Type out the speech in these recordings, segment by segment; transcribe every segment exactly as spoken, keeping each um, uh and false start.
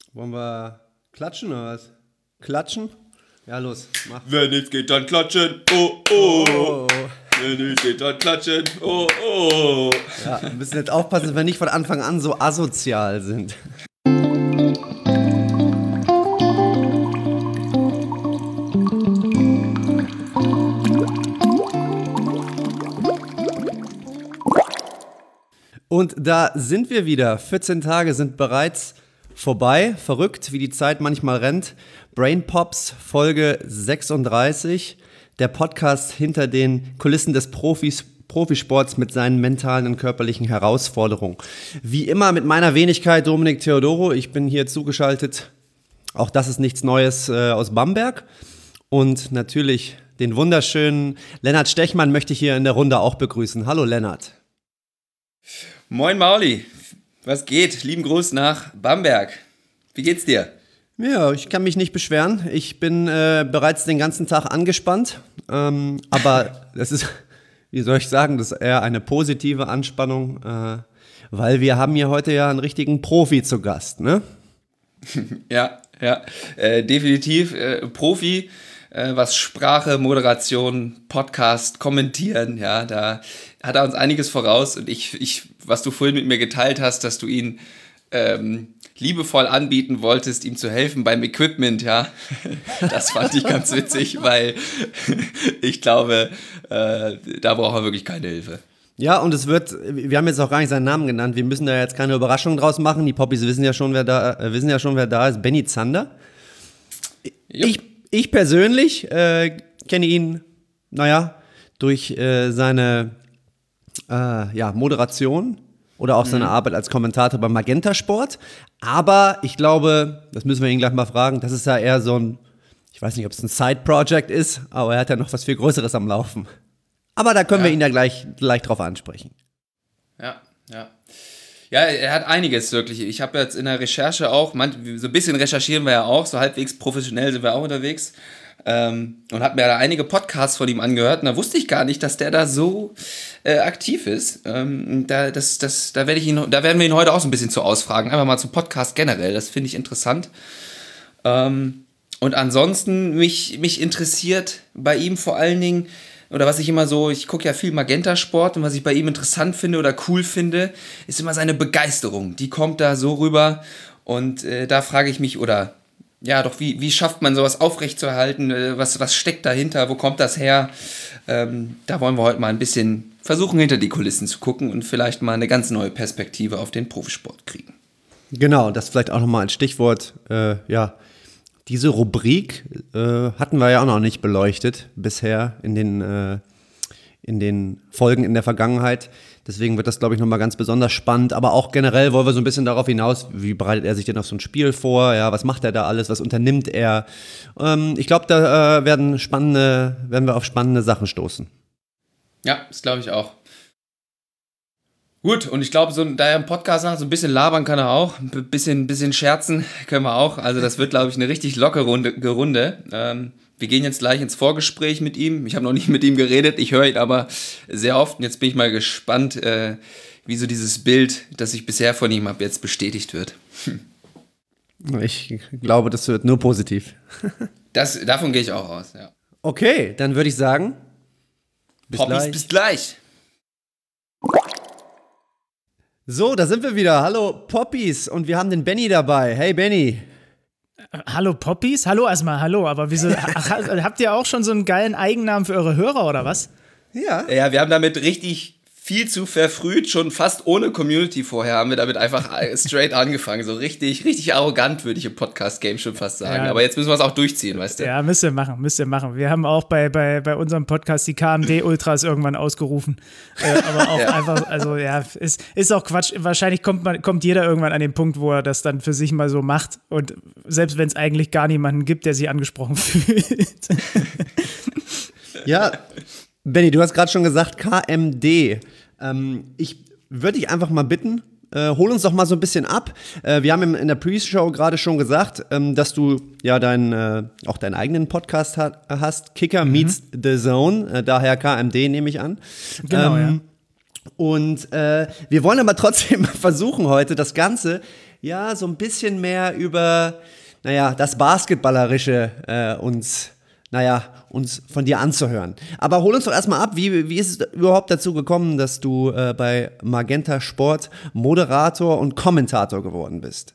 Wollen wir klatschen oder was? Klatschen? Ja, los, mach. Wenn nichts geht, dann klatschen. Oh, oh. oh. Wenn nichts geht, dann klatschen. Oh, oh. Ja, wir müssen jetzt aufpassen, dass wir nicht von Anfang an so asozial sind. Und da sind wir wieder. vierzehn Tage sind bereits vorbei. Verrückt, wie die Zeit manchmal rennt. Brain Pops, Folge sechsunddreißig. Der Podcast hinter den Kulissen des Profis, Profisports mit seinen mentalen und körperlichen Herausforderungen. Wie immer mit meiner Wenigkeit Dominik Theodoro. Ich bin hier zugeschaltet. Auch das ist nichts Neues äh, aus Bamberg. Und natürlich den wunderschönen Lennart Stechmann möchte ich hier in der Runde auch begrüßen. Hallo Lennart. Moin Mauli, was geht? Lieben Gruß nach Bamberg. Wie geht's dir? Ja, ich kann mich nicht beschweren. Ich bin äh, bereits den ganzen Tag angespannt. Ähm, aber das ist, wie soll ich sagen, das ist eher eine positive Anspannung, äh, weil wir haben hier heute ja einen richtigen Profi zu Gast, ne? Ja, ja, äh, definitiv äh, Profi. Was Sprache, Moderation, Podcast, Kommentieren, ja, da hat er uns einiges voraus und ich, ich, was du vorhin mit mir geteilt hast, dass du ihn ähm, liebevoll anbieten wolltest, ihm zu helfen beim Equipment, ja, das fand ich ganz witzig, weil ich glaube, äh, da braucht er wirklich keine Hilfe. Ja, und es wird, wir haben jetzt auch gar nicht seinen Namen genannt, wir müssen da jetzt keine Überraschung draus machen, die Poppys wissen ja schon, wer da, äh, wissen ja schon, wer da ist, Benny Zander. Jupp. Ich Ich persönlich äh, kenne ihn, naja, durch äh, seine äh, ja, Moderation oder auch seine mhm. Arbeit als Kommentator beim Magenta Sport. Aber ich glaube, das müssen wir ihn gleich mal fragen, das ist ja eher so ein, ich weiß nicht, ob es ein Side-Project ist, aber er hat ja noch was viel Größeres am Laufen. Aber da können ja. wir ihn ja gleich, gleich drauf ansprechen. Ja, ja. Ja, er hat einiges wirklich. Ich habe jetzt in der Recherche auch, man, so ein bisschen recherchieren wir ja auch, so halbwegs professionell sind wir auch unterwegs ähm, und habe mir da einige Podcasts von ihm angehört und da wusste ich gar nicht, dass der da so äh, aktiv ist. Ähm, da, das, das, da, werde ich ihn, da werden wir ihn heute auch so ein bisschen zu ausfragen, einfach mal zum Podcast generell, das finde ich interessant. Ähm, und ansonsten, mich, mich interessiert bei ihm vor allen Dingen, oder was ich immer so, ich gucke ja viel Magenta-Sport und was ich bei ihm interessant finde oder cool finde, ist immer seine Begeisterung. Die kommt da so rüber und äh, da frage ich mich, oder ja doch, wie, wie schafft man sowas aufrechtzuerhalten? Äh, was, was steckt dahinter? Wo kommt das her? Ähm, da wollen wir heute mal ein bisschen versuchen, hinter die Kulissen zu gucken und vielleicht mal eine ganz neue Perspektive auf den Profisport kriegen. Genau, das vielleicht auch nochmal ein Stichwort, äh, ja. Diese Rubrik äh, hatten wir ja auch noch nicht beleuchtet bisher in den, äh, in den Folgen in der Vergangenheit. Deswegen wird das, glaube ich, nochmal ganz besonders spannend. Aber auch generell wollen wir so ein bisschen darauf hinaus, wie bereitet er sich denn auf so ein Spiel vor? Ja, was macht er da alles? Was unternimmt er? Ähm, ich glaube, da äh, werden, spannende, werden wir auf spannende Sachen stoßen. Ja, das glaube ich auch. Gut, und ich glaube, so, da er im Podcast sagt, so ein bisschen labern kann er auch, ein bisschen, bisschen scherzen können wir auch. Also das wird, glaube ich, eine richtig lockere Runde. Runde. Ähm, wir gehen jetzt gleich ins Vorgespräch mit ihm. Ich habe noch nicht mit ihm geredet, ich höre ihn aber sehr oft. Und jetzt bin ich mal gespannt, äh, wie so dieses Bild, das ich bisher von ihm habe, jetzt bestätigt wird. Hm. Ich glaube, das wird nur positiv. das, davon gehe ich auch aus, ja. Okay, dann würde ich sagen, bis Poppys, gleich. bis gleich. So, da sind wir wieder. Hallo Poppys und wir haben den Benny dabei. Hey Benny. Hallo Poppys? Hallo erstmal, hallo. Aber wieso, ach, habt ihr auch schon so einen geilen Eigennamen für eure Hörer oder was? Ja. Ja, wir haben damit richtig viel zu verfrüht, schon fast ohne Community vorher, haben wir damit einfach straight angefangen. So richtig, richtig arrogant, würde ich im Podcast-Game schon fast sagen. Ja. Aber jetzt müssen wir es auch durchziehen, weißt du? Ja, müsst ihr machen, müsst ihr machen. Wir haben auch bei, bei, bei unserem Podcast die K M D-Ultras irgendwann ausgerufen. Äh, aber auch ja. einfach, also ja, ist, ist auch Quatsch. Wahrscheinlich kommt, man, kommt jeder irgendwann an den Punkt, wo er das dann für sich mal so macht. Und selbst wenn es eigentlich gar niemanden gibt, der sich angesprochen fühlt. Ja, Benny, du hast gerade schon gesagt, K M D. Ähm, ich würde dich einfach mal bitten, äh, hol uns doch mal so ein bisschen ab. Äh, wir haben in, in der Pre-Show gerade schon gesagt, ähm, dass du ja deinen, äh, auch deinen eigenen Podcast hat, hast, Kicker mhm. meets the Zone, äh, daher K M D nehme ich an. Genau, ähm, ja. Und äh, wir wollen aber trotzdem versuchen heute, das Ganze ja, so ein bisschen mehr über, naja, das Basketballerische äh, uns, naja, uns von dir anzuhören. Aber hol uns doch erstmal ab, wie, wie ist es überhaupt dazu gekommen, dass du äh, bei Magenta Sport Moderator und Kommentator geworden bist?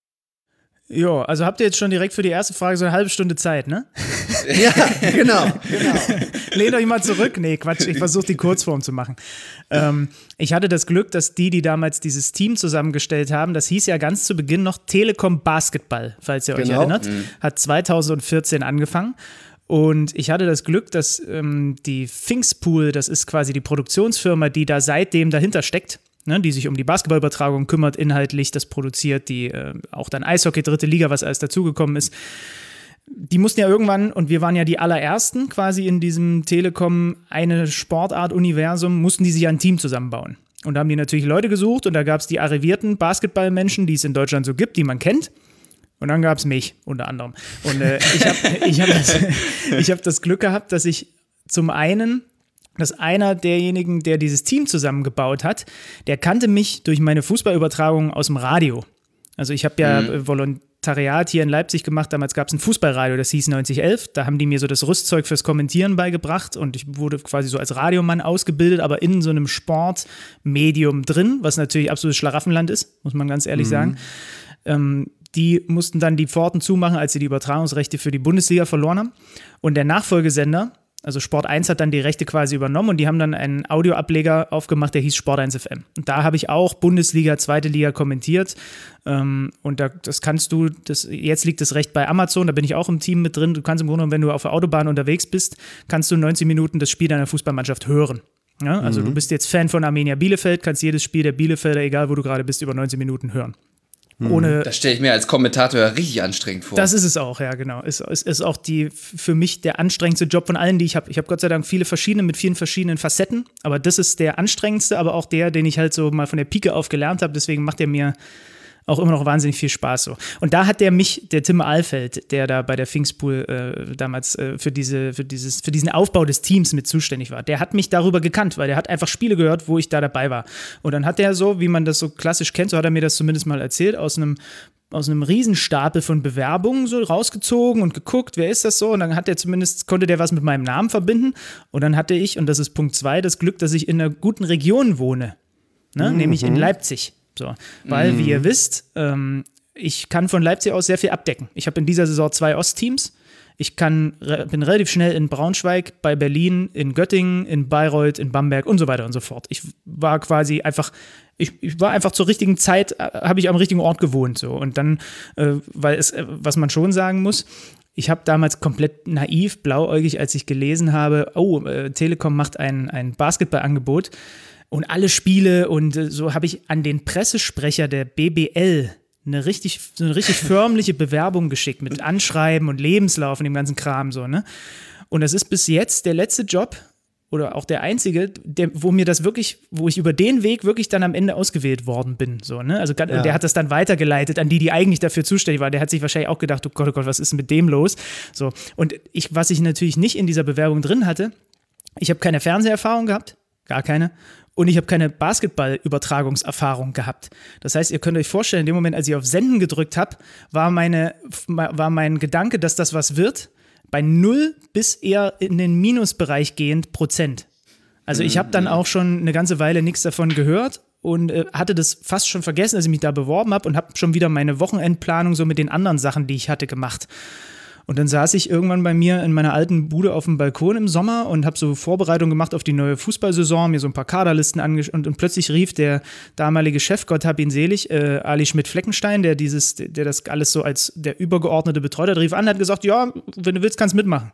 Jo, also habt ihr jetzt schon direkt für die erste Frage so eine halbe Stunde Zeit, ne? Ja, genau, genau. Lehnt euch mal zurück. Nee, Quatsch, ich versuche die Kurzform zu machen. Ähm, ich hatte das Glück, dass die, die damals dieses Team zusammengestellt haben, das hieß ja ganz zu Beginn noch Telekom Basketball, falls ihr euch Genau. erinnert, Mhm. hat zweitausendvierzehn angefangen. Und ich hatte das Glück, dass ähm, die Finkspool, das ist quasi die Produktionsfirma, die da seitdem dahinter steckt, ne, die sich um die Basketballübertragung kümmert, inhaltlich das produziert, die äh, auch dann Eishockey, dritte Liga, was alles dazugekommen ist. Die mussten ja irgendwann, und wir waren ja die allerersten quasi in diesem Telekom eine Sportart-Universum, mussten die sich ja ein Team zusammenbauen. Und da haben die natürlich Leute gesucht und da gab es die arrivierten Basketballmenschen, die es in Deutschland so gibt, die man kennt. Und dann gab es mich, unter anderem. Und äh, ich habe ich hab das, ich hab das Glück gehabt, dass ich zum einen, dass einer derjenigen, der dieses Team zusammengebaut hat, der kannte mich durch meine Fußballübertragung aus dem Radio. Also ich habe ja mhm. Volontariat hier in Leipzig gemacht, damals gab es ein Fußballradio, das hieß neunzig elf, da haben die mir so das Rüstzeug fürs Kommentieren beigebracht und ich wurde quasi so als Radiomann ausgebildet, aber in so einem Sportmedium drin, was natürlich absolutes Schlaraffenland ist, muss man ganz ehrlich mhm. sagen. Ähm, Die mussten dann die Pforten zumachen, als sie die Übertragungsrechte für die Bundesliga verloren haben. Und der Nachfolgesender, also Sport eins, hat dann die Rechte quasi übernommen und die haben dann einen Audioableger aufgemacht, der hieß Sport eins F M. Und da habe ich auch Bundesliga, zweite Liga kommentiert. Ähm, und da, das kannst du, das, jetzt liegt das Recht bei Amazon, da bin ich auch im Team mit drin. Du kannst im Grunde, wenn du auf der Autobahn unterwegs bist, kannst du neunzig Minuten das Spiel deiner Fußballmannschaft hören. Ja, also mhm. du bist jetzt Fan von Arminia Bielefeld, kannst jedes Spiel der Bielefelder, egal wo du gerade bist, über neunzig Minuten hören. Ohne, das stelle ich mir als Kommentator ja richtig anstrengend vor. Das ist es auch, ja, genau. Es ist, ist auch die, für mich der anstrengendste Job von allen, die ich habe. Ich habe Gott sei Dank viele verschiedene, mit vielen verschiedenen Facetten, aber das ist der anstrengendste, aber auch der, den ich halt so mal von der Pike auf gelernt habe. Deswegen macht er mir auch immer noch wahnsinnig viel Spaß so. Und da hat der mich, der Tim Alfeld, der da bei der Finkspool äh, damals äh, für, diese, für, dieses, für diesen Aufbau des Teams mit zuständig war, der hat mich darüber gekannt, weil der hat einfach Spiele gehört, wo ich da dabei war. Und dann hat der so, wie man das so klassisch kennt, so hat er mir das zumindest mal erzählt, aus einem aus einem Riesenstapel von Bewerbungen so rausgezogen und geguckt, wer ist das so? Und dann hat der zumindest, konnte der was mit meinem Namen verbinden. Und dann hatte ich, und das ist Punkt zwei, das Glück, dass ich in einer guten Region wohne, ne? Mhm. Nämlich in Leipzig. So, weil, mhm. wie ihr wisst, ähm, ich kann von Leipzig aus sehr viel abdecken. Ich habe in dieser Saison zwei Ostteams. Ich kann, bin relativ schnell in Braunschweig, bei Berlin, in Göttingen, in Bayreuth, in Bamberg und so weiter und so fort. Ich war quasi einfach, ich, ich war einfach zur richtigen Zeit, habe ich am richtigen Ort gewohnt. So. Und dann, äh, weil es, äh, was man schon sagen muss, ich habe damals komplett naiv, blauäugig, als ich gelesen habe, oh, äh, Telekom macht ein, ein Basketballangebot. Und alle Spiele und äh, so habe ich an den Pressesprecher der B B L eine richtig, so eine richtig förmliche Bewerbung geschickt mit Anschreiben und Lebenslauf und dem ganzen Kram so, ne? Und das ist bis jetzt der letzte Job oder auch der einzige, der, wo mir das wirklich, wo ich über den Weg wirklich dann am Ende ausgewählt worden bin, so, ne? Also ja. Der hat das dann weitergeleitet an die, die eigentlich dafür zuständig waren. Der hat sich wahrscheinlich auch gedacht, oh Gott, oh Gott, was ist denn mit dem los? So. Und ich, was ich natürlich nicht in dieser Bewerbung drin hatte, ich habe keine Fernseherfahrung gehabt, gar keine. Und ich habe keine Basketball-Übertragungserfahrung gehabt. Das heißt, ihr könnt euch vorstellen, in dem Moment, als ich auf Senden gedrückt habe, war, meine, war mein Gedanke, dass das was wird, bei null bis eher in den Minusbereich gehend Prozent. Also ich habe dann auch schon eine ganze Weile nichts davon gehört und äh, hatte das fast schon vergessen, als ich mich da beworben habe und habe schon wieder meine Wochenendplanung so mit den anderen Sachen, die ich hatte, gemacht. Und dann saß ich irgendwann bei mir in meiner alten Bude auf dem Balkon im Sommer und habe so Vorbereitungen gemacht auf die neue Fußballsaison, mir so ein paar Kaderlisten angeschaut und, und plötzlich rief der damalige Chef, Gott hab ihn selig, äh, Ali Schmidt-Fleckenstein, der dieses, der das alles so als der Übergeordnete betreut hat, rief an, hat gesagt, ja, wenn du willst, kannst mitmachen.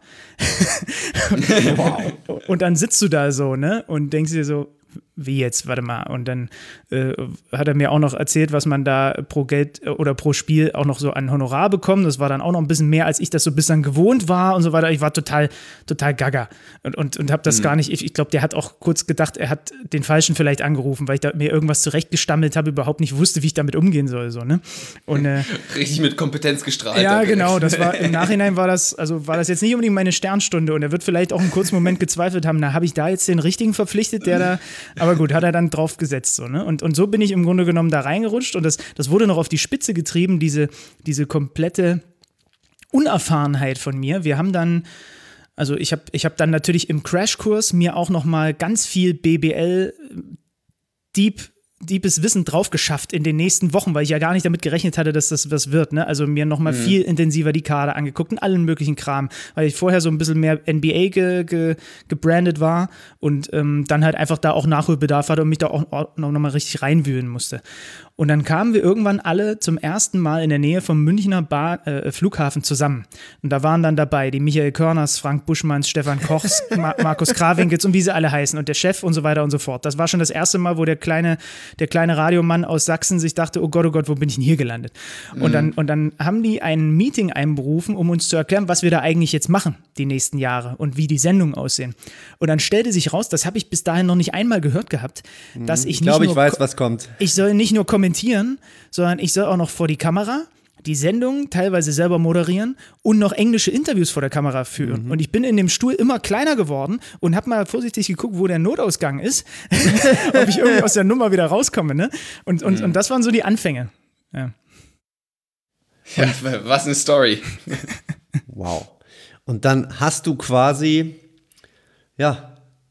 Wow. Und dann sitzt du da so, ne, und denkst dir so, wie jetzt, warte mal. Und dann äh, hat er mir auch noch erzählt, was man da pro Geld oder pro Spiel auch noch so an Honorar bekommt. Das war dann auch noch ein bisschen mehr, als ich das so bislang gewohnt war und so weiter. Ich war total, total gaga und, und, und habe das mhm. gar nicht, ich, ich glaube, der hat auch kurz gedacht, er hat den Falschen vielleicht angerufen, weil ich da mir irgendwas zurechtgestammelt habe, überhaupt nicht wusste, wie ich damit umgehen soll. So, ne? Und, äh, richtig mit Kompetenz gestrahlt. Ja, genau. Das war, im Nachhinein war das, also war das jetzt nicht unbedingt meine Sternstunde und er wird vielleicht auch einen kurzen Moment gezweifelt haben, na, habe ich da jetzt den Richtigen verpflichtet, der da, aber Aber gut, hat er dann drauf gesetzt. So, ne? und, und so bin ich im Grunde genommen da reingerutscht und das, das wurde noch auf die Spitze getrieben, diese, diese komplette Unerfahrenheit von mir. Wir haben dann, also ich habe ich hab dann natürlich im Crashkurs mir auch noch mal ganz viel B B L Deep deepes Wissen drauf geschafft in den nächsten Wochen, weil ich ja gar nicht damit gerechnet hatte, dass das was wird, ne? Also mir nochmal mhm. viel intensiver die Kader angeguckt und allen möglichen Kram, weil ich vorher so ein bisschen mehr N B A ge, ge, gebrandet war und ähm, dann halt einfach da auch Nachholbedarf hatte und mich da auch noch mal richtig reinwühlen musste. Und dann kamen wir irgendwann alle zum ersten Mal in der Nähe vom Münchner Bar, äh, Flughafen zusammen. Und da waren dann dabei die Michael Körners, Frank Buschmanns, Stefan Kochs, Ma- Markus Krawinkels und wie sie alle heißen und der Chef und so weiter und so fort. Das war schon das erste Mal, wo der kleine, der kleine Radiomann aus Sachsen sich dachte, oh Gott, oh Gott, wo bin ich denn hier gelandet? Mhm. Und, dann, und dann haben die ein Meeting einberufen, um uns zu erklären, was wir da eigentlich jetzt machen, die nächsten Jahre und wie die Sendungen aussehen. Und dann stellte sich raus, das habe ich bis dahin noch nicht einmal gehört gehabt, dass ich, ich glaube, nicht ich nur weiß, was kommt. Ich soll nicht nur kommentieren, sondern ich soll auch noch vor die Kamera die Sendung teilweise selber moderieren und noch englische Interviews vor der Kamera führen. Mhm. Und ich bin in dem Stuhl immer kleiner geworden und habe mal vorsichtig geguckt, wo der Notausgang ist, ob ich irgendwie aus der Nummer wieder rauskomme. Ne? Und, und, mhm. und das waren so die Anfänge. Ja, ja was eine Story. Wow. Und dann hast du quasi, ja,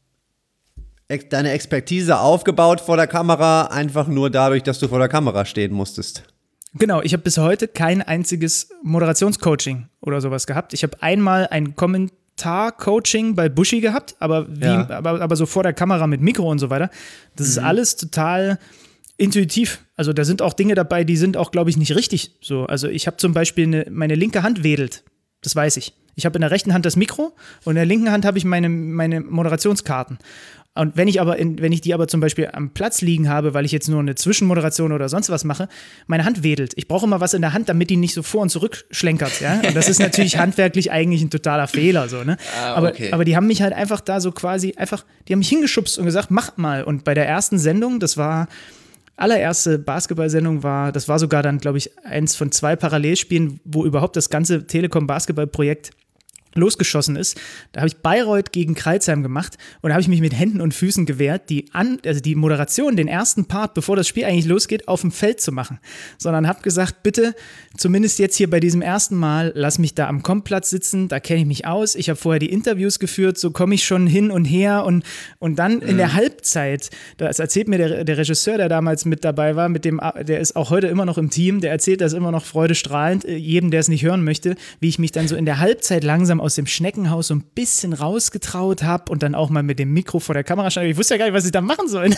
deine Expertise aufgebaut vor der Kamera, einfach nur dadurch, dass du vor der Kamera stehen musstest. Genau, ich habe bis heute kein einziges Moderationscoaching oder sowas gehabt. Ich habe einmal ein Kommentar-Coaching bei Buschi gehabt, aber, wie, ja. aber, aber so vor der Kamera mit Mikro und so weiter. Das mhm. ist alles total intuitiv. Also da sind auch Dinge dabei, die sind auch, glaube ich, nicht richtig so. Also ich habe zum Beispiel, eine, meine linke Hand wedelt. Das weiß ich. Ich habe in der rechten Hand das Mikro und in der linken Hand habe ich meine, meine Moderationskarten. Und wenn ich aber in, wenn ich die aber zum Beispiel am Platz liegen habe, weil ich jetzt nur eine Zwischenmoderation oder sonst was mache, meine Hand wedelt. Ich brauche immer was in der Hand, damit die nicht so vor und zurück schlenkert. Ja? Und das ist natürlich handwerklich eigentlich ein totaler Fehler. So, ne? Ah, okay. aber, aber die haben mich halt einfach da so quasi einfach, die haben mich hingeschubst und gesagt, mach mal. Und bei der ersten Sendung, das war allererste Basketballsendung war, das war sogar dann, glaube ich, eins von zwei Parallelspielen, wo überhaupt das ganze Telekom-Basketball-Projekt losgeschossen ist. Da habe ich Bayreuth gegen Crailsheim gemacht und da habe ich mich mit Händen und Füßen gewehrt, die an, also die Moderation, den ersten Part, bevor das Spiel eigentlich losgeht, auf dem Feld zu machen. Sondern habe gesagt, bitte, zumindest jetzt hier bei diesem ersten Mal, lass mich da am Komplatz sitzen, da kenne ich mich aus. Ich habe vorher die Interviews geführt, so komme ich schon hin und her und, und dann mhm. in der Halbzeit, das erzählt mir der, der Regisseur, der damals mit dabei war, mit dem, der ist auch heute immer noch im Team, der erzählt das immer noch freudestrahlend, jedem, der es nicht hören möchte, wie ich mich dann so in der Halbzeit langsam aus dem Schneckenhaus so ein bisschen rausgetraut habe und dann auch mal mit dem Mikro vor der Kamera stand. Ich wusste ja gar nicht, was ich da machen soll.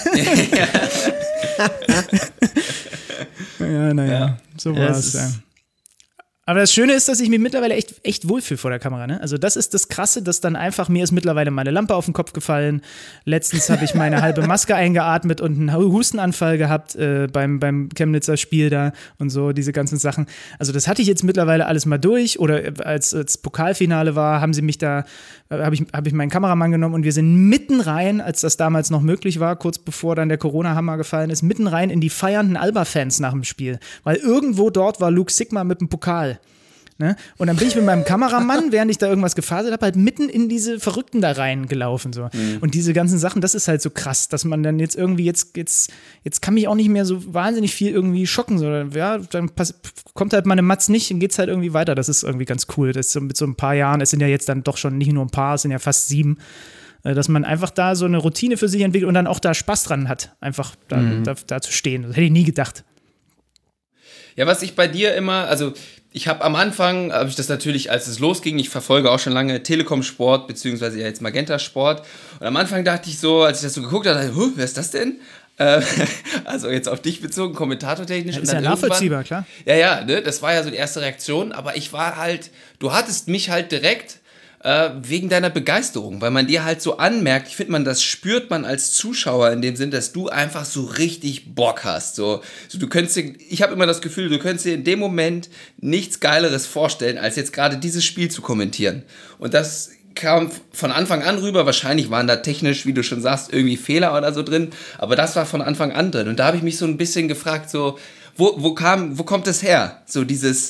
ja, naja, ja. so war es. Ja. Aber das Schöne ist, dass ich mich mittlerweile echt, echt wohlfühle vor der Kamera. Ne? Also das ist das Krasse, dass dann einfach, mir ist mittlerweile meine Lampe auf den Kopf gefallen. Letztens habe ich meine halbe Maske eingeatmet und einen Hustenanfall gehabt äh, beim, beim Chemnitzer Spiel da und so, diese ganzen Sachen. Also das hatte ich jetzt mittlerweile alles mal durch. Oder als das Pokalfinale war, haben sie mich da, habe ich, hab ich meinen Kameramann genommen und wir sind mitten rein, als das damals noch möglich war, kurz bevor dann der Corona-Hammer gefallen ist, mitten rein in die feiernden Alba-Fans nach dem Spiel. Weil irgendwo dort war Luke Sigma mit dem Pokal. Ne? Und dann bin ich mit meinem Kameramann, während ich da irgendwas gefaselt habe, halt mitten in diese Verrückten da reingelaufen. So. Mhm. Und diese ganzen Sachen, das ist halt so krass, dass man dann jetzt irgendwie, jetzt, jetzt, jetzt kann mich auch nicht mehr so wahnsinnig viel irgendwie schocken. So. Ja, dann pass, kommt halt meine Matz nicht und geht's halt irgendwie weiter. Das ist irgendwie ganz cool. Das ist so mit so ein paar Jahren, es sind ja jetzt dann doch schon nicht nur ein paar, es sind ja fast sieben, dass man einfach da so eine Routine für sich entwickelt und dann auch da Spaß dran hat, einfach da, mhm. da, da zu stehen. Das hätte ich nie gedacht. Ja, was ich bei dir immer, also ich habe am Anfang, habe ich das natürlich, als es losging, ich verfolge auch schon lange Telekom-Sport, beziehungsweise ja jetzt Magenta-Sport. Und am Anfang dachte ich so, als ich das so geguckt habe, dachte ich, wer ist das denn? Äh, also jetzt auf dich bezogen, kommentatortechnisch. Ja, ist ja nachvollziehbar, klar. Ja, ja, ne, das war ja so die erste Reaktion. Aber ich war halt, du hattest mich halt direkt äh, wegen deiner Begeisterung, weil man dir halt so anmerkt, ich finde, man das spürt man als Zuschauer in dem Sinn, dass du einfach so richtig Bock hast. So, so du könntest dir, ich habe immer das Gefühl, du könntest dir in dem Moment nichts Geileres vorstellen, als jetzt gerade dieses Spiel zu kommentieren. Und das kam von Anfang an rüber, wahrscheinlich waren da technisch, wie du schon sagst, irgendwie Fehler oder so drin, aber das war von Anfang an drin. Und da habe ich mich so ein bisschen gefragt, so, wo, wo kam, wo kommt das her? So dieses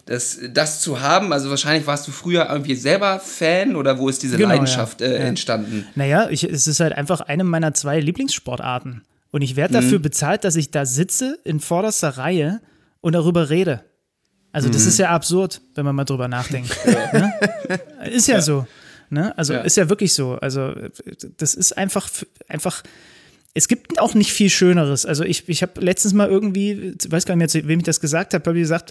das, das zu haben? Also wahrscheinlich warst du früher irgendwie selber Fan oder wo ist diese Genau, Leidenschaft ja. äh, Ja. entstanden? Naja, ich, es ist halt einfach eine meiner zwei Lieblingssportarten. Und ich werde dafür Mhm. bezahlt, dass ich da sitze in vorderster Reihe und darüber rede. Also das ist ja absurd, wenn man mal drüber nachdenkt. Ne? Ist ja, ja. so. Ne? Also ja. ist ja wirklich so. Also das ist einfach, einfach, es gibt auch nicht viel Schöneres. Also ich, ich habe letztens mal irgendwie, ich weiß gar nicht mehr, wem ich das gesagt habe, habe ich gesagt,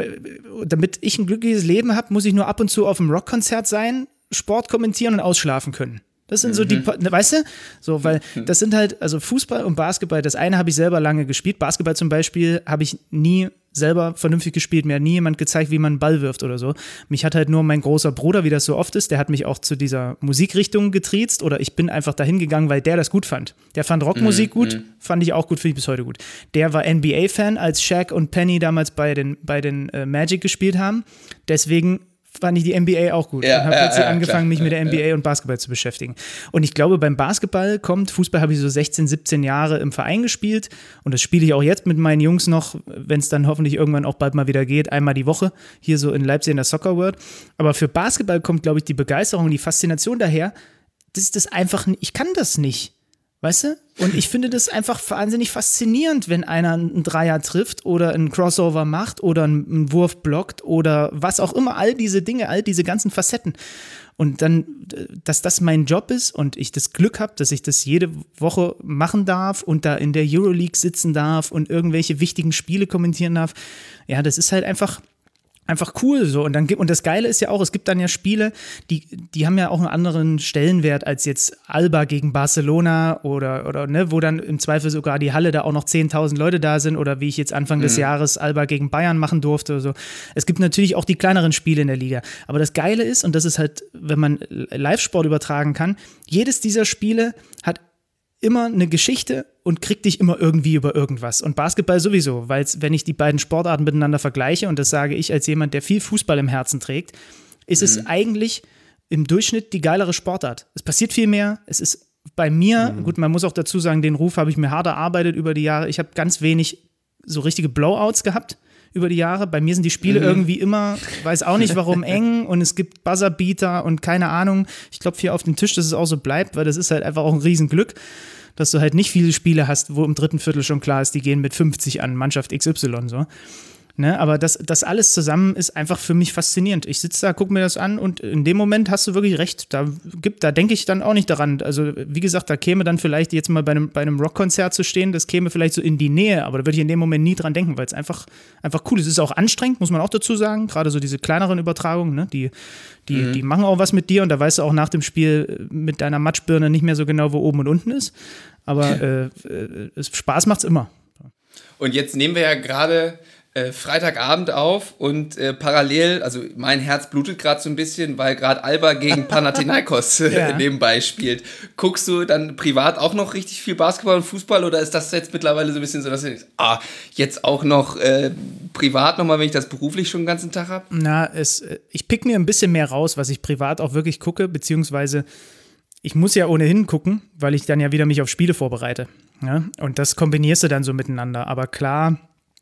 damit ich ein glückliches Leben habe, muss ich nur ab und zu auf einem Rockkonzert sein, Sport kommentieren und ausschlafen können. Das sind so die, weißt du, so, weil das sind halt, also Fußball und Basketball, das eine habe ich selber lange gespielt, Basketball zum Beispiel habe ich nie selber vernünftig gespielt, mir hat nie jemand gezeigt, wie man einen Ball wirft oder so. Mich hat halt nur mein großer Bruder, wie das so oft ist, der hat mich auch zu dieser Musikrichtung getriezt oder ich bin einfach dahin gegangen, weil der das gut fand. Der fand Rockmusik mm, gut, mm. fand ich auch gut, finde ich bis heute gut. Der war N B A-Fan, als Shaq und Penny damals bei den, bei den äh, Magic gespielt haben, deswegen fand ich die N B A auch gut ja, und habe ja, plötzlich ja, angefangen, klar. mich mit der N B A ja. und Basketball zu beschäftigen. Und ich glaube, beim Basketball kommt, Fußball habe ich so sechzehn, siebzehn Jahre im Verein gespielt und das spiele ich auch jetzt mit meinen Jungs noch, wenn es dann hoffentlich irgendwann auch bald mal wieder geht, einmal die Woche, hier so in Leipzig in der Soccer World. Aber für Basketball kommt, glaube ich, die Begeisterung und die Faszination daher, das ist das einfach, ich kann das nicht. Weißt du? Und ich finde das einfach wahnsinnig faszinierend, wenn einer einen Dreier trifft oder einen Crossover macht oder einen Wurf blockt oder was auch immer, all diese Dinge, all diese ganzen Facetten. Und dann, dass das mein Job ist und ich das Glück habe, dass ich das jede Woche machen darf und da in der Euroleague sitzen darf und irgendwelche wichtigen Spiele kommentieren darf, ja, das ist halt einfach Einfach cool so. Und dann gibt, und das Geile ist ja auch, es gibt dann ja Spiele, die, die haben ja auch einen anderen Stellenwert als jetzt Alba gegen Barcelona oder, oder ne, wo dann im Zweifel sogar die Halle da auch noch zehntausend Leute da sind oder wie ich jetzt Anfang mhm. des Jahres Alba gegen Bayern machen durfte oder so. Es gibt natürlich auch die kleineren Spiele in der Liga. Aber das Geile ist, und das ist halt, wenn man Live-Sport übertragen kann, jedes dieser Spiele hat immer eine Geschichte und kriegt dich immer irgendwie über irgendwas. Und Basketball sowieso, weil wenn ich die beiden Sportarten miteinander vergleiche, und das sage ich als jemand, der viel Fußball im Herzen trägt, ist mhm. es eigentlich im Durchschnitt die geilere Sportart. Es passiert viel mehr, es ist bei mir, mhm. gut, man muss auch dazu sagen, den Ruf habe ich mir hart erarbeitet über die Jahre. Ich habe ganz wenig so richtige Blowouts gehabt über die Jahre. Bei mir sind die Spiele mhm. irgendwie immer, weiß auch nicht warum, eng und es gibt Buzzerbeater und keine Ahnung. Ich klopfe hier auf den Tisch, dass es auch so bleibt, weil das ist halt einfach auch ein Riesenglück, dass du halt nicht viele Spiele hast, wo im dritten Viertel schon klar ist, die gehen mit fünfzig an, Mannschaft X Y so. Ne, aber das, das alles zusammen ist einfach für mich faszinierend. Ich sitze da, gucke mir das an und in dem Moment hast du wirklich recht. Da, gibt, da denke ich dann auch nicht daran. Also wie gesagt, da käme dann vielleicht jetzt mal bei einem, bei einem Rockkonzert zu stehen, das käme vielleicht so in die Nähe, aber da würde ich in dem Moment nie dran denken, weil es einfach, einfach cool ist. Es ist auch anstrengend, muss man auch dazu sagen. Gerade so diese kleineren Übertragungen, ne, die, die, mhm. die machen auch was mit dir und da weißt du auch nach dem Spiel mit deiner Matschbirne nicht mehr so genau, wo oben und unten ist. Aber äh, äh, Spaß macht's immer. Und jetzt nehmen wir ja gerade Äh, Freitagabend auf und äh, parallel, also mein Herz blutet gerade so ein bisschen, weil gerade Alba gegen Panathinaikos äh, ja. nebenbei spielt. Guckst du dann privat auch noch richtig viel Basketball und Fußball oder ist das jetzt mittlerweile so ein bisschen so, dass du denkst, ah, jetzt auch noch äh, privat nochmal, wenn ich das beruflich schon den ganzen Tag habe? Na, es, ich pick mir ein bisschen mehr raus, was ich privat auch wirklich gucke, beziehungsweise ich muss ja ohnehin gucken, weil ich dann ja wieder mich auf Spiele vorbereite. Ja? Und das kombinierst du dann so miteinander. Aber klar,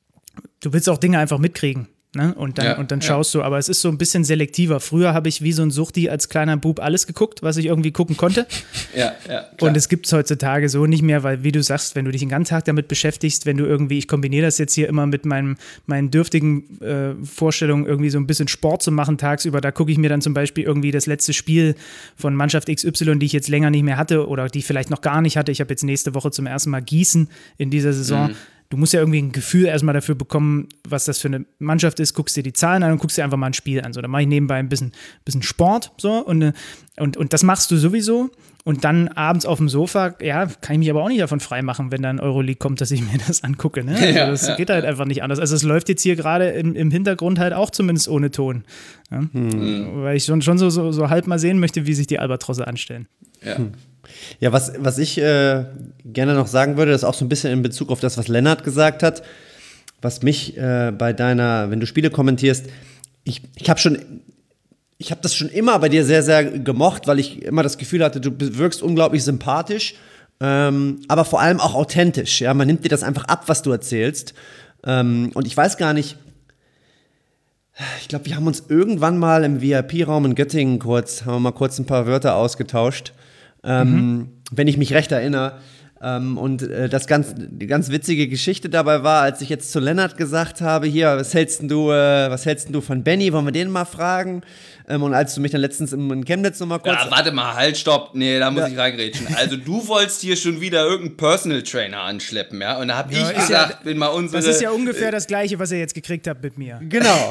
du willst auch Dinge einfach mitkriegen, ne? Und dann, ja, und dann schaust ja. du, aber es ist so ein bisschen selektiver. Früher habe ich wie so ein Suchti als kleiner Bub alles geguckt, was ich irgendwie gucken konnte. Ja, ja, klar. Und es gibt es heutzutage so nicht mehr, weil, wie du sagst, wenn du dich den ganzen Tag damit beschäftigst, wenn du irgendwie, ich kombiniere das jetzt hier immer mit meinem, meinen dürftigen äh, Vorstellungen, irgendwie so ein bisschen Sport zu machen tagsüber, da gucke ich mir dann zum Beispiel irgendwie das letzte Spiel von Mannschaft X Y, die ich jetzt länger nicht mehr hatte oder die ich vielleicht noch gar nicht hatte. Ich habe jetzt nächste Woche zum ersten Mal Gießen in dieser Saison. Mhm. Du musst ja irgendwie ein Gefühl erstmal dafür bekommen, was das für eine Mannschaft ist, guckst dir die Zahlen an und guckst dir einfach mal ein Spiel an. So, dann mache ich nebenbei ein bisschen, bisschen Sport so, und, und, und das machst du sowieso. Und dann abends auf dem Sofa, ja, kann ich mich aber auch nicht davon freimachen, wenn dann Euroleague kommt, dass ich mir das angucke. Ne? Also das ja, geht halt ja. einfach nicht anders. Also es läuft jetzt hier gerade im, im Hintergrund halt auch zumindest ohne Ton. Ja? Hm. Weil ich schon, schon so, so, so halb mal sehen möchte, wie sich die Albatrosse anstellen. Ja. Hm. Ja, was, was ich äh, gerne noch sagen würde, ist auch so ein bisschen in Bezug auf das, was Lennart gesagt hat, was mich äh, bei deiner, wenn du Spiele kommentierst, ich, ich habe schon, ich habe das schon immer bei dir sehr, sehr gemocht, weil ich immer das Gefühl hatte, du wirkst unglaublich sympathisch, ähm, aber vor allem auch authentisch. Ja, man nimmt dir das einfach ab, was du erzählst. Ähm, und ich weiß gar nicht, Ich glaube, wir haben uns irgendwann mal im V I P-Raum in Göttingen kurz, haben wir mal kurz ein paar Wörter ausgetauscht, ähm, mhm. wenn ich mich recht erinnere. Ähm, und äh, das ganz, die ganz witzige Geschichte dabei war, als ich jetzt zu Lennart gesagt habe, hier, was hältst denn du, äh, was hältst denn du von Benny, wollen wir den mal fragen? Ähm, und als du mich dann letztens in, in Chemnitz nochmal kurz... Ja, warte mal, halt, stopp, nee, da muss ja. ich reingrätschen. Also du wolltest hier schon wieder irgendeinen Personal Trainer anschleppen, ja? Und da hab ja, ich gesagt, ja, bin mal unsere... Das ist ja ungefähr das Gleiche, was ihr jetzt gekriegt habt mit mir. Genau.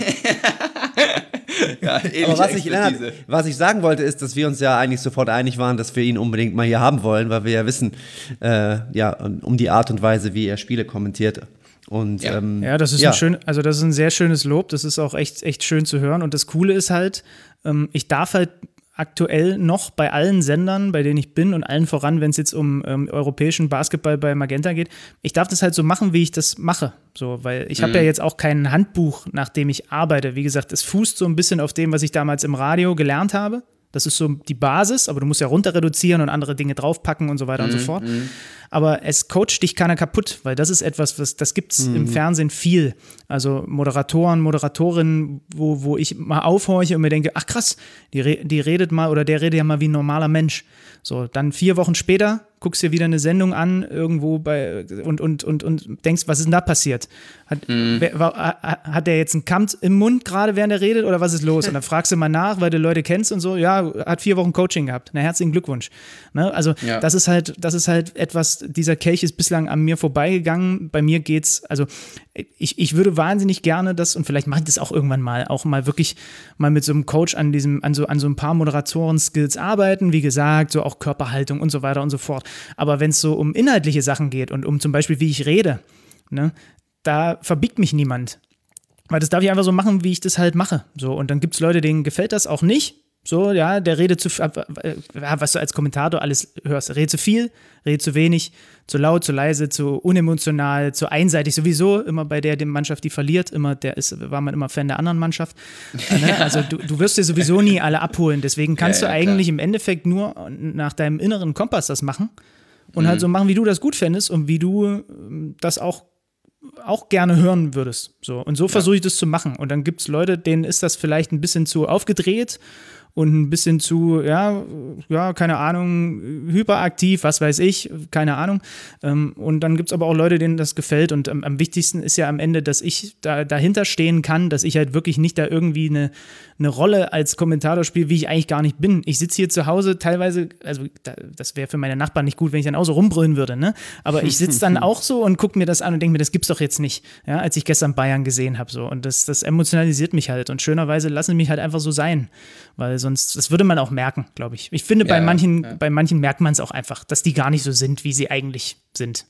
Ja, aber was ich, Lennart, was ich sagen wollte, ist, dass wir uns ja eigentlich sofort einig waren, dass wir ihn unbedingt mal hier haben wollen, weil wir ja wissen, äh, ja, um die Art und Weise, wie er Spiele kommentiert. Und, ja. Ähm, ja, das ist ja. ein schön, also das ist ein sehr schönes Lob. Das ist auch echt, echt schön zu hören. Und das Coole ist halt, ähm, ich darf halt aktuell noch bei allen Sendern, bei denen ich bin und allen voran, wenn es jetzt um ähm, europäischen Basketball bei Magenta geht, ich darf das halt so machen, wie ich das mache. So, weil ich mhm. habe ja jetzt auch kein Handbuch, nach dem ich arbeite. Wie gesagt, es fußt so ein bisschen auf dem, was ich damals im Radio gelernt habe. Das ist so die Basis, aber du musst ja runter reduzieren und andere Dinge draufpacken und so weiter mhm. und so fort. Mhm. Aber es coacht dich keiner kaputt, weil das ist etwas, was das gibt's mhm. im Fernsehen viel. Also Moderatoren, Moderatorinnen, wo, wo ich mal aufhorche und mir denke, ach krass, die, re- die redet mal oder der redet ja mal wie ein normaler Mensch. So, dann vier Wochen später guckst dir wieder eine Sendung an irgendwo bei und, und, und, und denkst, was ist denn da passiert? Hat, mhm. wer, war, hat der jetzt einen Kamm im Mund gerade, während er redet oder was ist los? Und dann fragst du mal nach, weil du Leute kennst und so, ja, hat vier Wochen Coaching gehabt. Na, herzlichen Glückwunsch. Ne? Also ja. das ist halt, das ist halt etwas, dieser Kelch ist bislang an mir vorbeigegangen. Bei mir geht's, also ich, ich würde wahnsinnig gerne das, und vielleicht mache ich das auch irgendwann mal, auch mal wirklich mal mit so einem Coach an diesem, an so, an so ein paar Moderatoren-Skills arbeiten, wie gesagt, so auch Körperhaltung und so weiter und so fort. Aber wenn es so um inhaltliche Sachen geht und um zum Beispiel, wie ich rede, ne, da verbiegt mich niemand. Weil das darf ich einfach so machen, wie ich das halt mache. So, und dann gibt es Leute, denen gefällt das auch nicht. So, ja, der redet zu viel, was du als Kommentator alles hörst, redet zu viel, redet zu wenig, zu laut, zu leise, zu unemotional, zu einseitig, sowieso immer bei der, der Mannschaft, die verliert, immer, der ist, war man immer Fan der anderen Mannschaft. Ja, ne? Also du, du wirst dir sowieso nie alle abholen, deswegen kannst ja, ja, du eigentlich klar. Im Endeffekt nur nach deinem inneren Kompass das machen und mhm. halt so machen, wie du das gut fändest und wie du das auch auch gerne hören würdest. So. Und so ja. versuche ich das zu machen. Und dann gibt es Leute, denen ist das vielleicht ein bisschen zu aufgedreht und ein bisschen zu, ja, ja, keine Ahnung, hyperaktiv, was weiß ich, keine Ahnung. Und dann gibt es aber auch Leute, denen das gefällt. Und am, am wichtigsten ist ja am Ende, dass ich da dahinter stehen kann, dass ich halt wirklich nicht da irgendwie eine, eine Rolle als Kommentator spiele, wie ich eigentlich gar nicht bin. Ich sitze hier zu Hause teilweise, also da, das wäre für meine Nachbarn nicht gut, wenn ich dann auch so rumbrüllen würde, ne? Aber ich sitze dann auch so und gucke mir das an und denke mir, das gibt's doch jetzt nicht, ja, als ich gestern Bayern gesehen habe. So. Und das, das emotionalisiert mich halt. Und schönerweise lassen sie mich halt einfach so sein. Weil sonst, das würde man auch merken, glaube ich. Ich finde, bei ja, manchen, ja. bei manchen merkt man es auch einfach, dass die gar nicht so sind, wie sie eigentlich sind.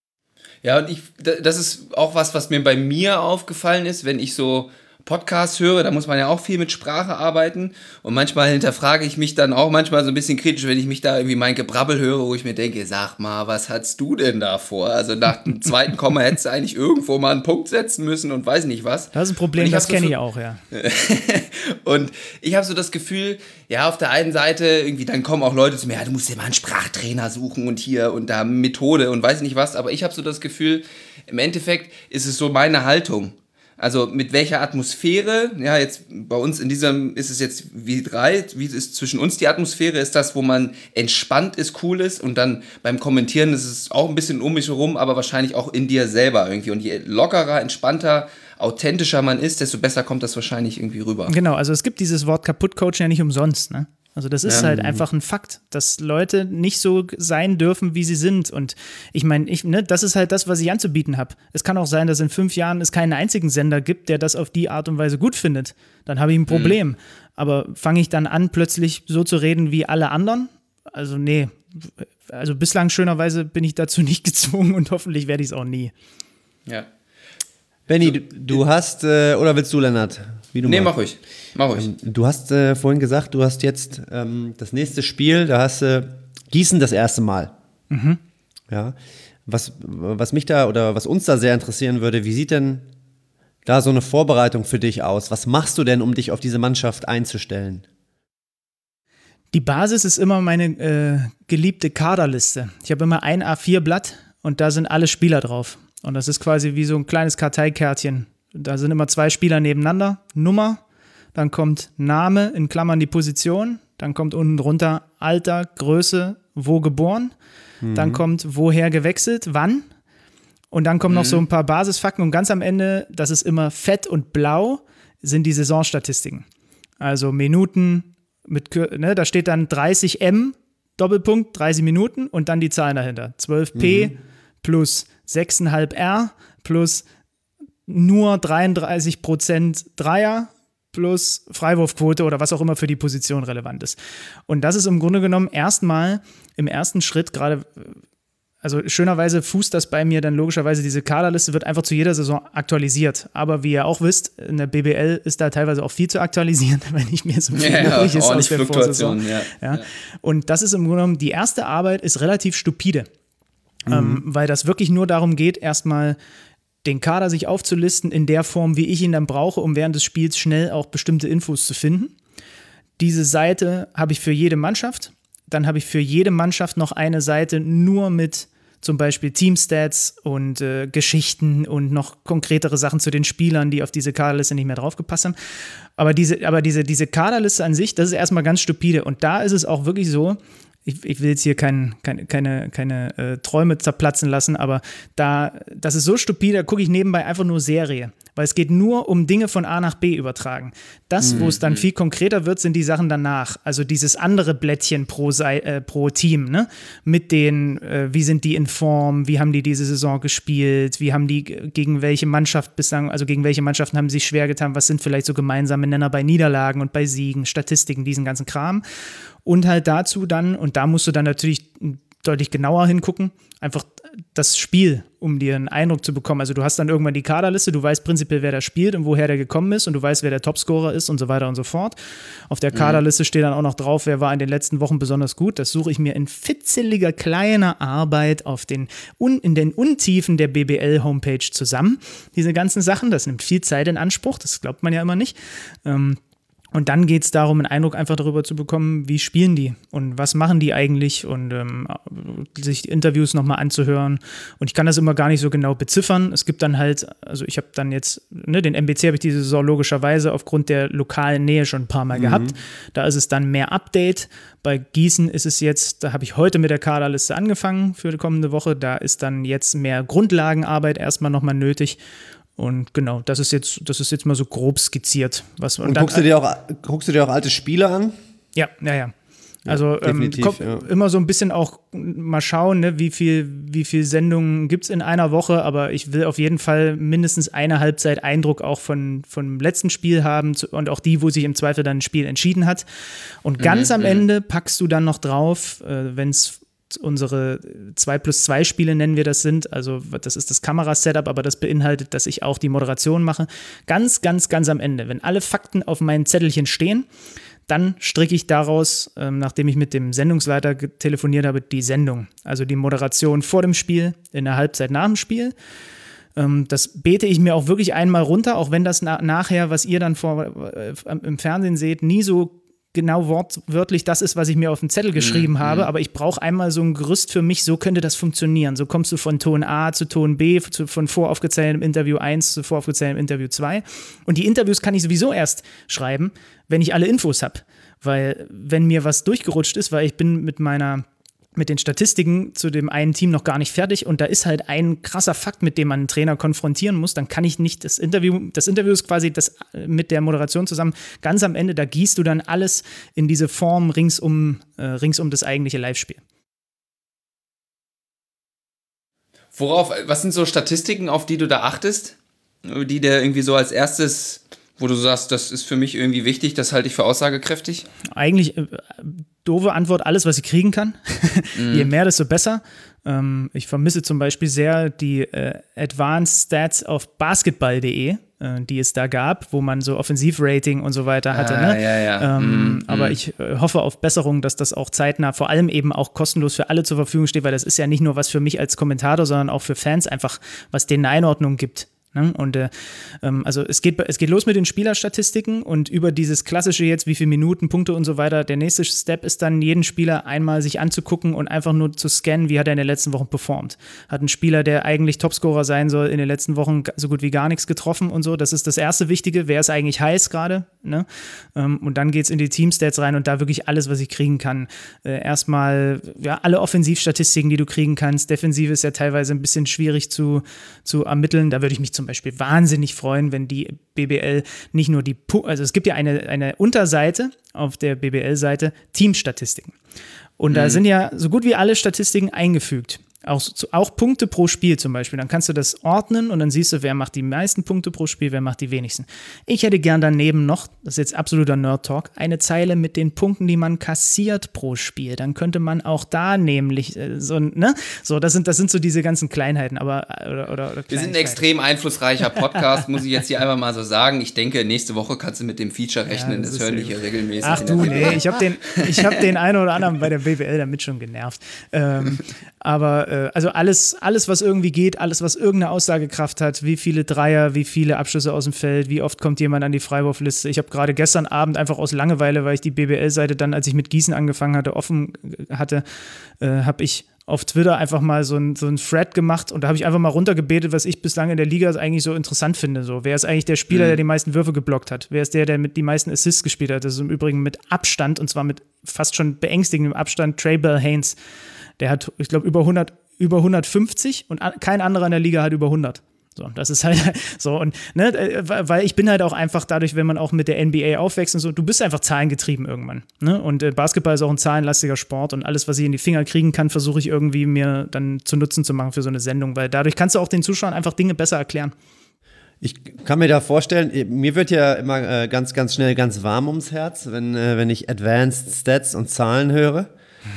Ja, und ich, das ist auch was, was mir bei mir aufgefallen ist, wenn ich so Podcasts höre, da muss man ja auch viel mit Sprache arbeiten und manchmal hinterfrage ich mich dann auch manchmal so ein bisschen kritisch, wenn ich mich da irgendwie mein Gebrabbel höre, wo ich mir denke, sag mal, was hattest du denn da vor? Also nach dem zweiten Komma hättest du eigentlich irgendwo mal einen Punkt setzen müssen und weiß nicht was. Das ist ein Problem, das kenne so ich auch, ja. Und ich habe so das Gefühl, ja, auf der einen Seite irgendwie, dann kommen auch Leute zu mir, ja, du musst dir mal einen Sprachtrainer suchen und hier und da Methode und weiß nicht was, aber ich habe so das Gefühl, im Endeffekt ist es so meine Haltung. Also mit welcher Atmosphäre, ja, jetzt bei uns in diesem ist es jetzt wie drei, wie ist zwischen uns die Atmosphäre, ist das, wo man entspannt ist, cool ist und dann beim Kommentieren ist es auch ein bisschen um mich herum, aber wahrscheinlich auch in dir selber irgendwie und je lockerer, entspannter, authentischer man ist, desto besser kommt das wahrscheinlich irgendwie rüber. Genau, also es gibt dieses Wort Kaputt-Coachen ja nicht umsonst, ne? Also das ist ja. halt einfach ein Fakt, dass Leute nicht so sein dürfen, wie sie sind. Und ich meine, ich, ne, das ist halt das, was ich anzubieten habe. Es kann auch sein, dass in fünf Jahren es keinen einzigen Sender gibt, der das auf die Art und Weise gut findet. Dann habe ich ein Problem. Mhm. Aber fange ich dann an, plötzlich so zu reden wie alle anderen? Also nee, also bislang schönerweise bin ich dazu nicht gezwungen und hoffentlich werde ich es auch nie. Ja. Benni, du, du hast, äh, oder willst du, Lennart? Wie du nee, machst. mach ruhig. Mach ruhig. Ähm, du hast äh, vorhin gesagt, du hast jetzt ähm, das nächste Spiel, da hast du äh, Gießen das erste Mal. Mhm. Ja. Was, was mich da oder was uns da sehr interessieren würde, wie sieht denn da so eine Vorbereitung für dich aus? Was machst du denn, um dich auf diese Mannschaft einzustellen? Die Basis ist immer meine äh, geliebte Kaderliste. Ich habe immer ein A vier Blatt und da sind alle Spieler drauf. Und das ist quasi wie so ein kleines Karteikärtchen da sind immer zwei Spieler nebeneinander, Nummer, dann kommt Name, in Klammern die Position, dann kommt unten drunter Alter, Größe, wo geboren, mhm. dann kommt woher gewechselt, wann und dann kommen mhm. noch so ein paar Basisfakten und ganz am Ende, das ist immer fett und blau, sind die Saisonstatistiken. Also Minuten, mit, ne, da steht dann dreißig M, Doppelpunkt, dreißig Minuten und dann die Zahlen dahinter. zwölf P mhm. plus sechs Komma fünf R plus nur dreiunddreißig Prozent Dreier plus Freiwurfquote oder was auch immer für die Position relevant ist. Und das ist im Grunde genommen erstmal im ersten Schritt gerade, also schönerweise fußt das bei mir dann logischerweise, diese Kaderliste wird einfach zu jeder Saison aktualisiert. Aber wie ihr auch wisst, in der B B L ist da teilweise auch viel zu aktualisieren, wenn nicht mehr so viel ja, übrig ja, ist aus der Vorsaison. Ja. Ja. Ja. Und das ist im Grunde genommen, die erste Arbeit ist relativ stupide, mhm. ähm, weil das wirklich nur darum geht, erstmal den Kader sich aufzulisten in der Form, wie ich ihn dann brauche, um während des Spiels schnell auch bestimmte Infos zu finden. Diese Seite habe ich für jede Mannschaft. Dann habe ich für jede Mannschaft noch eine Seite nur mit zum Beispiel Teamstats und äh, Geschichten und noch konkretere Sachen zu den Spielern, die auf diese Kaderliste nicht mehr draufgepasst haben. Aber diese, aber diese, diese Kaderliste an sich, das ist erstmal ganz stupide. Und da ist es auch wirklich so, ich, ich will jetzt hier kein, kein, keine, keine äh, Träume zerplatzen lassen, aber da, das ist so stupide, da gucke ich nebenbei einfach nur Serie. Weil es geht nur um Dinge von A nach B übertragen. Das, mhm. wo es dann viel konkreter wird, sind die Sachen danach. Also dieses andere Blättchen pro, Sei- äh, pro Team, ne? Mit den, äh, wie sind die in Form, wie haben die diese Saison gespielt, wie haben die gegen welche Mannschaft bislang, also gegen welche Mannschaften haben sie sich schwer getan, was sind vielleicht so gemeinsame Nenner bei Niederlagen und bei Siegen, Statistiken, diesen ganzen Kram. Und halt dazu dann, und da musst du dann natürlich deutlich genauer hingucken, einfach das Spiel, um dir einen Eindruck zu bekommen. Also du hast dann irgendwann die Kaderliste, du weißt prinzipiell, wer da spielt und woher der gekommen ist und du weißt, wer der Topscorer ist und so weiter und so fort. Auf der Kaderliste steht dann auch noch drauf, wer war in den letzten Wochen besonders gut. Das suche ich mir in fitzeliger kleiner Arbeit auf den Un- in den Untiefen der B B L-Homepage zusammen. Diese ganzen Sachen, das nimmt viel Zeit in Anspruch, das glaubt man ja immer nicht. Ähm, Und dann geht es darum, einen Eindruck einfach darüber zu bekommen, wie spielen die und was machen die eigentlich und ähm, sich die Interviews nochmal anzuhören. Und ich kann das immer gar nicht so genau beziffern. Es gibt dann halt, also ich habe dann jetzt, ne, den M B C habe ich diese Saison logischerweise aufgrund der lokalen Nähe schon ein paar Mal mhm. gehabt. Da ist es dann mehr Update. Bei Gießen ist es jetzt, da habe ich heute mit der Kaderliste angefangen für die kommende Woche. Da ist dann jetzt mehr Grundlagenarbeit erstmal nochmal nötig. Und genau, das ist jetzt, das ist jetzt mal so grob skizziert. Was, und und dann, guckst, du dir auch, guckst du dir auch alte Spiele an? Ja, ja, ja. Also ja, ähm, komm, ja. immer so ein bisschen auch mal schauen, ne, wie viel, wie viel Sendungen gibt es in einer Woche, aber ich will auf jeden Fall mindestens eine Halbzeit Eindruck auch von, vom letzten Spiel haben und auch die, wo sich im Zweifel dann ein Spiel entschieden hat. Und ganz mhm, am Ende packst du dann noch drauf, äh, wenn es unsere zwei plus zwei Spiele nennen wir das sind, also das ist das Kamerasetup, aber das beinhaltet, dass ich auch die Moderation mache. Ganz, ganz, ganz am Ende, wenn alle Fakten auf meinen Zettelchen stehen, dann stricke ich daraus, ähm, nachdem ich mit dem Sendungsleiter telefoniert habe, die Sendung. Also die Moderation vor dem Spiel, in der Halbzeit nach dem Spiel. Ähm, das bete ich mir auch wirklich einmal runter, auch wenn das na- nachher, was ihr dann vor, äh, im Fernsehen seht, nie so genau wortwörtlich das ist, was ich mir auf den Zettel geschrieben mhm. habe, aber ich brauche einmal so ein Gerüst für mich, so könnte das funktionieren. So kommst du von Ton A zu Ton B, zu, von voraufgezeichnetem Interview eins zu voraufgezeichnetem Interview zwei. Und die Interviews kann ich sowieso erst schreiben, wenn ich alle Infos habe. Weil wenn mir was durchgerutscht ist, weil ich bin mit meiner mit den Statistiken zu dem einen Team noch gar nicht fertig und da ist halt ein krasser Fakt, mit dem man einen Trainer konfrontieren muss, dann kann ich nicht das Interview, das Interview ist quasi das mit der Moderation zusammen, ganz am Ende, da gießt du dann alles in diese Form rings um, äh, rings um das eigentliche Live-Spiel. Worauf, was sind so Statistiken, auf die du da achtest, die dir irgendwie so als erstes, wo du sagst, das ist für mich irgendwie wichtig, das halte ich für aussagekräftig? Eigentlich äh, doofe Antwort, alles, was ich kriegen kann. Mm. Je mehr, desto besser. Ähm, ich vermisse zum Beispiel sehr die äh, Advanced Stats auf basketball punkt de, äh, die es da gab, wo man so Offensivrating und so weiter hatte. Ah, ne? ja, ja. Ähm, mm, aber mm. ich äh, hoffe auf Besserung, dass das auch zeitnah, vor allem eben auch kostenlos für alle zur Verfügung steht, weil das ist ja nicht nur was für mich als Kommentator, sondern auch für Fans einfach, was denen eine Einordnung gibt. Ne? Und äh, also es geht, es geht los mit den Spielerstatistiken und über dieses klassische jetzt, wie viele Minuten, Punkte und so weiter. Der nächste Step ist dann, jeden Spieler einmal sich anzugucken und einfach nur zu scannen, wie hat er in den letzten Wochen performt. Hat ein Spieler, der eigentlich Topscorer sein soll, in den letzten Wochen so gut wie gar nichts getroffen und so. Das ist das erste Wichtige. Wer ist eigentlich heiß gerade? Ne? Und dann geht's in die Teamstats rein und da wirklich alles, was ich kriegen kann. Äh, erstmal ja, alle Offensivstatistiken, die du kriegen kannst. Defensive ist ja teilweise ein bisschen schwierig zu, zu ermitteln. Da würde ich mich zum Beispiel wahnsinnig freuen, wenn die B B L nicht nur die, also es gibt ja eine, eine Unterseite auf der B B L-Seite, Teamstatistiken. Und mhm. da sind ja so gut wie alle Statistiken eingefügt. Auch, auch Punkte pro Spiel zum Beispiel. Dann kannst du das ordnen und dann siehst du, wer macht die meisten Punkte pro Spiel, wer macht die wenigsten. Ich hätte gern daneben noch, das ist jetzt absoluter Nerd-Talk, eine Zeile mit den Punkten, die man kassiert pro Spiel. Dann könnte man auch da nämlich äh, so, ne? So, das sind, das sind so diese ganzen Kleinheiten, aber oder, oder, oder Wir sind ein extrem einflussreicher Podcast, muss ich jetzt hier einfach mal so sagen. Ich denke, nächste Woche kannst du mit dem Feature rechnen, ja, das, das hören wir hier regelmäßig. Ach du, nee, ich habe den, ich hab den einen oder anderen bei der B B L damit schon genervt. Ähm, aber äh, also alles, alles, was irgendwie geht, alles, was irgendeine Aussagekraft hat, wie viele Dreier, wie viele Abschlüsse aus dem Feld, wie oft kommt jemand an die Freiwurfliste. Ich habe gerade gestern Abend einfach aus Langeweile, weil ich die B B L-Seite dann, als ich mit Gießen angefangen hatte, offen hatte, äh, habe ich auf Twitter einfach mal so ein, so ein Thread gemacht und da habe ich einfach mal runtergebetet, was ich bislang in der Liga eigentlich so interessant finde. So, wer ist eigentlich der Spieler, mhm. der die meisten Würfe geblockt hat? Wer ist der, der mit die meisten Assists gespielt hat? Das ist im Übrigen mit Abstand, und zwar mit fast schon beängstigendem Abstand, Trey Bell-Haynes. Der hat, ich glaube, über hundert über hundertfünfzig und kein anderer in der Liga hat über hundert. So, das ist halt so und ne, weil ich bin halt auch einfach dadurch, wenn man auch mit der N B A aufwächst und so, du bist einfach zahlengetrieben irgendwann, ne? Und äh, Basketball ist auch ein zahlenlastiger Sport und alles, was ich in die Finger kriegen kann, versuche ich irgendwie mir dann zu Nutzen zu machen für so eine Sendung, weil dadurch kannst du auch den Zuschauern einfach Dinge besser erklären. Ich kann mir da vorstellen, mir wird ja immer äh, ganz, ganz schnell ganz warm ums Herz, wenn, äh, wenn ich Advanced Stats und Zahlen höre.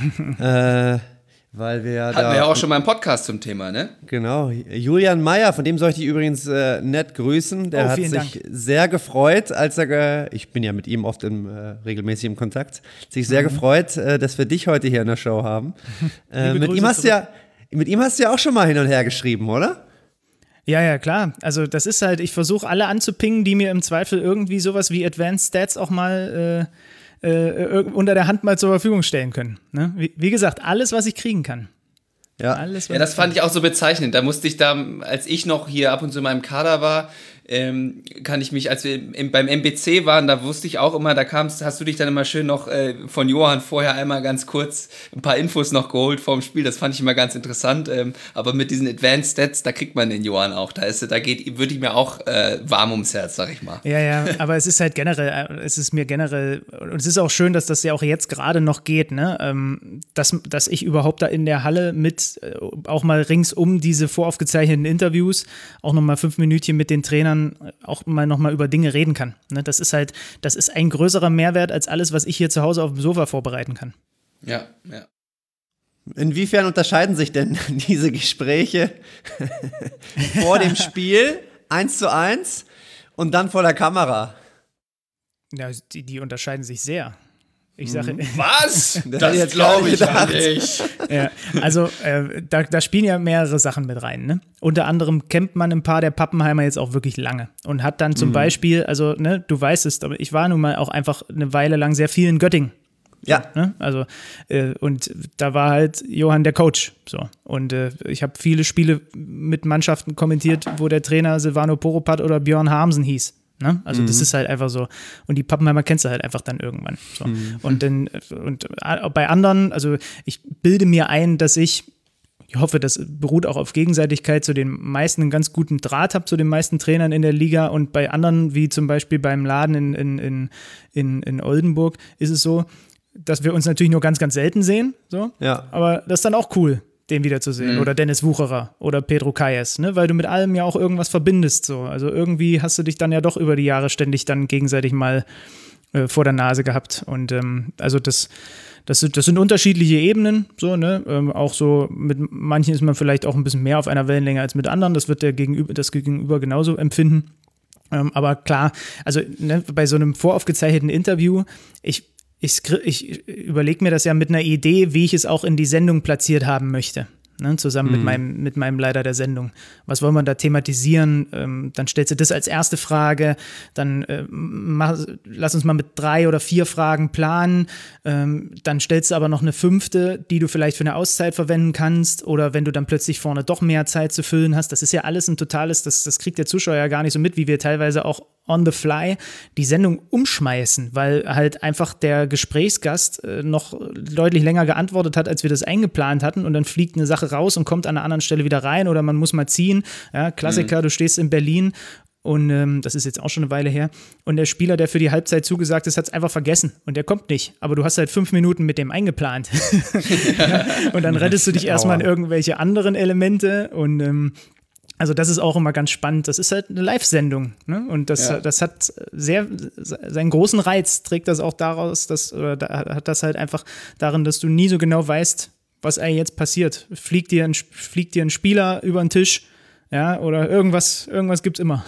äh, Weil wir Hatten da, wir ja auch schon mal einen Podcast zum Thema, ne? Genau. Julian Meyer, von dem soll ich dich übrigens äh, nett grüßen. Der oh, hat sich Dank. sehr gefreut, als er, ge- ich bin ja mit ihm oft im, äh, regelmäßig im Kontakt, sich sehr mhm. gefreut, äh, dass wir dich heute hier in der Show haben. äh, mit, ihm hast ja, mit ihm hast du ja auch schon mal hin und her geschrieben, oder? Ja, ja, klar. Also das ist halt, ich versuche alle anzupingen, die mir im Zweifel irgendwie sowas wie Advanced Stats auch mal äh, Äh, unter der Hand mal zur Verfügung stellen können. Ne? Wie, wie gesagt, alles, was ich kriegen kann. Ja, alles, ja das fand ich auch so bezeichnend. Da musste ich da, als ich noch hier ab und zu in meinem Kader war, ähm, kann ich mich, als wir im, beim M B C waren, da wusste ich auch immer, da kamst, hast du dich dann immer schön noch äh, von Johann vorher einmal ganz kurz ein paar Infos noch geholt vorm Spiel. Das fand ich immer ganz interessant. Ähm, aber mit diesen Advanced Stats, da kriegt man den Johann auch. Da ist, da geht, würde ich mir auch äh, warm ums Herz, sag ich mal. Ja, ja, aber es ist halt generell, es ist mir generell, und es ist auch schön, dass das ja auch jetzt gerade noch geht, ne? Ähm, dass, dass ich überhaupt da in der Halle mit äh, auch mal ringsum diese voraufgezeichneten Interviews, auch nochmal fünf Minütchen mit den Trainern auch mal nochmal über Dinge reden kann. Ne? Das ist halt, das ist ein größerer Mehrwert als alles, was ich hier zu Hause auf dem Sofa vorbereiten kann. Ja, ja. Inwiefern unterscheiden sich denn diese Gespräche vor dem Spiel eins zu eins und dann vor der Kamera? Ja, die, die unterscheiden sich sehr. Ich sage, was? Das, das glaube ich ja nicht. Ja, also äh, da, da spielen ja mehrere Sachen mit rein. Ne? Unter anderem kennt man ein paar der Pappenheimer jetzt auch wirklich lange und hat dann zum mhm. Beispiel, also ne, du weißt es, aber ich war nun mal auch einfach eine Weile lang sehr viel in Göttingen. Ja. Ne? Also äh, und da war halt Johann der Coach. So. Und äh, ich habe viele Spiele mit Mannschaften kommentiert, wo der Trainer Silvano Poropat oder Björn Harmsen hieß. Ne? Also mhm. das ist halt einfach so. Und die Pappenheimer kennst du halt einfach dann irgendwann. So. Mhm. Und, dann, und bei anderen, also ich bilde mir ein, dass ich, ich hoffe, das beruht auch auf Gegenseitigkeit, zu den meisten einen ganz guten Draht habe, zu den meisten Trainern in der Liga. Und bei anderen, wie zum Beispiel beim Laden in, in, in, in, in Oldenburg, ist es so, dass wir uns natürlich nur ganz, ganz selten sehen. So. Ja. Aber das ist dann auch cool, den wiederzusehen. Mhm. Oder Dennis Wucherer oder Pedro Calles, ne? Weil du mit allem ja auch irgendwas verbindest. So. Also irgendwie hast du dich dann ja doch über die Jahre ständig dann gegenseitig mal äh, vor der Nase gehabt. Und ähm, also das, das, das sind unterschiedliche Ebenen. So, ne? Ähm, auch so mit manchen ist man vielleicht auch ein bisschen mehr auf einer Wellenlänge als mit anderen. Das wird der Gegenüber, das Gegenüber genauso empfinden. Ähm, aber klar, also ne, bei so einem voraufgezeichneten Interview, ich Ich, ich überlege mir das ja mit einer Idee, wie ich es auch in die Sendung platziert haben möchte. ne, zusammen mhm. mit, meinem, mit meinem Leiter der Sendung. Was wollen wir da thematisieren? Ähm, dann stellst du das als erste Frage, dann äh, mach, lass uns mal mit drei oder vier Fragen planen, ähm, dann stellst du aber noch eine fünfte, die du vielleicht für eine Auszeit verwenden kannst oder wenn du dann plötzlich vorne doch mehr Zeit zu füllen hast. Das ist ja alles ein totales, das, das kriegt der Zuschauer ja gar nicht so mit, wie wir teilweise auch on the fly die Sendung umschmeißen, weil halt einfach der Gesprächsgast äh, noch deutlich länger geantwortet hat, als wir das eingeplant hatten und dann fliegt eine Sache raus und kommt an einer anderen Stelle wieder rein oder man muss mal ziehen. Ja, Klassiker, mhm. du stehst in Berlin und ähm, das ist jetzt auch schon eine Weile her und der Spieler, der für die Halbzeit zugesagt ist, hat es einfach vergessen und der kommt nicht, aber du hast halt fünf Minuten mit dem eingeplant. Ja, und dann rettest du dich erstmal in irgendwelche anderen Elemente und ähm, also das ist auch immer ganz spannend. Das ist halt eine Live-Sendung, ne? Und das, ja. das hat sehr seinen großen Reiz, trägt das auch daraus, dass, oder da, hat das halt einfach darin, dass du nie so genau weißt, was eigentlich jetzt passiert. Fliegt dir ein, fliegt dir ein Spieler über den Tisch, ja, oder irgendwas, irgendwas gibt's immer.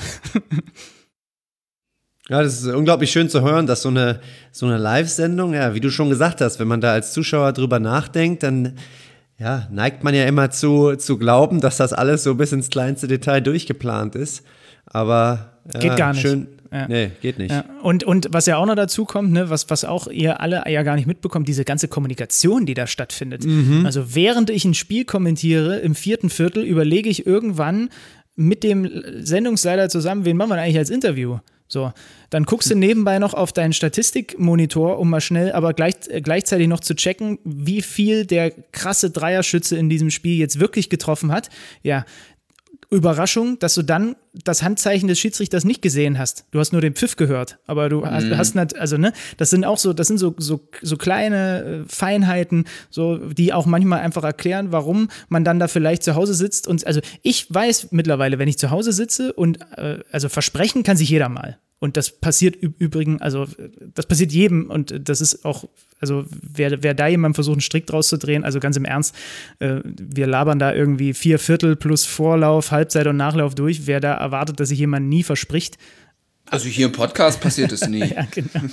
Ja, das ist unglaublich schön zu hören, dass so eine, so eine Live-Sendung, ja, wie du schon gesagt hast, wenn man da als Zuschauer drüber nachdenkt, dann ja, neigt man ja immer zu, zu glauben, dass das alles so bis ins kleinste Detail durchgeplant ist. Aber ja, geht gar nicht. Schön, ja. Nee, geht nicht. Ja. Und, und was ja auch noch dazu kommt, ne, was, was auch ihr alle ja gar nicht mitbekommt, diese ganze Kommunikation, die da stattfindet. Mhm. Also während ich ein Spiel kommentiere, im vierten Viertel, überlege ich irgendwann mit dem Sendungsleiter zusammen, wen machen wir eigentlich als Interview? So, dann guckst du nebenbei noch auf deinen Statistikmonitor, um mal schnell, aber gleich, äh, gleichzeitig noch zu checken, wie viel der krasse Dreierschütze in diesem Spiel jetzt wirklich getroffen hat. Ja, Überraschung, dass du dann das Handzeichen des Schiedsrichters nicht gesehen hast. Du hast nur den Pfiff gehört, aber du hast, mhm. hast nicht, also ne, das sind auch so, das sind so, so, so kleine Feinheiten, so, die auch manchmal einfach erklären, warum man dann da vielleicht zu Hause sitzt und, also ich weiß mittlerweile, wenn ich zu Hause sitze und, äh, also versprechen kann sich jeder mal. Und das passiert übrigens, also das passiert jedem und das ist auch, also wer, wer da jemandem versucht, einen Strick draus zu drehen, also ganz im Ernst, äh, wir labern da irgendwie vier Viertel plus Vorlauf, Halbzeit und Nachlauf durch, wer da erwartet, dass sich jemand nie verspricht. Also hier im Podcast passiert es nie. Ja, genau.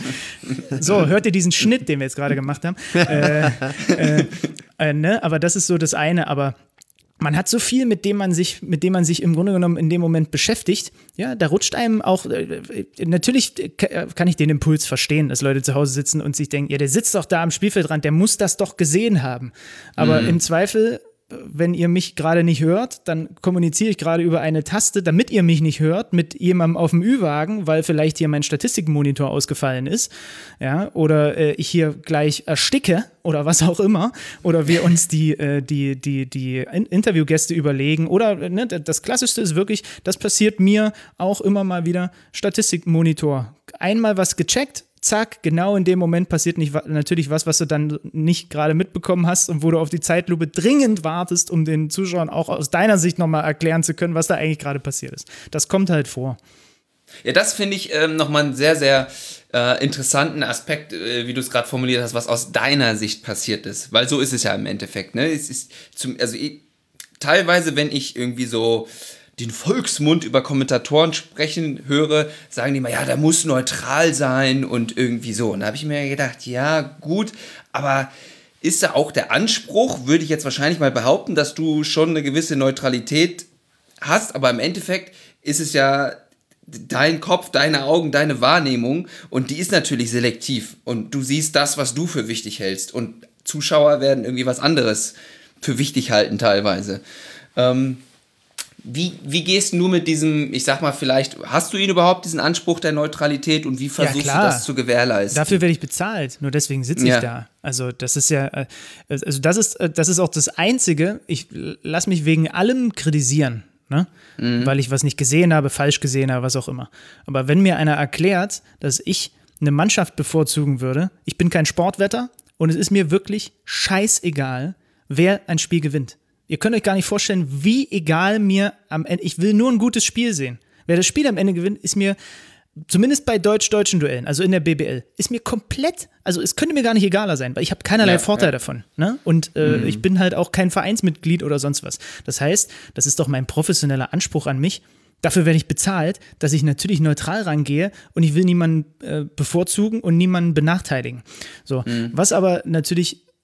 So, hört ihr diesen Schnitt, den wir jetzt gerade gemacht haben? äh, äh, äh, ne? Aber das ist so das eine, aber man hat so viel, mit dem man sich, mit dem man sich im Grunde genommen in dem Moment beschäftigt. Ja, da rutscht einem auch, äh, natürlich kann ich den Impuls verstehen, dass Leute zu Hause sitzen und sich denken, ja, der sitzt doch da am Spielfeldrand, der muss das doch gesehen haben. Aber mhm. im Zweifel, wenn ihr mich gerade nicht hört, dann kommuniziere ich gerade über eine Taste, damit ihr mich nicht hört, mit jemandem auf dem Ü-Wagen, weil vielleicht hier mein Statistikmonitor ausgefallen ist, ja, oder äh, ich hier gleich ersticke oder was auch immer, oder wir uns die, äh, die, die, die Interviewgäste überlegen, oder ne, das Klassischste ist wirklich, das passiert mir auch immer mal wieder, Statistikmonitor. Einmal was gecheckt, zack, genau in dem Moment passiert nicht, natürlich was, was du dann nicht gerade mitbekommen hast und wo du auf die Zeitlupe dringend wartest, um den Zuschauern auch aus deiner Sicht nochmal erklären zu können, was da eigentlich gerade passiert ist. Das kommt halt vor. Ja, das finde ich ähm, nochmal einen sehr, sehr äh, interessanten Aspekt, äh, wie du es gerade formuliert hast, was aus deiner Sicht passiert ist. Weil so ist es ja im Endeffekt. Ne? Es ist zum, also ich, teilweise, wenn ich irgendwie so den Volksmund über Kommentatoren sprechen höre, sagen die mal, ja, der muss neutral sein und irgendwie so. Und da habe ich mir gedacht, ja, gut, aber ist da auch der Anspruch, würde ich jetzt wahrscheinlich mal behaupten, dass du schon eine gewisse Neutralität hast, aber im Endeffekt ist es ja dein Kopf, deine Augen, deine Wahrnehmung und die ist natürlich selektiv und du siehst das, was du für wichtig hältst und Zuschauer werden irgendwie was anderes für wichtig halten teilweise. Ähm, Wie, wie gehst du mit diesem, ich sag mal, vielleicht, hast du ihn überhaupt, diesen Anspruch der Neutralität und wie versuchst ja, du das zu gewährleisten? Dafür werde ich bezahlt, nur deswegen sitze ja. ich da. Also das ist ja, also das ist, das ist auch das Einzige, ich lasse mich wegen allem kritisieren, ne? Mhm. Weil ich was nicht gesehen habe, falsch gesehen habe, was auch immer. Aber wenn mir einer erklärt, dass ich eine Mannschaft bevorzugen würde, ich bin kein Sportwetter und es ist mir wirklich scheißegal, wer ein Spiel gewinnt. Ihr könnt euch gar nicht vorstellen, wie egal mir am Ende, ich will nur ein gutes Spiel sehen. Wer das Spiel am Ende gewinnt, ist mir, zumindest bei deutsch-deutschen Duellen, also in der B B L, ist mir komplett, also es könnte mir gar nicht egaler sein, weil ich habe keinerlei ja, Vorteil ja. davon. Ne? Und äh, mhm. ich bin halt auch kein Vereinsmitglied oder sonst was. Das heißt, das ist doch mein professioneller Anspruch an mich. Dafür werde ich bezahlt, dass ich natürlich neutral rangehe und ich will niemanden äh, bevorzugen und niemanden benachteiligen. So, mhm. was aber natürlich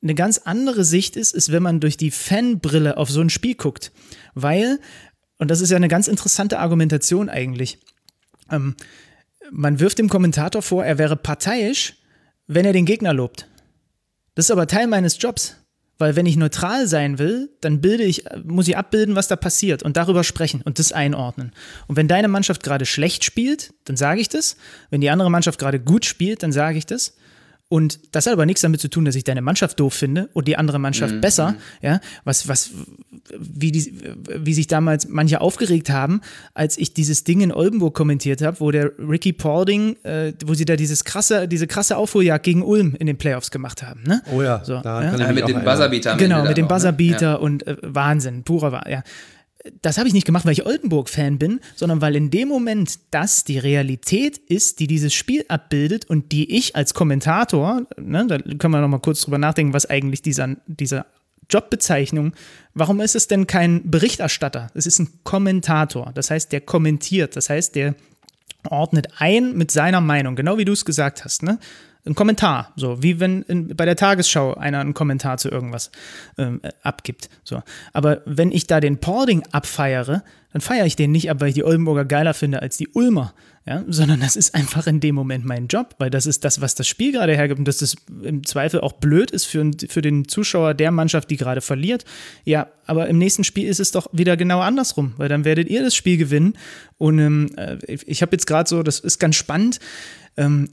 eine ganz andere Sicht ist, ist, wenn man durch die Fanbrille auf so ein Spiel guckt. Weil, und das ist ja eine ganz interessante Argumentation eigentlich, ähm, man wirft dem Kommentator vor, er wäre parteiisch, wenn er den Gegner lobt. Das ist aber Teil meines Jobs. Weil wenn ich neutral sein will, dann bilde ich, muss ich abbilden, was da passiert und darüber sprechen und das einordnen. Und wenn deine Mannschaft gerade schlecht spielt, dann sage ich das. Wenn die andere Mannschaft gerade gut spielt, dann sage ich das. Und das hat aber nichts damit zu tun, dass ich deine Mannschaft doof finde und die andere Mannschaft mhm. besser. Ja, was, was, wie, die, wie sich damals manche aufgeregt haben, als ich dieses Ding in Oldenburg kommentiert habe, wo der Ricky Paulding, äh, wo sie da dieses krasse, diese krasse Aufholjagd gegen Ulm in den Playoffs gemacht haben. Ne? Oh ja, so, da ja? kann ich ja, mit dem Buzzerbeater. Genau, mit dem auch, Buzzerbeater ne? ja. und äh, Wahnsinn, purer Wahnsinn. Ja. Das habe ich nicht gemacht, weil ich Oldenburg-Fan bin, sondern weil in dem Moment das die Realität ist, die dieses Spiel abbildet und die ich als Kommentator, ne, da können wir noch mal kurz drüber nachdenken, was eigentlich dieser, dieser Jobbezeichnung, warum ist es denn kein Berichterstatter? Es ist ein Kommentator, das heißt, der kommentiert, das heißt, der ordnet ein mit seiner Meinung, genau wie du es gesagt hast, ne? Ein Kommentar, so wie wenn in, bei der Tagesschau einer einen Kommentar zu irgendwas ähm, abgibt. So. Aber wenn ich da den Paulding abfeiere, dann feiere ich den nicht ab, weil ich die Oldenburger geiler finde als die Ulmer, ja? Sondern das ist einfach in dem Moment mein Job, weil das ist das, was das Spiel gerade hergibt und dass das im Zweifel auch blöd ist für, für den Zuschauer der Mannschaft, die gerade verliert. Ja, aber im nächsten Spiel ist es doch wieder genau andersrum, weil dann werdet ihr das Spiel gewinnen und ähm, ich habe jetzt gerade so, das ist ganz spannend, ähm,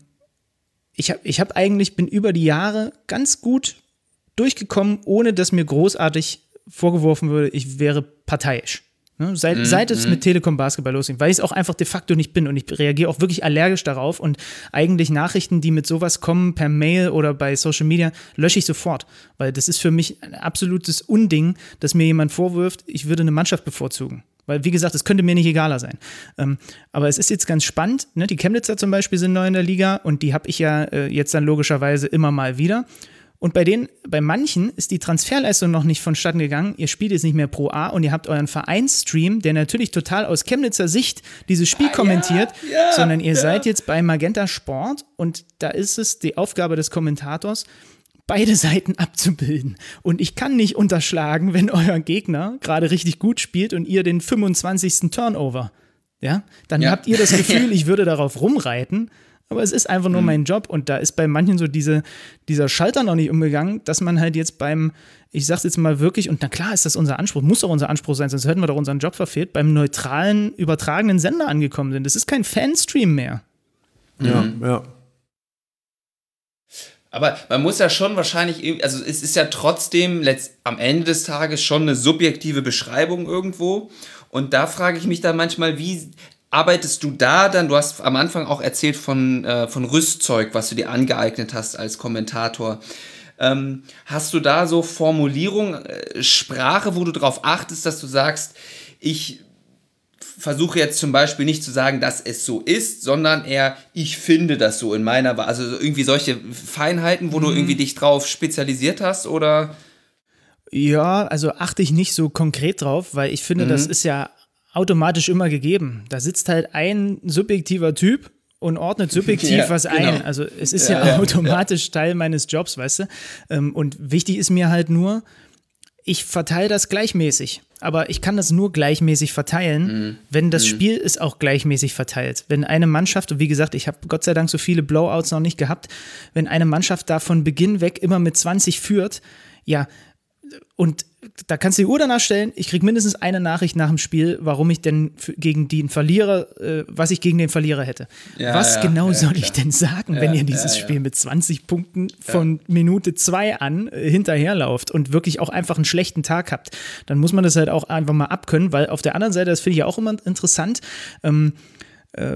Ich habe ich hab eigentlich, bin über die Jahre ganz gut durchgekommen, ohne dass mir großartig vorgeworfen würde, ich wäre parteiisch. Ne? Seit, mm, seit es mm. mit Telekom Basketball losging, weil ich es auch einfach de facto nicht bin und ich reagiere auch wirklich allergisch darauf und eigentlich Nachrichten, die mit sowas kommen, per Mail oder bei Social Media, lösche ich sofort, weil das ist für mich ein absolutes Unding, dass mir jemand vorwirft, ich würde eine Mannschaft bevorzugen. Weil, wie gesagt, es könnte mir nicht egaler sein. Ähm, aber es ist jetzt ganz spannend, ne? Die Chemnitzer zum Beispiel sind neu in der Liga und die habe ich ja äh, jetzt dann logischerweise immer mal wieder. Und bei denen, bei manchen ist die Transferleistung noch nicht vonstatten gegangen. Ihr spielt jetzt nicht mehr Pro A und ihr habt euren Vereinsstream, der natürlich total aus Chemnitzer Sicht dieses Spiel ah, kommentiert, ja, ja, sondern ihr ja. seid jetzt bei Magenta Sport und da ist es die Aufgabe des Kommentators, beide Seiten abzubilden. Und ich kann nicht unterschlagen, wenn euer Gegner gerade richtig gut spielt und ihr den fünfundzwanzigsten Turnover, ja, dann ja. habt ihr das Gefühl, ich würde darauf rumreiten, aber es ist einfach nur mhm. mein Job und da ist bei manchen so diese, dieser Schalter noch nicht umgegangen, dass man halt jetzt beim, ich sag's jetzt mal wirklich, und na klar ist das unser Anspruch, muss doch unser Anspruch sein, sonst hätten wir doch unseren Job verfehlt, beim neutralen, übertragenen Sender angekommen sind. Das ist kein Fanstream mehr. Ja, mhm. ja. Aber man muss ja schon wahrscheinlich, also es ist ja trotzdem letzt, am Ende des Tages schon eine subjektive Beschreibung irgendwo. Und da frage ich mich dann manchmal, wie arbeitest du da dann? Du hast am Anfang auch erzählt von, äh, von Rüstzeug, was du dir angeeignet hast als Kommentator. Ähm, hast du da so Formulierung, äh, Sprache, wo du darauf achtest, dass du sagst, ich versuche jetzt zum Beispiel nicht zu sagen, dass es so ist, sondern eher, ich finde das so in meiner Wahl. Also irgendwie solche Feinheiten, wo mhm. du irgendwie dich drauf spezialisiert hast, oder? Ja, also achte ich nicht so konkret drauf, weil ich finde, mhm. das ist ja automatisch immer gegeben. Da sitzt halt ein subjektiver Typ und ordnet subjektiv ja, was ein. Genau. Also es ist ja, ja automatisch ja. Teil meines Jobs, weißt du? Und wichtig ist mir halt nur, ich verteile das gleichmäßig. Aber ich kann das nur gleichmäßig verteilen, mm. wenn das mm. Spiel ist auch gleichmäßig verteilt. Wenn eine Mannschaft, und wie gesagt, ich habe Gott sei Dank so viele Blowouts noch nicht gehabt, wenn eine Mannschaft da von Beginn weg immer mit zwanzig führt, ja, und da kannst du die Uhr danach stellen, ich kriege mindestens eine Nachricht nach dem Spiel, warum ich denn für, gegen den Verlierer, äh, was ich gegen den Verlierer hätte. Ja, was ja, genau ja, soll klar. ich denn sagen, ja, wenn ihr dieses ja, ja. Spiel mit zwanzig Punkten von ja. Minute zwei an äh, hinterherlauft und wirklich auch einfach einen schlechten Tag habt? Dann muss man das halt auch einfach mal abkönnen, weil auf der anderen Seite, das finde ich ja auch immer interessant, ähm, äh,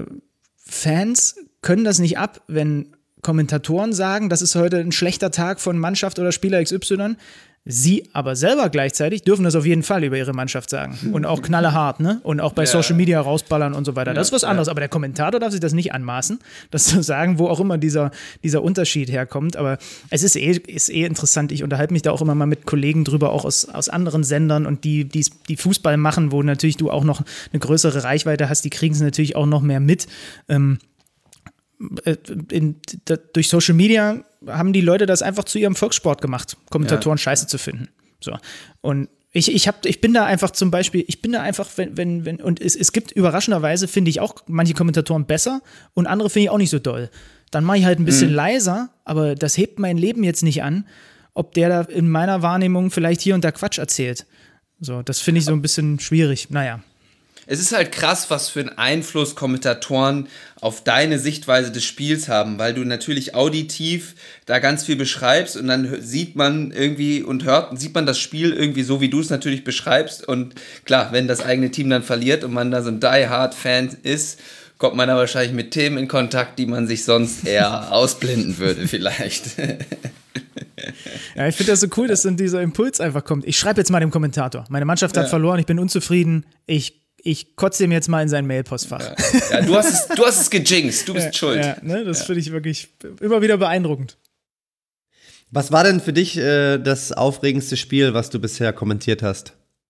Fans können das nicht ab, wenn Kommentatoren sagen, das ist heute ein schlechter Tag von Mannschaft oder Spieler X Y. Sie aber selber gleichzeitig dürfen das auf jeden Fall über ihre Mannschaft sagen. Und auch knallhart, ne? Und auch bei ja. Social Media rausballern und so weiter. Das ist was anderes. Aber der Kommentator darf sich das nicht anmaßen, das zu sagen, wo auch immer dieser, dieser Unterschied herkommt. Aber es ist eh, ist eh interessant. Ich unterhalte mich da auch immer mal mit Kollegen drüber, auch aus, aus anderen Sendern und die, die, die Fußball machen, wo natürlich du auch noch eine größere Reichweite hast, die kriegen es natürlich auch noch mehr mit. Ähm, In, da, durch Social Media haben die Leute das einfach zu ihrem Volkssport gemacht, Kommentatoren ja. scheiße zu finden. So. Und ich, ich, hab, ich bin da einfach zum Beispiel, ich bin da einfach, wenn, wenn, wenn, und es, es gibt überraschenderweise, finde ich auch manche Kommentatoren besser und andere finde ich auch nicht so doll. Dann mache ich halt ein bisschen mhm. leiser, aber das hebt mein Leben jetzt nicht an, ob der da in meiner Wahrnehmung vielleicht hier und da Quatsch erzählt. So, das finde ich so ein bisschen schwierig. Naja. Es ist halt krass, was für einen Einfluss Kommentatoren auf deine Sichtweise des Spiels haben, weil du natürlich auditiv da ganz viel beschreibst und dann sieht man irgendwie und hört, sieht man das Spiel irgendwie so, wie du es natürlich beschreibst. Und klar, wenn das eigene Team dann verliert und man da so ein Die-Hard-Fan ist, kommt man da wahrscheinlich mit Themen in Kontakt, die man sich sonst eher ausblenden würde vielleicht. Ja, ich finde das so cool, dass dann dieser Impuls einfach kommt. Ich schreibe jetzt mal dem Kommentator. Meine Mannschaft hat ja. verloren, ich bin unzufrieden, ich Ich kotze ihm jetzt mal in sein Mailpostfach. Ja, ja du, hast es, du hast es gejinxt, du bist ja, schuld. Ja, ne, das ja. finde ich wirklich immer wieder beeindruckend. Was war denn für dich äh, das aufregendste Spiel, was du bisher kommentiert hast?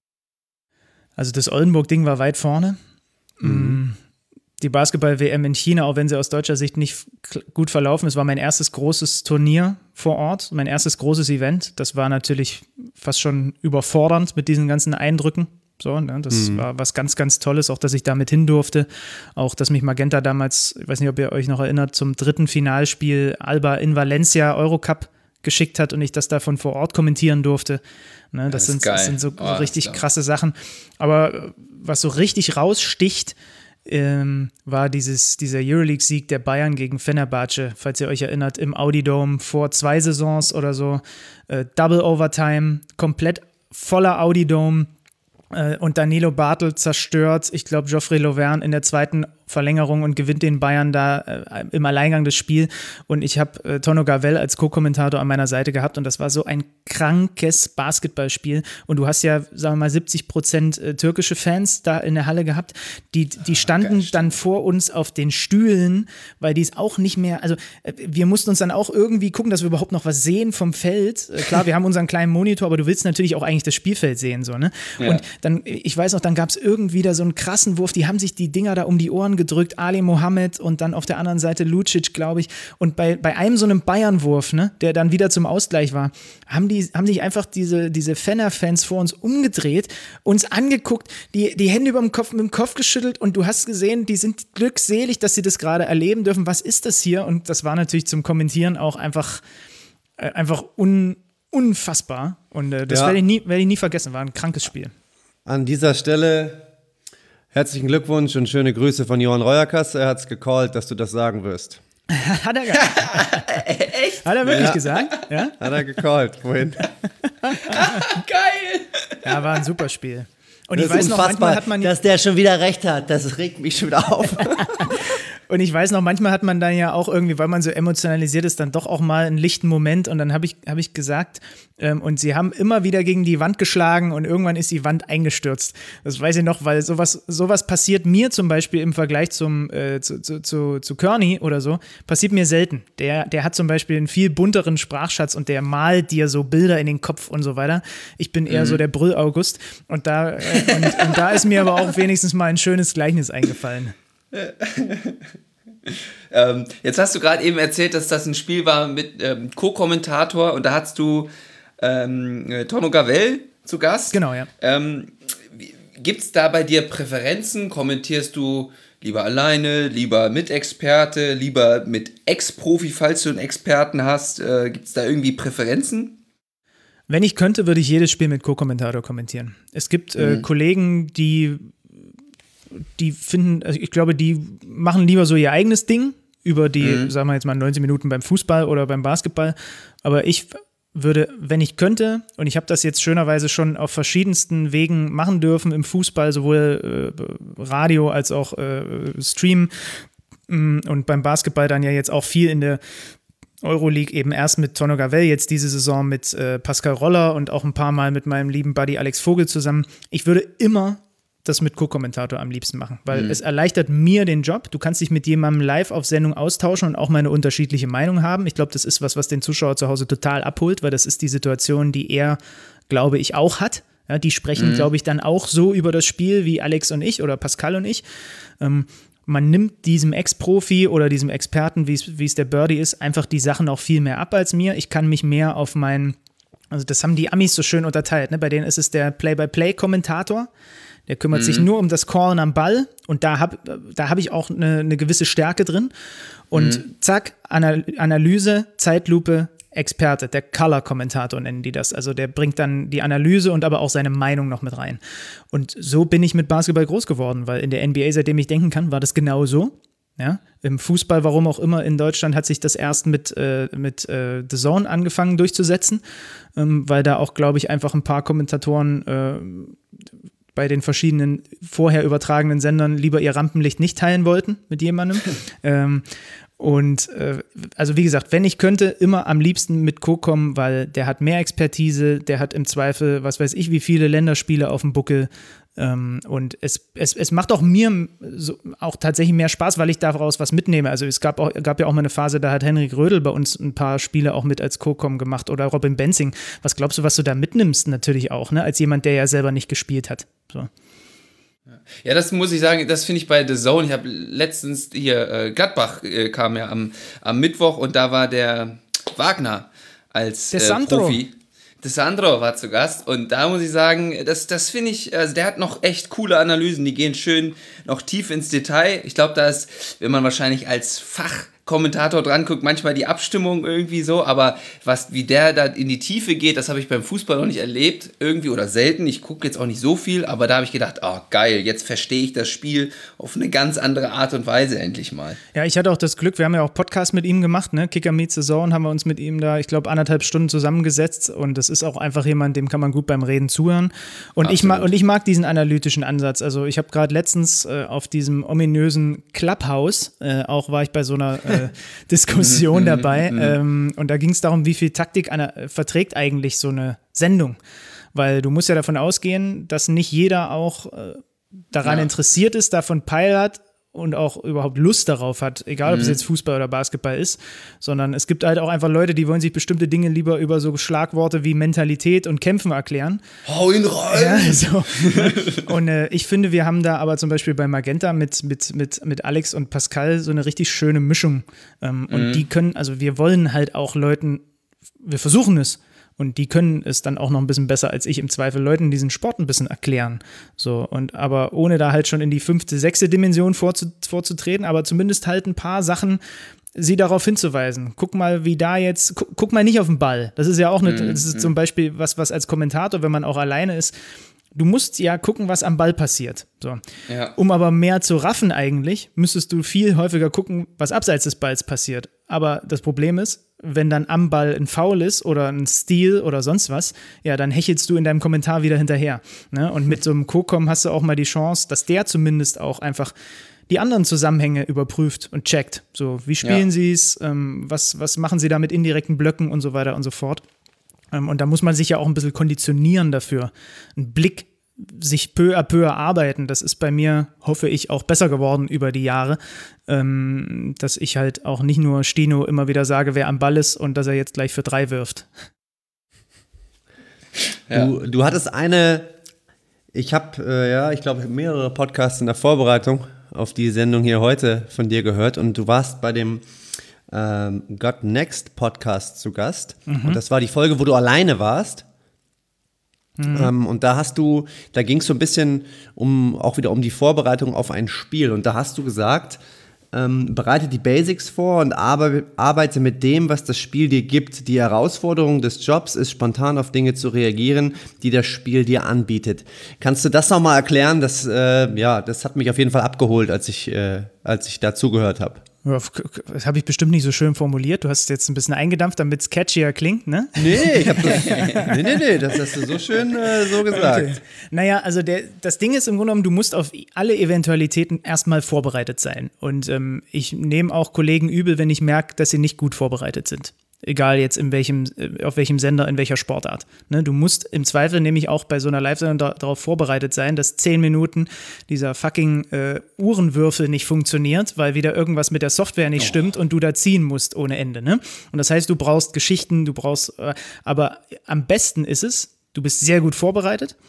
Also das Oldenburg-Ding war weit vorne. Mhm. Die Basketball-W M in China, auch wenn sie aus deutscher Sicht nicht gut verlaufen ist, war mein erstes großes Turnier vor Ort, mein erstes großes Event. Das war natürlich fast schon überfordernd mit diesen ganzen Eindrücken. So, ne, das mhm. war was ganz, ganz Tolles, auch dass ich damit hin durfte. Auch, dass mich Magenta damals, ich weiß nicht, ob ihr euch noch erinnert, zum dritten Finalspiel Alba in Valencia Eurocup geschickt hat und ich das davon vor Ort kommentieren durfte. Ne, das, das, sind, das sind so oh, richtig krasse Sachen. Aber was so richtig raussticht, ähm, war dieses, dieser Euroleague-Sieg der Bayern gegen Fenerbahce, falls ihr euch erinnert, im Audi Dome vor zwei Saisons oder so. Äh, Double Overtime, komplett voller Audi Dome. Und Danilo Bartel zerstört, ich glaube, Geoffrey Lauvergne in der zweiten Verlängerung und gewinnt den Bayern da äh, im Alleingang das Spiel. Und ich habe äh, Tonno Gavel als Co-Kommentator an meiner Seite gehabt und das war so ein krankes Basketballspiel. Und du hast ja, sagen wir mal, siebzig Prozent äh, türkische Fans da in der Halle gehabt. Die, die standen okay, dann vor uns auf den Stühlen, weil die es auch nicht mehr, also äh, wir mussten uns dann auch irgendwie gucken, dass wir überhaupt noch was sehen vom Feld. Äh, klar, wir haben unseren kleinen Monitor, aber du willst natürlich auch eigentlich das Spielfeld sehen, so, ne? Ja. Und dann, ich weiß noch, dann gab es irgendwie da so einen krassen Wurf, die haben sich die Dinger da um die Ohren gedrückt, Ali Mohammed und dann auf der anderen Seite Lucic, glaube ich. Und bei, bei einem so einem Bayern-Wurf, ne, der dann wieder zum Ausgleich war, haben die haben sich einfach diese, diese Fenner-Fans vor uns umgedreht, uns angeguckt, die, die Hände über dem Kopf, mit dem Kopf geschüttelt und du hast gesehen, die sind glückselig, dass sie das gerade erleben dürfen. Was ist das hier? Und das war natürlich zum Kommentieren auch einfach, äh, einfach un, unfassbar. Und äh, das ja. werde ich, nie, werd ich nie vergessen. War ein krankes Spiel. An dieser Stelle herzlichen Glückwunsch und schöne Grüße von Johann Reuerkas. Er hat es gecallt, dass du das sagen wirst. Hat er gesagt? Echt? Hat er wirklich ja. gesagt? Ja? Hat er gecallt, vorhin. Geil! Ja, war ein super Spiel. Und das ich weiß ist noch, manchmal hat man. Dass der schon wieder recht hat, das regt mich schon wieder auf. Und ich weiß noch, manchmal hat man dann ja auch irgendwie, weil man so emotionalisiert ist, dann doch auch mal einen lichten Moment. Und dann habe ich, hab ich gesagt, ähm, und sie haben immer wieder gegen die Wand geschlagen und irgendwann ist die Wand eingestürzt. Das weiß ich noch, weil sowas, sowas passiert mir zum Beispiel im Vergleich zum, äh, zu, zu, zu, zu Kearney oder so, passiert mir selten. Der, der hat zum Beispiel einen viel bunteren Sprachschatz und der malt dir so Bilder in den Kopf und so weiter. Ich bin eher mhm. so der Brüll-August. Und da, äh, und, und da ist mir aber auch wenigstens mal ein schönes Gleichnis eingefallen. ähm, jetzt hast du gerade eben erzählt, dass das ein Spiel war mit ähm, Co-Kommentator und da hast du ähm, Tonno Gavel zu Gast. Genau, ja. Ähm, Gibt es da bei dir Präferenzen? Kommentierst du lieber alleine, lieber mit Experte, lieber mit Ex-Profi, falls du einen Experten hast? Äh, Gibt es da irgendwie Präferenzen? Wenn ich könnte, würde ich jedes Spiel mit Co-Kommentator kommentieren. Es gibt äh, mhm. Kollegen, die die finden, also ich glaube, die machen lieber so ihr eigenes Ding über die, mhm. sagen wir jetzt mal, neunzig Minuten beim Fußball oder beim Basketball. Aber ich würde, wenn ich könnte, und ich habe das jetzt schönerweise schon auf verschiedensten Wegen machen dürfen im Fußball, sowohl äh, Radio als auch äh, Stream und beim Basketball dann ja jetzt auch viel in der Euroleague, eben erst mit Tonno Gavel, jetzt diese Saison mit äh, Pascal Roller und auch ein paar Mal mit meinem lieben Buddy Alex Vogel zusammen. Ich würde immer das mit Co-Kommentator am liebsten machen, weil mhm. es erleichtert mir den Job. Du kannst dich mit jemandem live auf Sendung austauschen und auch mal eine unterschiedliche Meinung haben. Ich glaube, das ist was, was den Zuschauer zu Hause total abholt, weil das ist die Situation, die er, glaube ich, auch hat. Ja, die sprechen, mhm. glaube ich, dann auch so über das Spiel wie Alex und ich oder Pascal und ich. Ähm, man nimmt diesem Ex-Profi oder diesem Experten, wie es der Birdie ist, einfach die Sachen auch viel mehr ab als mir. Ich kann mich mehr auf meinen, also das haben die Amis so schön unterteilt, ne? Bei denen ist es der Play-by-Play-Kommentator, der kümmert mhm. sich nur um das Callen am Ball und da habe da hab ich auch eine, eine gewisse Stärke drin. Und mhm. zack, Anal- Analyse, Zeitlupe, Experte, der Color-Kommentator nennen die das. Also der bringt dann die Analyse und aber auch seine Meinung noch mit rein. Und so bin ich mit Basketball groß geworden, weil in der N B A, seitdem ich denken kann, war das genau so. Ja? Im Fußball, warum auch immer, in Deutschland hat sich das erst mit, äh, mit äh, The Zone angefangen durchzusetzen, ähm, weil da auch, glaube ich, einfach ein paar Kommentatoren äh, bei den verschiedenen vorher übertragenen Sendern lieber ihr Rampenlicht nicht teilen wollten mit jemandem. ähm, Und äh, also wie gesagt, wenn ich könnte, immer am liebsten mit Co kommen, weil der hat mehr Expertise, der hat im Zweifel, was weiß ich, wie viele Länderspiele auf dem Buckel. Ähm, und es, es, es macht auch mir so, auch tatsächlich mehr Spaß, weil ich daraus was mitnehme. Also es gab, auch, gab ja auch mal eine Phase, da hat Henrik Rödel bei uns ein paar Spiele auch mit als Co-Com gemacht oder Robin Benzing. Was glaubst du, was du da mitnimmst natürlich auch, ne? Als jemand, der ja selber nicht gespielt hat. So. Ja, das muss ich sagen, das finde ich bei The Zone. Ich habe letztens hier, äh, Gladbach äh, kam ja am, am Mittwoch und da war der Wagner als äh, Profi. De Sandro war zu Gast und da muss ich sagen, das, das finde ich, also der hat noch echt coole Analysen, die gehen schön noch tief ins Detail. Ich glaube, da ist, wenn man wahrscheinlich als Fachkommentator dran guckt, manchmal die Abstimmung irgendwie so, aber was, wie der da in die Tiefe geht, das habe ich beim Fußball noch nicht erlebt, irgendwie oder selten. Ich gucke jetzt auch nicht so viel, aber da habe ich gedacht, oh geil, jetzt verstehe ich das Spiel auf eine ganz andere Art und Weise endlich mal. Ja, ich hatte auch das Glück, wir haben ja auch Podcasts mit ihm gemacht, ne? Kicker Meets the Zone, haben wir uns mit ihm da, ich glaube, anderthalb Stunden zusammengesetzt und das ist auch einfach jemand, dem kann man gut beim Reden zuhören. Und, ich mag, und ich mag diesen analytischen Ansatz. Also ich habe gerade letztens äh, auf diesem ominösen Clubhouse, äh, auch war ich bei so einer äh, Diskussion dabei ähm, und da ging es darum, wie viel Taktik einer, verträgt eigentlich so eine Sendung. Weil du musst ja davon ausgehen, dass nicht jeder auch äh, daran ja. interessiert ist, davon Peil hat und auch überhaupt Lust darauf hat, egal ob mhm. es jetzt Fußball oder Basketball ist, sondern es gibt halt auch einfach Leute, die wollen sich bestimmte Dinge lieber über so Schlagworte wie Mentalität und Kämpfen erklären. Hau ihn rein! Ja, so. Und äh, ich finde, wir haben da aber zum Beispiel bei Magenta mit, mit, mit, mit Alex und Pascal so eine richtig schöne Mischung. Ähm, und mhm. die können, also wir wollen halt auch Leuten, wir versuchen es, und die können es dann auch noch ein bisschen besser als ich im Zweifel Leuten diesen Sport ein bisschen erklären. So, und aber ohne da halt schon in die fünfte, sechste Dimension vorzu, vorzutreten, aber zumindest halt ein paar Sachen, sie darauf hinzuweisen. Guck mal, wie da jetzt, guck, guck mal nicht auf den Ball. Das ist ja auch eine, mhm. das ist zum Beispiel was, was als Kommentator, wenn man auch alleine ist, du musst ja gucken, was am Ball passiert. So. Ja. Um aber mehr zu raffen eigentlich, müsstest du viel häufiger gucken, was abseits des Balls passiert. Aber das Problem ist, wenn dann am Ball ein Foul ist oder ein Steal oder sonst was, ja, dann hechelst du in deinem Kommentar wieder hinterher. Ne? Und mit so einem Co-Com hast du auch mal die Chance, dass der zumindest auch einfach die anderen Zusammenhänge überprüft und checkt. So, wie spielen ja. sie es, ähm, was, was machen sie da mit indirekten Blöcken und so weiter und so fort. Ähm, und da muss man sich ja auch ein bisschen konditionieren dafür. Ein Blick sich peu à peu erarbeiten, das ist bei mir, hoffe ich, auch besser geworden über die Jahre, ähm, dass ich halt auch nicht nur Stino immer wieder sage, wer am Ball ist und dass er jetzt gleich für drei wirft. Ja. Du, du hattest eine, ich habe, äh, ja, ich glaube, mehrere Podcasts in der Vorbereitung auf die Sendung hier heute von dir gehört und du warst bei dem ähm, Got Next Podcast zu Gast mhm. und das war die Folge, wo du alleine warst. Mhm. Ähm, und da hast du, da ging es so ein bisschen um, auch wieder um die Vorbereitung auf ein Spiel. Und da hast du gesagt, ähm, bereite die Basics vor und arbe- arbeite mit dem, was das Spiel dir gibt. Die Herausforderung des Jobs ist, spontan auf Dinge zu reagieren, die das Spiel dir anbietet. Kannst du das nochmal erklären? Das, äh, ja, das hat mich auf jeden Fall abgeholt, als ich, äh, als ich da zugehört habe. Das habe ich bestimmt nicht so schön formuliert. Du hast es jetzt ein bisschen eingedampft, damit es catchier klingt, ne? Nee, ich hab das, nee, nee, nee, das hast du so schön äh, so gesagt. Okay. Naja, also der, das Ding ist im Grunde genommen, du musst auf alle Eventualitäten erstmal vorbereitet sein. Und ähm, ich nehme auch Kollegen übel, wenn ich merke, dass sie nicht gut vorbereitet sind. Egal jetzt in welchem, auf welchem Sender, in welcher Sportart. Ne, du musst im Zweifel nämlich auch bei so einer Live-Sendung da, darauf vorbereitet sein, dass zehn Minuten dieser fucking äh, Uhrenwürfel nicht funktioniert, weil wieder irgendwas mit der Software nicht oh. stimmt und du da ziehen musst ohne Ende. Ne? Und das heißt, du brauchst Geschichten, du brauchst, äh, aber am besten ist es, du bist sehr gut vorbereitet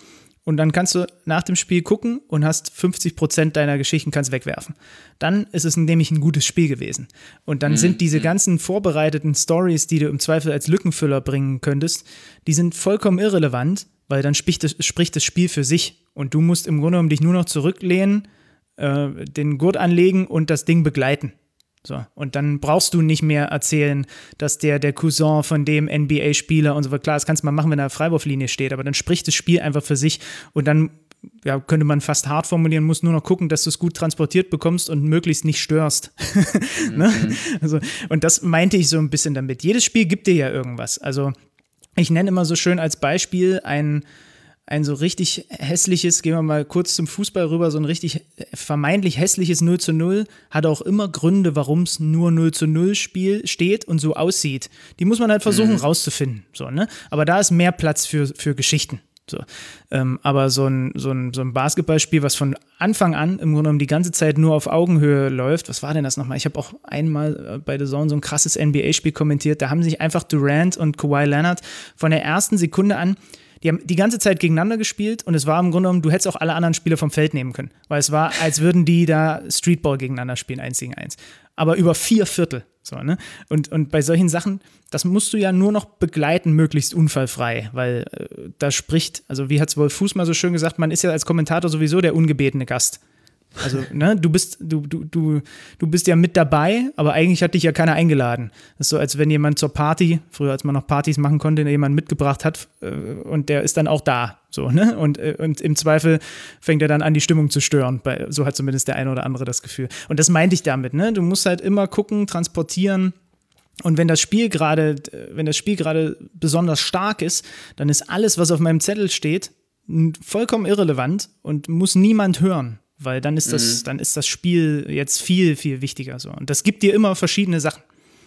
und dann kannst du nach dem Spiel gucken und hast fünfzig Prozent deiner Geschichten kannst wegwerfen. Dann ist es nämlich ein gutes Spiel gewesen. Und dann mhm. sind diese ganzen vorbereiteten Stories, die du im Zweifel als Lückenfüller bringen könntest, die sind vollkommen irrelevant, weil dann spricht das, spricht das Spiel für sich. Und du musst im Grunde genommen dich nur noch zurücklehnen, äh, den Gurt anlegen und das Ding begleiten. So, und dann brauchst du nicht mehr erzählen, dass der, der Cousin von dem N B A-Spieler und so weiter, klar, das kannst du mal machen, wenn er auf Freiwurflinie steht, aber dann spricht das Spiel einfach für sich und dann ja, könnte man fast hart formulieren, musst nur noch gucken, dass du es gut transportiert bekommst und möglichst nicht störst. ne? mhm. also, und das meinte ich so ein bisschen damit. Jedes Spiel gibt dir ja irgendwas. Also ich nenne immer so schön als Beispiel ein Ein so richtig hässliches, gehen wir mal kurz zum Fußball rüber, so ein richtig vermeintlich hässliches null zu null hat auch immer Gründe, warum es nur null zu null Spiel steht und so aussieht. Die muss man halt versuchen mhm. rauszufinden. So, ne? Aber da ist mehr Platz für, für Geschichten. So. Ähm, aber so ein, so, ein, so ein Basketballspiel, was von Anfang an im Grunde genommen die ganze Zeit nur auf Augenhöhe läuft, was war denn das nochmal? Ich habe auch einmal bei The Zone so ein krasses N B A-Spiel kommentiert, da haben sich einfach Durant und Kawhi Leonard von der ersten Sekunde an die haben die ganze Zeit gegeneinander gespielt und es war im Grunde genommen, du hättest auch alle anderen Spieler vom Feld nehmen können, weil es war, als würden die da Streetball gegeneinander spielen, eins gegen eins. Aber über vier Viertel. So, ne? und, und bei solchen Sachen, das musst du ja nur noch begleiten, möglichst unfallfrei, weil äh, da spricht, also wie hat es Wolf Fuß mal so schön gesagt, man ist ja als Kommentator sowieso der ungebetene Gast. Also, ne, du bist, du, du, du, du bist ja mit dabei, aber eigentlich hat dich ja keiner eingeladen. Das ist so, als wenn jemand zur Party, früher als man noch Partys machen konnte, jemand mitgebracht hat äh, und der ist dann auch da. So, ne? Und, äh, und im Zweifel fängt er dann an, die Stimmung zu stören. Bei, so hat zumindest der eine oder andere das Gefühl. Und das meinte ich damit, ne? Du musst halt immer gucken, transportieren. Und wenn das Spiel gerade, wenn das Spiel gerade besonders stark ist, dann ist alles, was auf meinem Zettel steht, vollkommen irrelevant und muss niemand hören. Weil dann ist das, mhm. dann ist das Spiel jetzt viel, viel wichtiger. So. Und das gibt dir immer verschiedene Sachen.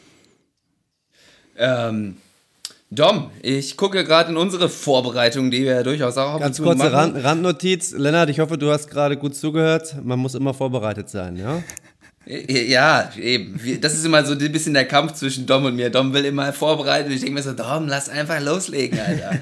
Ähm, Dom, ich gucke gerade in unsere Vorbereitung, die wir ja durchaus auch ab und zu machen. Ganz kurze machen. Rand, Randnotiz. Lennart, ich hoffe, du hast gerade gut zugehört. Man muss immer vorbereitet sein, ja? Ja, eben. Das ist immer so ein bisschen der Kampf zwischen Dom und mir. Dom will immer vorbereiten und ich denke mir so, Dom, lass einfach loslegen, Alter.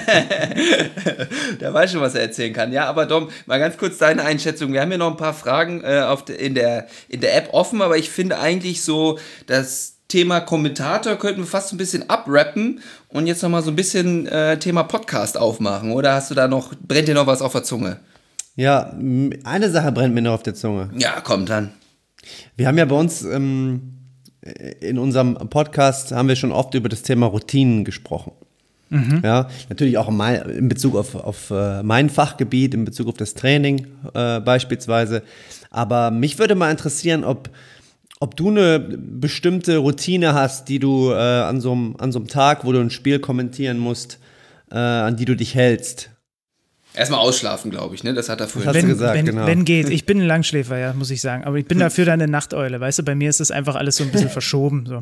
Der weiß schon, was er erzählen kann. Ja, aber Dom, mal ganz kurz deine Einschätzung. Wir haben hier noch ein paar Fragen äh, auf de, in, der, in der App offen, aber ich finde eigentlich so, das Thema Kommentator könnten wir fast so ein bisschen abrappen und jetzt nochmal so ein bisschen äh, Thema Podcast aufmachen. Oder hast du da noch, brennt dir noch was auf der Zunge? Ja, eine Sache brennt mir noch auf der Zunge. Ja, komm dann. Wir haben ja bei uns ähm, in unserem Podcast haben wir schon oft über das Thema Routinen gesprochen. Mhm. Ja, natürlich auch in Bezug auf, auf äh, mein Fachgebiet, in Bezug auf das Training äh, beispielsweise. Aber mich würde mal interessieren, ob, ob du eine bestimmte Routine hast, die du äh, an so einem an so einem Tag, wo du ein Spiel kommentieren musst, äh, an die du dich hältst. Erstmal ausschlafen, glaube ich, ne? Das hat er vorhin wenn, gesagt, wenn, genau. Wenn geht. Ich bin ein Langschläfer, ja, muss ich sagen. Aber ich bin dafür dann eine Nachteule, weißt du? Bei mir ist das einfach alles so ein bisschen verschoben. So.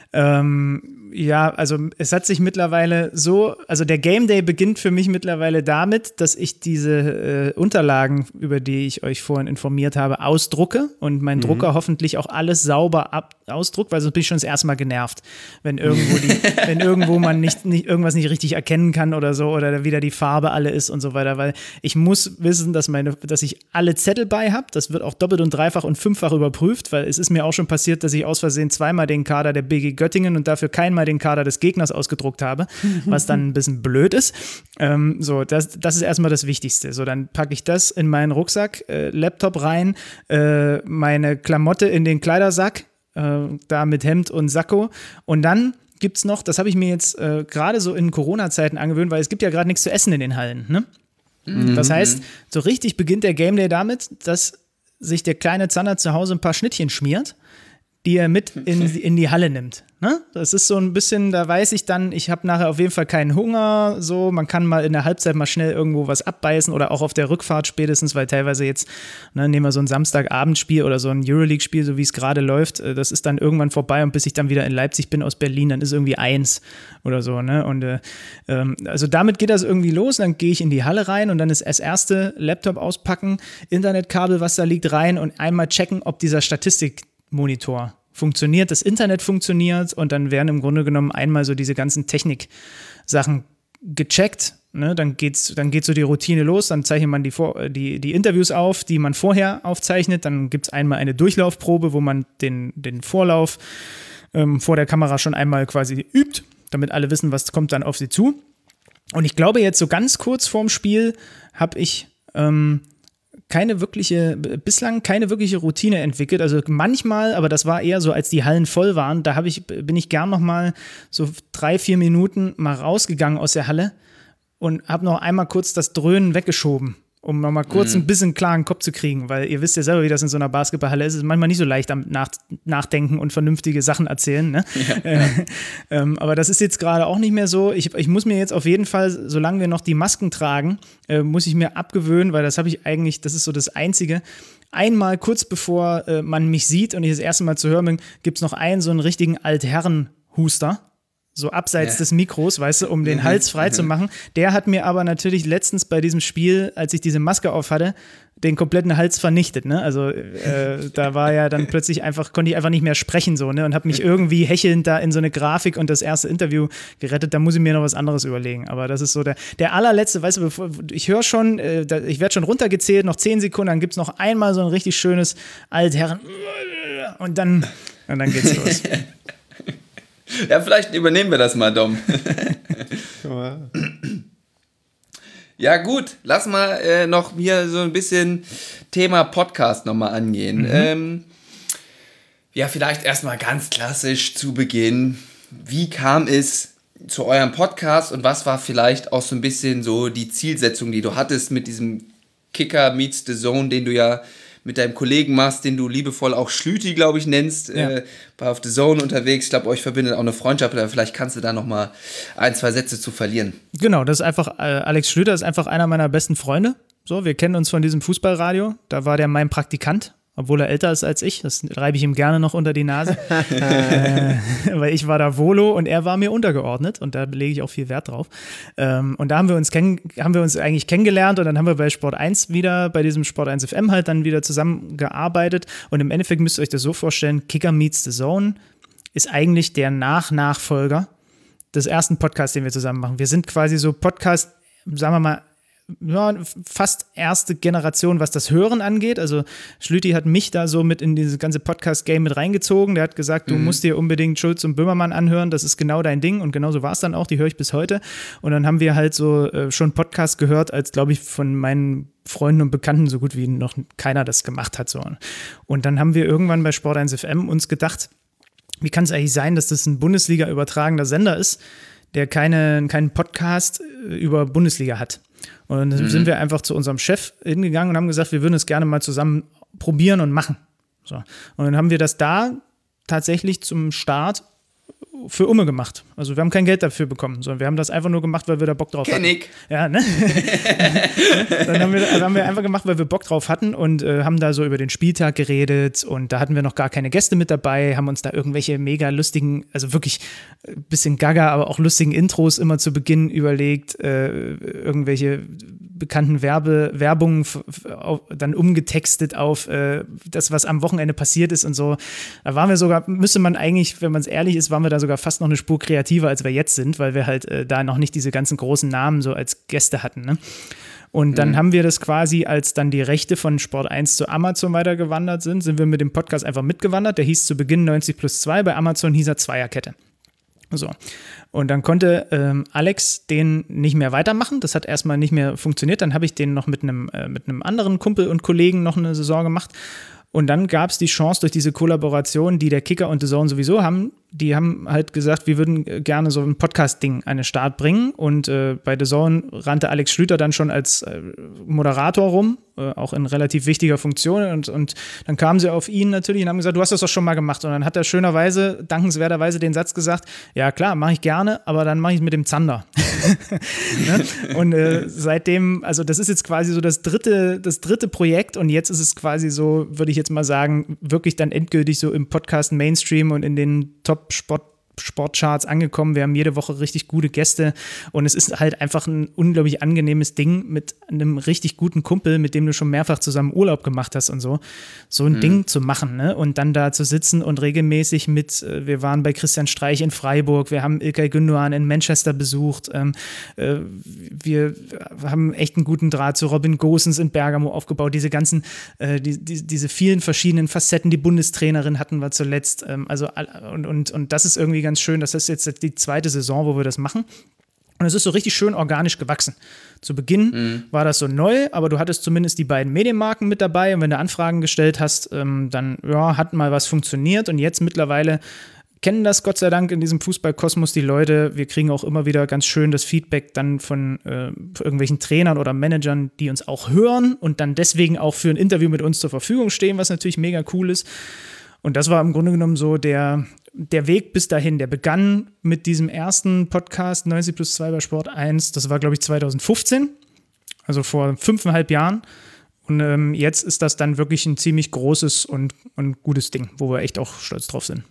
Ähm, ja, also es hat sich mittlerweile so, also der Game Day beginnt für mich mittlerweile damit, dass ich diese äh, Unterlagen, über die ich euch vorhin informiert habe, ausdrucke und mein mhm. Drucker hoffentlich auch alles sauber ab, ausdruckt, weil sonst bin ich schon das erste Mal genervt, wenn irgendwo die, wenn irgendwo man nicht, nicht irgendwas nicht richtig erkennen kann oder so oder wieder die Farbe alle ist und so weiter, weil ich muss wissen, dass meine, dass ich alle Zettel bei habe. Das wird auch doppelt und dreifach und fünffach überprüft, weil es ist mir auch schon passiert, dass ich aus Versehen zweimal den Kader der B G Göttingen und dafür keinmal den Kader des Gegners ausgedruckt habe, was dann ein bisschen blöd ist. Ähm, so, das, das ist erstmal das Wichtigste. So, dann packe ich das in meinen Rucksack, äh, Laptop rein, äh, meine Klamotte in den Kleidersack, äh, da mit Hemd und Sakko. Und dann gibt's noch, das habe ich mir jetzt äh, gerade so in Corona-Zeiten angewöhnt, weil es gibt ja gerade nichts zu essen in den Hallen. Ne? Mhm. Das heißt, so richtig beginnt der Game Day damit, dass sich der kleine Zander zu Hause ein paar Schnittchen schmiert, die er mit in, in die Halle nimmt. Ne? Das ist so ein bisschen, da weiß ich dann, ich habe nachher auf jeden Fall keinen Hunger, so, man kann mal in der Halbzeit mal schnell irgendwo was abbeißen oder auch auf der Rückfahrt spätestens, weil teilweise jetzt, ne, nehmen wir so ein Samstagabendspiel oder so ein Euroleague-Spiel, so wie es gerade läuft, das ist dann irgendwann vorbei und bis ich dann wieder in Leipzig bin aus Berlin, dann ist irgendwie eins oder so, ne, und äh, ähm, also damit geht das irgendwie los, dann gehe ich in die Halle rein und dann ist das erste Laptop auspacken, Internetkabel, was da liegt, rein und einmal checken, ob dieser Statistikmonitor funktioniert, das Internet funktioniert und dann werden im Grunde genommen einmal so diese ganzen Technik-Sachen gecheckt Ne, dann geht's, dann geht so die Routine los, dann zeichnet man die, Vor- die, die Interviews auf, die man vorher aufzeichnet, dann gibt es einmal eine Durchlaufprobe, wo man den, den Vorlauf ähm, vor der Kamera schon einmal quasi übt, damit alle wissen, was kommt dann auf sie zu. Und ich glaube, jetzt so ganz kurz vorm Spiel habe ich ähm, keine wirkliche, bislang keine wirkliche Routine entwickelt. Also manchmal, aber das war eher so, als die Hallen voll waren, da hab ich, bin ich gern noch mal so drei, vier Minuten mal rausgegangen aus der Halle und habe noch einmal kurz das Dröhnen weggeschoben, um noch mal kurz mhm. ein bisschen klaren Kopf zu kriegen, weil ihr wisst ja selber, wie das in so einer Basketballhalle ist. Es ist manchmal nicht so leicht am Nach- Nachdenken und vernünftige Sachen erzählen. Ne? Ja, äh, ähm, aber das ist jetzt gerade auch nicht mehr so. Ich, ich muss mir jetzt auf jeden Fall, solange wir noch die Masken tragen, äh, muss ich mir abgewöhnen, weil das habe ich eigentlich, das ist so das Einzige. Einmal kurz bevor äh, man mich sieht und ich das erste Mal zu hören bin, gibt es noch einen so einen richtigen Altherren-Huster. So abseits ja. des Mikros, weißt du, um den Hals frei zu machen. Der hat mir aber natürlich letztens bei diesem Spiel, als ich diese Maske auf hatte, den kompletten Hals vernichtet, ne? Also äh, da war ja dann plötzlich einfach, konnte ich einfach nicht mehr sprechen so, ne? Und habe mich irgendwie hechelnd da in so eine Grafik und das erste Interview gerettet. Da muss ich mir noch was anderes überlegen. Aber das ist so der, der allerletzte, weißt du, bevor, ich höre schon, äh, da, ich werde schon runtergezählt, noch zehn Sekunden, dann gibt es noch einmal so ein richtig schönes Altherren und dann, und dann geht's los. Ja, vielleicht übernehmen wir das mal, Dom. Ja gut, lass mal äh, noch hier so ein bisschen Thema Podcast nochmal angehen. Mhm. Ähm, ja, vielleicht erstmal ganz klassisch zu Beginn. Wie kam es zu eurem Podcast und was war vielleicht auch so ein bisschen so die Zielsetzung, die du hattest mit diesem Kicker meets the Zone, den du ja mit deinem Kollegen machst, den du liebevoll auch Schlüti, glaube ich, nennst, ja. äh, war auf The Zone unterwegs. Ich glaube, euch verbindet auch eine Freundschaft, aber vielleicht kannst du da noch mal ein, zwei Sätze zu verlieren. Genau, das ist einfach, äh, Alex Schlüter ist einfach einer meiner besten Freunde. So, wir kennen uns von diesem Fußballradio. Da war der mein Praktikant, obwohl er älter ist als ich. Das reibe ich ihm gerne noch unter die Nase. äh, weil ich war da Volo und er war mir untergeordnet und da lege ich auch viel Wert drauf. Ähm, und da haben wir uns kenn- haben wir uns eigentlich kennengelernt und dann haben wir bei Sport eins wieder, bei diesem Sport eins F M halt dann wieder zusammengearbeitet und im Endeffekt müsst ihr euch das so vorstellen, Kicker meets the Zone ist eigentlich der Nach-Nachfolger des ersten Podcasts, den wir zusammen machen. Wir sind quasi so Podcast, sagen wir mal, ja, fast erste Generation, was das Hören angeht. Also Schlüti hat mich da so mit in dieses ganze Podcast-Game mit reingezogen. Der hat gesagt, du mhm. musst dir unbedingt Schulz und Böhmermann anhören, das ist genau dein Ding. Und genauso war es dann auch, die höre ich bis heute. Und dann haben wir halt so äh, schon Podcast gehört, als, glaube ich, von meinen Freunden und Bekannten so gut wie noch keiner das gemacht hat. So. Und dann haben wir irgendwann bei Sport eins F M uns gedacht, wie kann es eigentlich sein, dass das ein Bundesliga übertragender Sender ist, der keine, keinen Podcast über Bundesliga hat. Und dann mhm. sind wir einfach zu unserem Chef hingegangen und haben gesagt, wir würden es gerne mal zusammen probieren und machen. So. Und dann haben wir das da tatsächlich zum Start für Umme gemacht. Also wir haben kein Geld dafür bekommen, sondern wir haben das einfach nur gemacht, weil wir da Bock drauf Kenn hatten. Ich. Ja, ne? Dann haben wir, also haben wir einfach gemacht, weil wir Bock drauf hatten und äh, haben da so über den Spieltag geredet und da hatten wir noch gar keine Gäste mit dabei, haben uns da irgendwelche mega lustigen, also wirklich ein bisschen gaga, aber auch lustigen Intros immer zu Beginn überlegt, äh, irgendwelche bekannten Werbe, Werbungen f- f- auf, dann umgetextet auf äh, das, was am Wochenende passiert ist und so. Da waren wir sogar, müsste man eigentlich, wenn man es ehrlich ist, waren wir da sogar fast noch eine Spur kreativer, als wir jetzt sind, weil wir halt äh, da noch nicht diese ganzen großen Namen so als Gäste hatten. Ne? Und dann mhm. haben wir das quasi, als dann die Rechte von Sport eins zu Amazon weitergewandert sind, sind wir mit dem Podcast einfach mitgewandert. Der hieß zu Beginn neunzig plus zwei, bei Amazon hieß er Zweierkette. So. Und dann konnte ähm, Alex den nicht mehr weitermachen. Das hat erstmal nicht mehr funktioniert. Dann habe ich den noch mit einem äh, mit einem anderen Kumpel und Kollegen noch eine Saison gemacht. Und dann gab es die Chance durch diese Kollaboration, die der Kicker und The Zone sowieso haben. Die haben halt gesagt, wir würden gerne so ein Podcast-Ding an den Start bringen. Und äh, bei The Zone rannte Alex Schlüter dann schon als äh, Moderator rum, äh, auch in relativ wichtiger Funktion. Und, und dann kamen sie auf ihn natürlich und haben gesagt, du hast das doch schon mal gemacht. Und dann hat er schönerweise, dankenswerterweise den Satz gesagt, ja klar, mache ich gerne, aber dann mache ich es mit dem Zander. Ne? Und äh, seitdem, also das ist jetzt quasi so das dritte, das dritte Projekt und jetzt ist es quasi so, würde ich jetzt mal sagen, wirklich dann endgültig so im Podcast Mainstream und in den Top-Sport Top-Sportcharts angekommen. Wir haben jede Woche richtig gute Gäste und es ist halt einfach ein unglaublich angenehmes Ding mit einem richtig guten Kumpel, mit dem du schon mehrfach zusammen Urlaub gemacht hast und so, so ein mhm. Ding zu machen, ne? Und dann da zu sitzen und regelmäßig mit, wir waren bei Christian Streich in Freiburg, wir haben İlkay Gündoğan in Manchester besucht, ähm, äh, wir haben echt einen guten Draht zu Robin Gosens in Bergamo aufgebaut, diese ganzen, äh, die, die, diese vielen verschiedenen Facetten, die Bundestrainerin hatten wir zuletzt, ähm, also und, und, und das ist irgendwie ganz schön, das ist jetzt die zweite Saison, wo wir das machen. Und es ist so richtig schön organisch gewachsen. Zu Beginn mhm. war das so neu, aber du hattest zumindest die beiden Medienmarken mit dabei und wenn du Anfragen gestellt hast, ähm, dann ja, hat mal was funktioniert und jetzt mittlerweile kennen das Gott sei Dank in diesem Fußballkosmos die Leute. Wir kriegen auch immer wieder ganz schön das Feedback dann von äh, irgendwelchen Trainern oder Managern, die uns auch hören und dann deswegen auch für ein Interview mit uns zur Verfügung stehen, was natürlich mega cool ist. Und das war im Grunde genommen so der, der Weg bis dahin. Der begann mit diesem ersten Podcast neunzig plus zwei bei Sport eins. Das war, glaube ich, zwanzig fünfzehn, also vor fünfeinhalb Jahren. Und ähm, jetzt ist das dann wirklich ein ziemlich großes und, und gutes Ding, wo wir echt auch stolz drauf sind.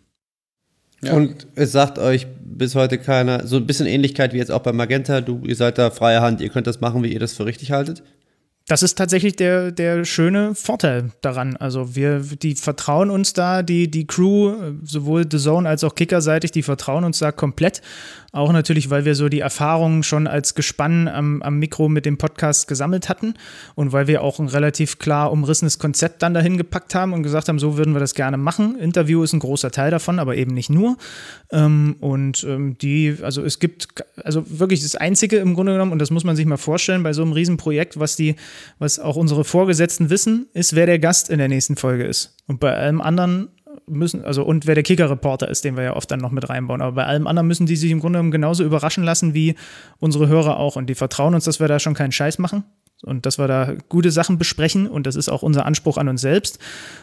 Ja. Und es sagt euch bis heute keiner, so ein bisschen Ähnlichkeit wie jetzt auch bei Magenta, du, ihr seid da freie Hand, ihr könnt das machen, wie ihr das für richtig haltet? Das ist tatsächlich der, der schöne Vorteil daran. Also wir, die vertrauen uns da, die, die Crew, sowohl The Zone als auch Kicker-seitig, die vertrauen uns da komplett. Auch natürlich, weil wir so die Erfahrungen schon als Gespann am, am Mikro mit dem Podcast gesammelt hatten und weil wir auch ein relativ klar umrissenes Konzept dann dahin gepackt haben und gesagt haben, so würden wir das gerne machen. Interview ist ein großer Teil davon, aber eben nicht nur. Ähm, und ähm, die, also es gibt, also wirklich das Einzige im Grunde genommen, und das muss man sich mal vorstellen, bei so einem Riesenprojekt, was die, was auch unsere Vorgesetzten wissen, ist, wer der Gast in der nächsten Folge ist. Und bei allem anderen müssen, also und wer der Kicker-Reporter ist, den wir ja oft dann noch mit reinbauen. Aber bei allem anderen müssen die sich im Grunde genommen genauso überraschen lassen wie unsere Hörer auch. Und die vertrauen uns, dass wir da schon keinen Scheiß machen und dass wir da gute Sachen besprechen. Und das ist auch unser Anspruch an uns selbst.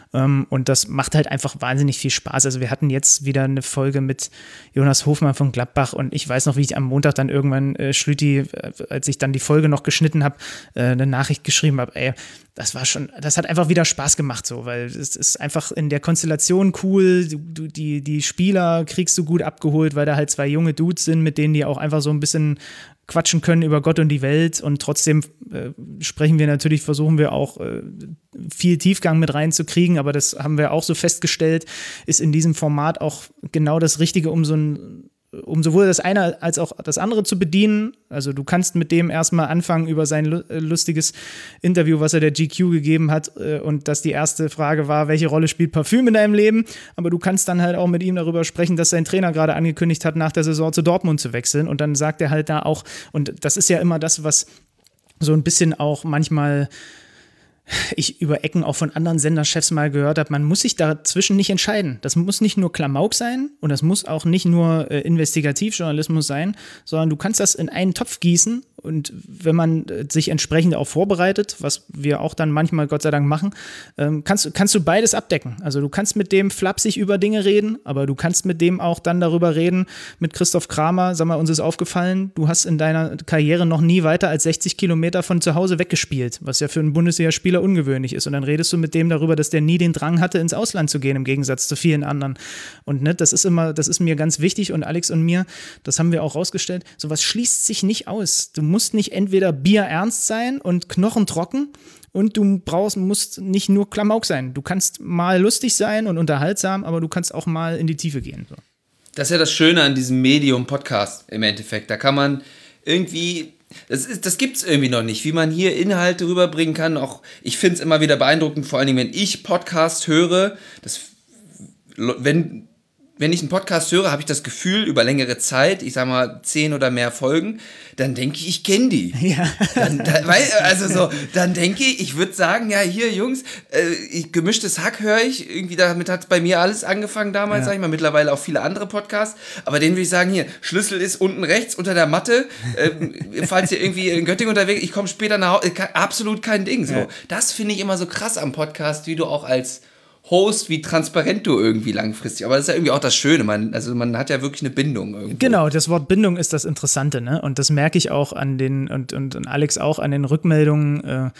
Und das macht halt einfach wahnsinnig viel Spaß. Also wir hatten jetzt wieder eine Folge mit Jonas Hofmann von Gladbach und ich weiß noch, wie ich am Montag dann irgendwann äh, Schlüti, äh, als ich dann die Folge noch geschnitten habe, äh, eine Nachricht geschrieben habe, ey, das war schon, das hat einfach wieder Spaß gemacht so, weil es ist einfach in der Konstellation cool, du, du, die, die Spieler kriegst du gut abgeholt, weil da halt zwei junge Dudes sind, mit denen die auch einfach so ein bisschen quatschen können über Gott und die Welt und trotzdem äh, sprechen wir natürlich, versuchen wir auch äh, viel Tiefgang mit reinzukriegen, aber das haben wir auch so festgestellt, ist in diesem Format auch genau das Richtige, um so ein um sowohl das eine als auch das andere zu bedienen. Also du kannst mit dem erstmal anfangen über sein lustiges Interview, was er der G Q gegeben hat und dass die erste Frage war, welche Rolle spielt Parfüm in deinem Leben? Aber du kannst dann halt auch mit ihm darüber sprechen, dass sein Trainer gerade angekündigt hat, nach der Saison zu Dortmund zu wechseln und dann sagt er halt da auch, und das ist ja immer das, was so ein bisschen auch manchmal ich über Ecken auch von anderen Senderchefs mal gehört habe, man muss sich dazwischen nicht entscheiden. Das muss nicht nur Klamauk sein und das muss auch nicht nur äh, Investigativjournalismus sein, sondern du kannst das in einen Topf gießen und wenn man sich entsprechend auch vorbereitet, was wir auch dann manchmal Gott sei Dank machen, ähm, kannst, kannst du beides abdecken. Also du kannst mit dem flapsig über Dinge reden, aber du kannst mit dem auch dann darüber reden, mit Christoph Kramer, sag mal, uns ist aufgefallen, du hast in deiner Karriere noch nie weiter als sechzig Kilometer von zu Hause weggespielt, was ja für einen Bundesligaspieler ungewöhnlich ist. Und dann redest du mit dem darüber, dass der nie den Drang hatte, ins Ausland zu gehen, im Gegensatz zu vielen anderen. Und ne, das ist immer, das ist mir ganz wichtig und Alex und mir, das haben wir auch rausgestellt, sowas schließt sich nicht aus. Du musst nicht entweder bierernst sein und knochentrocken und du brauchst, musst nicht nur Klamauk sein. Du kannst mal lustig sein und unterhaltsam, aber du kannst auch mal in die Tiefe gehen. So. Das ist ja das Schöne an diesem Medium-Podcast im Endeffekt. Da kann man irgendwie, das, ist, das gibt's irgendwie noch nicht, wie man hier Inhalte rüberbringen kann. Auch ich finde es immer wieder beeindruckend, vor allen Dingen, wenn ich Podcast höre, das, wenn Wenn ich einen Podcast höre, habe ich das Gefühl, über längere Zeit, ich sag mal zehn oder mehr Folgen, dann denke ich, ich kenne die. Ja. Dann, dann, weil, also so, dann denke ich, ich würde sagen, ja, hier, Jungs, äh, ich, gemischtes Hack höre ich, irgendwie damit hat bei mir alles angefangen damals, ja. Sag ich mal, mittlerweile auch viele andere Podcasts, aber den würde ich sagen, hier, Schlüssel ist unten rechts unter der Matte, äh, falls ihr irgendwie in Göttingen unterwegs, ich komme später nach Hause, absolut kein Ding, so. Ja. Das finde ich immer so krass am Podcast, wie du auch als Host, wie transparent du irgendwie langfristig. Aber das ist ja irgendwie auch das Schöne. Man, also man hat ja wirklich eine Bindung irgendwo. Genau, das Wort Bindung ist das Interessante, ne? Und das merke ich auch an den, und, und, und Alex auch an den Rückmeldungen, äh,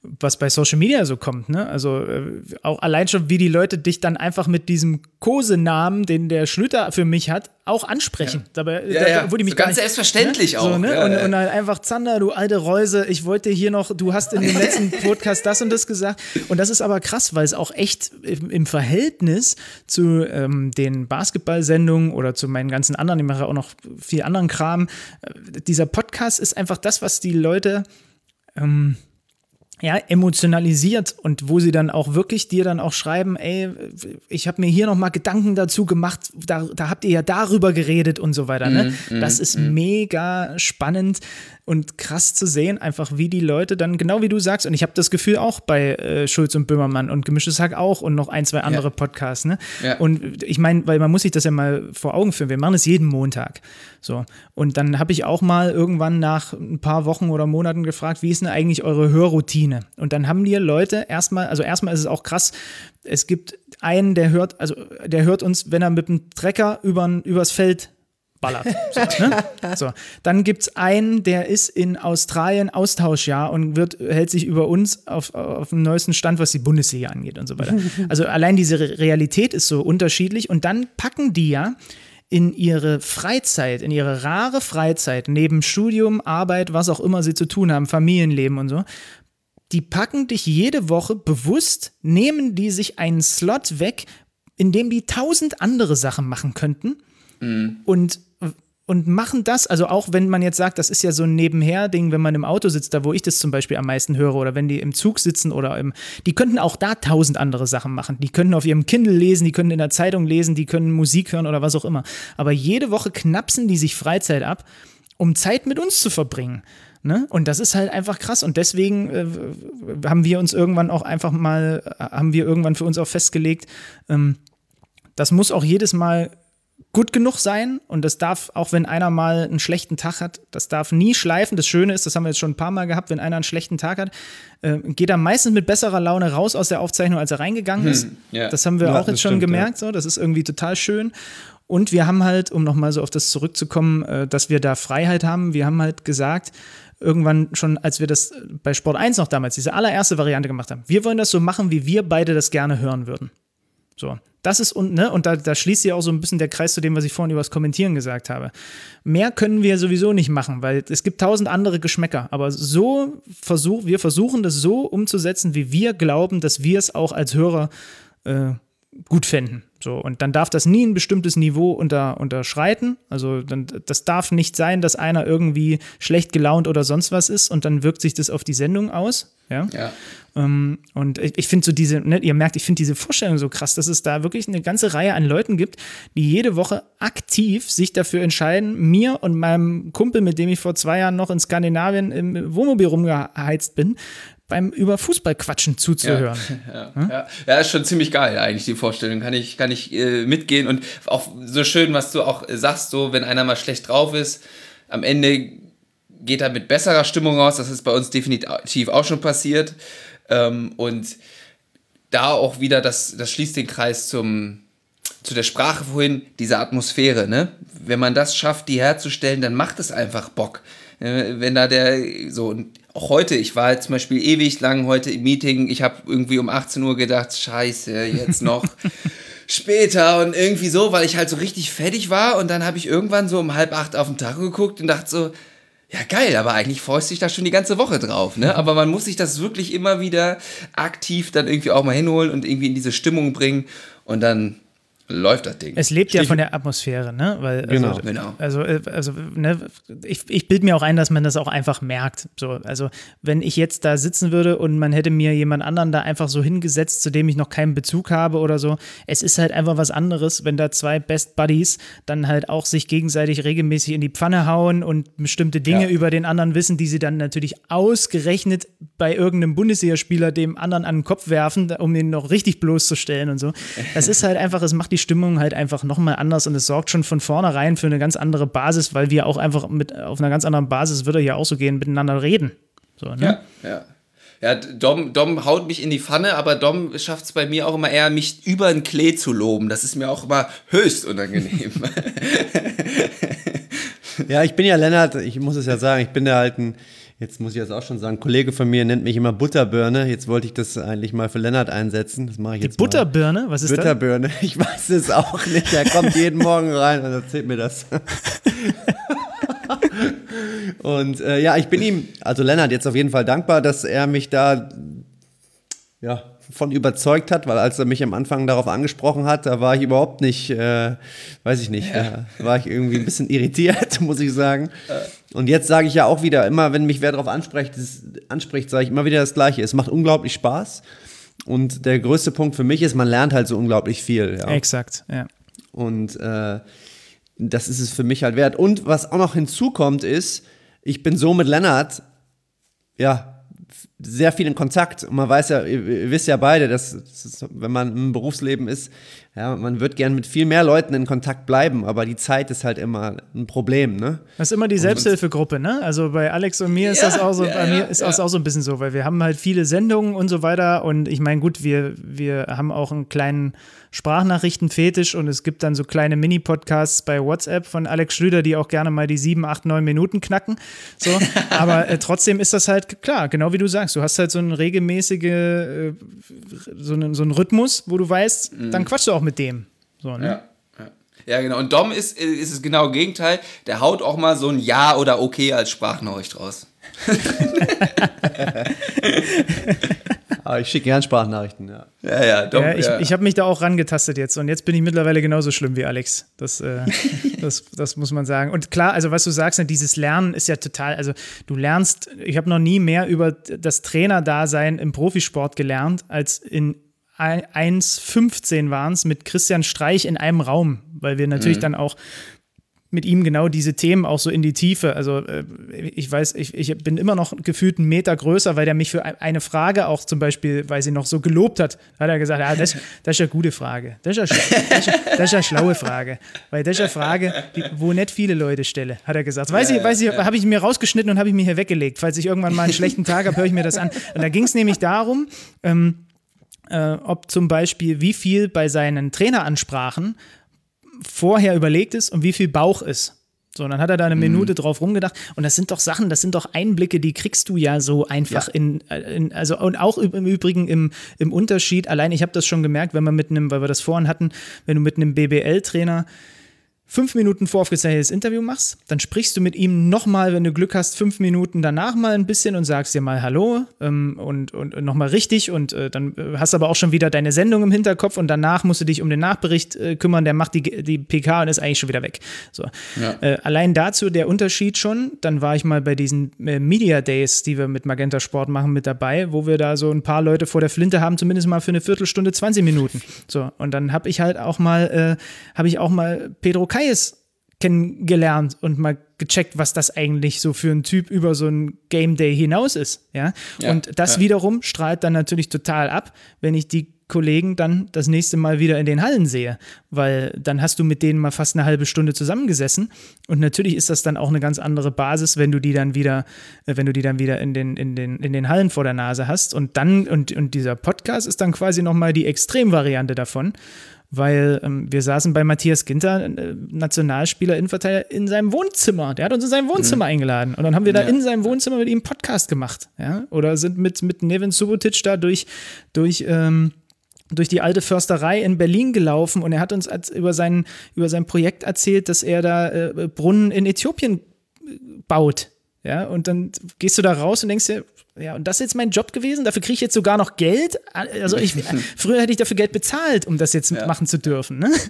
was bei Social Media so kommt, ne? Also äh, auch allein schon, wie die Leute dich dann einfach mit diesem Kosenamen, den der Schlüter für mich hat, auch ansprechen. Ja. Dabei, ja, da, ja. wo die mich so gar ganz nicht, selbstverständlich ne? auch. So, ne? ja, und, ja. und halt einfach, Zander, du alte Reuse, ich wollte hier noch, du hast in dem letzten Podcast das und das gesagt. Und das ist aber krass, weil es auch echt im, im Verhältnis zu ähm, den Basketball-Sendungen oder zu meinen ganzen anderen, ich mache auch noch viel anderen Kram, äh, dieser Podcast ist einfach das, was die Leute ähm, ja, emotionalisiert und wo sie dann auch wirklich dir dann auch schreiben, ey, ich habe mir hier nochmal Gedanken dazu gemacht, da, da habt ihr ja darüber geredet und so weiter. Ne? Mm, mm, das ist mm. mega spannend und krass zu sehen, einfach wie die Leute dann, genau wie du sagst, und ich habe das Gefühl auch bei äh, Schulz und Böhmermann und Gemischtes Hack auch und noch ein, zwei andere ja. Podcasts. Ne? Ja. Und ich meine, weil man muss sich das ja mal vor Augen führen, wir machen es jeden Montag. So. Und dann habe ich auch mal irgendwann nach ein paar Wochen oder Monaten gefragt, wie ist denn eigentlich eure Hörroutine? Und dann haben die Leute erstmal, also erstmal ist es auch krass, es gibt einen, der hört, also der hört uns, wenn er mit dem Trecker übern, übers Feld ballert. So, ne? So. Dann gibt es einen, der ist in Australien Austauschjahr und wird, hält sich über uns auf, auf dem neuesten Stand, was die Bundesliga angeht und so weiter. Also allein diese Realität ist so unterschiedlich und dann packen die ja in ihre Freizeit, in ihre rare Freizeit, neben Studium, Arbeit, was auch immer sie zu tun haben, Familienleben und so, die packen dich jede Woche bewusst, nehmen die sich einen Slot weg, in dem die tausend andere Sachen machen könnten mhm. und Und machen das, also auch wenn man jetzt sagt, das ist ja so ein Nebenher-Ding, wenn man im Auto sitzt, da wo ich das zum Beispiel am meisten höre, oder wenn die im Zug sitzen oder im, die könnten auch da tausend andere Sachen machen. Die können auf ihrem Kindle lesen, die können in der Zeitung lesen, die können Musik hören oder was auch immer. Aber jede Woche knapsen die sich Freizeit ab, um Zeit mit uns zu verbringen. Ne? Und das ist halt einfach krass. Und deswegen äh, haben wir uns irgendwann auch einfach mal, haben wir irgendwann für uns auch festgelegt, ähm, das muss auch jedes Mal gut genug sein und das darf, auch wenn einer mal einen schlechten Tag hat, das darf nie schleifen. Das Schöne ist, das haben wir jetzt schon ein paar Mal gehabt, wenn einer einen schlechten Tag hat, äh, geht er meistens mit besserer Laune raus aus der Aufzeichnung, als er reingegangen ist. Hm, yeah. Das haben wir ja, auch jetzt schon stimmt, gemerkt, ja. So, das ist irgendwie total schön. Und wir haben halt, um nochmal so auf das zurückzukommen, äh, dass wir da Freiheit haben, wir haben halt gesagt, irgendwann schon, als wir das bei Sport eins noch damals, diese allererste Variante gemacht haben, wir wollen das so machen, wie wir beide das gerne hören würden. So, das ist, und, ne, und da, da schließt sich auch so ein bisschen der Kreis zu dem, was ich vorhin über das Kommentieren gesagt habe. Mehr können wir sowieso nicht machen, weil es gibt tausend andere Geschmäcker, aber so versuch, wir versuchen das so umzusetzen, wie wir glauben, dass wir es auch als Hörer äh, gut fänden. So, und dann darf das nie ein bestimmtes Niveau unter, unterschreiten. Also dann, das darf nicht sein, dass einer irgendwie schlecht gelaunt oder sonst was ist und dann wirkt sich das auf die Sendung aus. Ja. ja. Um, und ich, ich finde so diese, ne, ihr merkt, ich finde diese Vorstellung so krass, dass es da wirklich eine ganze Reihe an Leuten gibt, die jede Woche aktiv sich dafür entscheiden, mir und meinem Kumpel, mit dem ich vor zwei Jahren noch in Skandinavien im Wohnmobil rumgeheizt bin, beim über Fußballquatschen zuzuhören. Ja, ja, hm? ja. ja, ist schon ziemlich geil eigentlich, die Vorstellung. Kann ich, kann ich äh, mitgehen. Und auch so schön, was du auch sagst, so, wenn einer mal schlecht drauf ist, am Ende geht er mit besserer Stimmung raus. Das ist bei uns definitiv auch schon passiert. Ähm, und da auch wieder, das, das schließt den Kreis zum, zu der Sprache vorhin, diese Atmosphäre. Ne? Wenn man das schafft, die herzustellen, dann macht es einfach Bock. Wenn da der, so, und auch heute, ich war jetzt zum Beispiel ewig lang heute im Meeting, ich habe irgendwie um achtzehn Uhr gedacht, scheiße, jetzt noch später und irgendwie so, weil ich halt so richtig fertig war und dann habe ich irgendwann so um halb acht auf den Tacho geguckt und dachte so, ja geil, aber eigentlich freust du dich da schon die ganze Woche drauf, ne? Aber man muss sich das wirklich immer wieder aktiv dann irgendwie auch mal hinholen und irgendwie in diese Stimmung bringen und dann läuft das Ding. Es lebt Stich- ja von der Atmosphäre, ne? Weil, also, genau, genau. Also, also ne, ich, ich bilde mir auch ein, dass man das auch einfach merkt. So, also, wenn ich jetzt da sitzen würde und man hätte mir jemand anderen da einfach so hingesetzt, zu dem ich noch keinen Bezug habe oder so, es ist halt einfach was anderes, wenn da zwei Best Buddies dann halt auch sich gegenseitig regelmäßig in die Pfanne hauen und bestimmte Dinge ja. über den anderen wissen, die sie dann natürlich ausgerechnet bei irgendeinem Bundesligaspieler dem anderen an den Kopf werfen, um ihn noch richtig bloßzustellen und so. Das ist halt einfach, es macht die Stimmung halt einfach nochmal anders und es sorgt schon von vornherein für eine ganz andere Basis, weil wir auch einfach mit auf einer ganz anderen Basis, würde ja auch so gehen, miteinander reden. So, ne? Ja, ja. Ja, Dom, Dom haut mich in die Pfanne, aber Dom schafft es bei mir auch immer eher, mich über den Klee zu loben. Das ist mir auch immer höchst unangenehm. Ja, ich bin ja Lennart, ich muss es ja sagen, ich bin da halt ein Jetzt muss ich das auch schon sagen. Ein Kollege von mir nennt mich immer Butterbirne. Jetzt wollte ich das eigentlich mal für Lennart einsetzen. Das mache ich jetzt Die Butterbirne? Mal. Was ist Butterbirne. Das? Ich weiß es auch nicht. Er kommt jeden Morgen rein und erzählt mir das. Und äh, ja, ich bin ihm, also Lennart, jetzt auf jeden Fall dankbar, dass er mich da ja, von überzeugt hat, weil als er mich am Anfang darauf angesprochen hat, da war ich überhaupt nicht, äh, weiß ich nicht, ja. da war ich irgendwie ein bisschen irritiert, muss ich sagen. Und jetzt sage ich ja auch wieder, immer wenn mich wer darauf anspricht, anspricht, sage ich immer wieder das Gleiche. Es macht unglaublich Spaß und der größte Punkt für mich ist, man lernt halt so unglaublich viel. Ja. Exakt, ja. Und äh, das ist es für mich halt wert. Und was auch noch hinzukommt ist, ich bin so mit Lennart, ja, sehr viel in Kontakt. Und man weiß ja, ihr, ihr wisst ja beide, dass, dass wenn man im Berufsleben ist, ja, man wird gern mit viel mehr Leuten in Kontakt bleiben, aber die Zeit ist halt immer ein Problem, ne? Das ist immer die Selbsthilfegruppe, ne? Also bei Alex und mir ist ja, das auch so, ja, bei mir ja, ist ja. das auch so ein bisschen so, weil wir haben halt viele Sendungen und so weiter und ich meine, gut, wir, wir haben auch einen kleinen Sprachnachrichtenfetisch und es gibt dann so kleine Mini-Podcasts bei WhatsApp von Alex Schlüter, die auch gerne mal die sieben, acht, neun Minuten knacken. So. Aber äh, trotzdem ist das halt klar, genau wie du sagst, du hast halt so einen regelmäßige, äh, so, einen, so einen Rhythmus, wo du weißt, mhm. dann quatschst du auch mit dem. So, ne? Ja. Ja, genau. Und Dom ist, ist das genau Gegenteil. Der haut auch mal so ein Ja oder Okay als Sprachnachricht raus. Aber ich schicke gern Sprachnachrichten, ja. Ja, ja, Dom, ja ich, ja. ich habe mich da auch rangetastet jetzt und jetzt bin ich mittlerweile genauso schlimm wie Alex. Das, äh, das, das muss man sagen. Und klar, also was du sagst, dieses Lernen ist ja total, also du lernst, ich habe noch nie mehr über das Trainerdasein im Profisport gelernt, als in eins fünfzehn waren es mit Christian Streich in einem Raum, weil wir natürlich mhm. dann auch mit ihm genau diese Themen auch so in die Tiefe, also äh, ich weiß, ich, ich bin immer noch gefühlt einen Meter größer, weil der mich für eine Frage auch zum Beispiel, weil sie noch so gelobt hat, hat er gesagt, ah, das, das ist eine gute Frage, das ist eine, das ist, das ist eine schlaue Frage, weil das ist eine Frage, die, wo nicht viele Leute stellen, hat er gesagt. Weiß ich, weiß ich, habe ich mir rausgeschnitten und habe ich mir hier weggelegt, falls ich irgendwann mal einen schlechten Tag habe, höre ich mir das an. Und da ging es nämlich darum, ähm, Äh, ob zum Beispiel, wie viel bei seinen Traineransprachen vorher überlegt ist und wie viel Bauch ist. So, und dann hat er da eine Minute mhm. drauf rumgedacht. Und das sind doch Sachen, das sind doch Einblicke, die kriegst du ja so einfach ja. in, in, also und auch im Übrigen im, im Unterschied. Allein, ich habe das schon gemerkt, wenn man mit einem, weil wir das vorhin hatten, wenn du mit einem B B L-Trainer fünf Minuten voraufgezeichnetes Interview machst, dann sprichst du mit ihm nochmal, wenn du Glück hast, fünf Minuten danach mal ein bisschen und sagst dir mal Hallo ähm, und, und, und nochmal richtig und äh, dann hast du aber auch schon wieder deine Sendung im Hinterkopf und danach musst du dich um den Nachbericht äh, kümmern, der macht die, die P K und ist eigentlich schon wieder weg. So. Ja. Äh, allein dazu der Unterschied schon, dann war ich mal bei diesen äh, Media Days, die wir mit Magenta Sport machen, mit dabei, wo wir da so ein paar Leute vor der Flinte haben, zumindest mal für eine Viertelstunde, zwanzig Minuten. So, und dann habe ich halt auch mal, äh, habe ich auch mal Pedro Kayes kennengelernt und mal gecheckt, was das eigentlich so für ein Typ über so ein Game Day hinaus ist. Ja? Ja, und das ja. wiederum strahlt dann natürlich total ab, wenn ich die Kollegen dann das nächste Mal wieder in den Hallen sehe, weil dann hast du mit denen mal fast eine halbe Stunde zusammengesessen und natürlich ist das dann auch eine ganz andere Basis, wenn du die dann wieder, wenn du die dann wieder in den, in den, in den Hallen vor der Nase hast und dann, und, und dieser Podcast ist dann quasi nochmal die Extremvariante davon, weil ähm, wir saßen bei Matthias Ginter, äh, Nationalspieler, Innenverteidiger, in seinem Wohnzimmer. Der hat uns in sein Wohnzimmer mhm. eingeladen und dann haben wir da ja. in seinem Wohnzimmer mit ihm einen Podcast gemacht. Ja? Oder sind mit, mit Neven Subotic da durch, durch, ähm, durch die alte Försterei in Berlin gelaufen und er hat uns als, über, sein, über sein Projekt erzählt, dass er da äh, Brunnen in Äthiopien baut. Ja? Und dann gehst du da raus und denkst dir, ja, und das ist jetzt mein Job gewesen? Dafür kriege ich jetzt sogar noch Geld? Also ich, früher hätte ich dafür Geld bezahlt, um das jetzt ja. machen zu dürfen. Ne?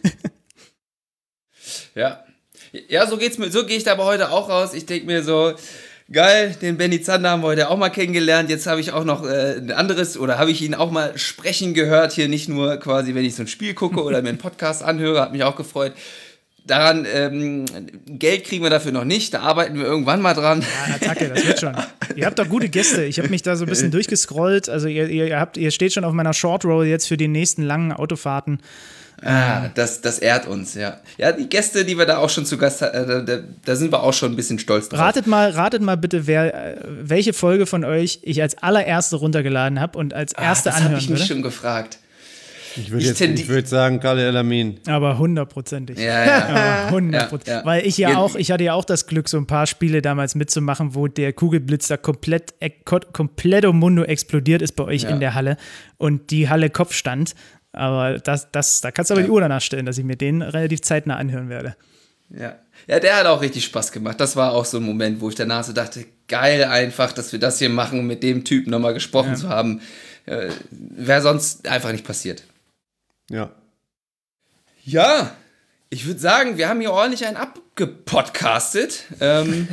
Ja. Ja, so geht's mir, so gehe ich da aber heute auch raus. Ich denke mir so, geil, den Benny Zander haben wir heute auch mal kennengelernt. Jetzt habe ich auch noch äh, ein anderes, oder habe ich ihn auch mal sprechen gehört, hier nicht nur quasi, wenn ich so ein Spiel gucke oder mir einen Podcast anhöre, hat mich auch gefreut. Daran, ähm, Geld kriegen wir dafür noch nicht, da arbeiten wir irgendwann mal dran. Ja, Attacke, das wird schon. Ihr habt doch gute Gäste. Ich habe mich da so ein bisschen durchgescrollt. Also ihr, ihr, habt, ihr steht schon auf meiner Short Roll jetzt für die nächsten langen Autofahrten. Ah, das, das ehrt uns, ja. Ja, die Gäste, die wir da auch schon zu Gast hatten, da, da, da sind wir auch schon ein bisschen stolz drauf. Ratet mal, ratet mal bitte, wer, welche Folge von euch ich als allererste runtergeladen habe und als erste ah, anhören würde. Das habe ich mich schon gefragt. Ich würde ich würd sagen, Khaled El-Amin. Aber hundertprozentig. Ja, ja. Aber hundertprozentig. Ja, ja. Weil ich ja auch, ich hatte ja auch das Glück, so ein paar Spiele damals mitzumachen, wo der Kugelblitz da komplett, kompletto mundo explodiert ist bei euch Ja. in der Halle und die Halle Kopf stand. Aber das, das, da kannst du aber Ja. die Uhr danach stellen, dass ich mir den relativ zeitnah anhören werde. Ja. ja, der hat auch richtig Spaß gemacht. Das war auch so ein Moment, wo ich danach so dachte, geil einfach, dass wir das hier machen, mit dem Typen nochmal gesprochen Ja. zu haben. Äh, Wäre sonst einfach nicht passiert. Ja. Ja, ich würde sagen, wir haben hier ordentlich einen abgepodcastet. Ähm,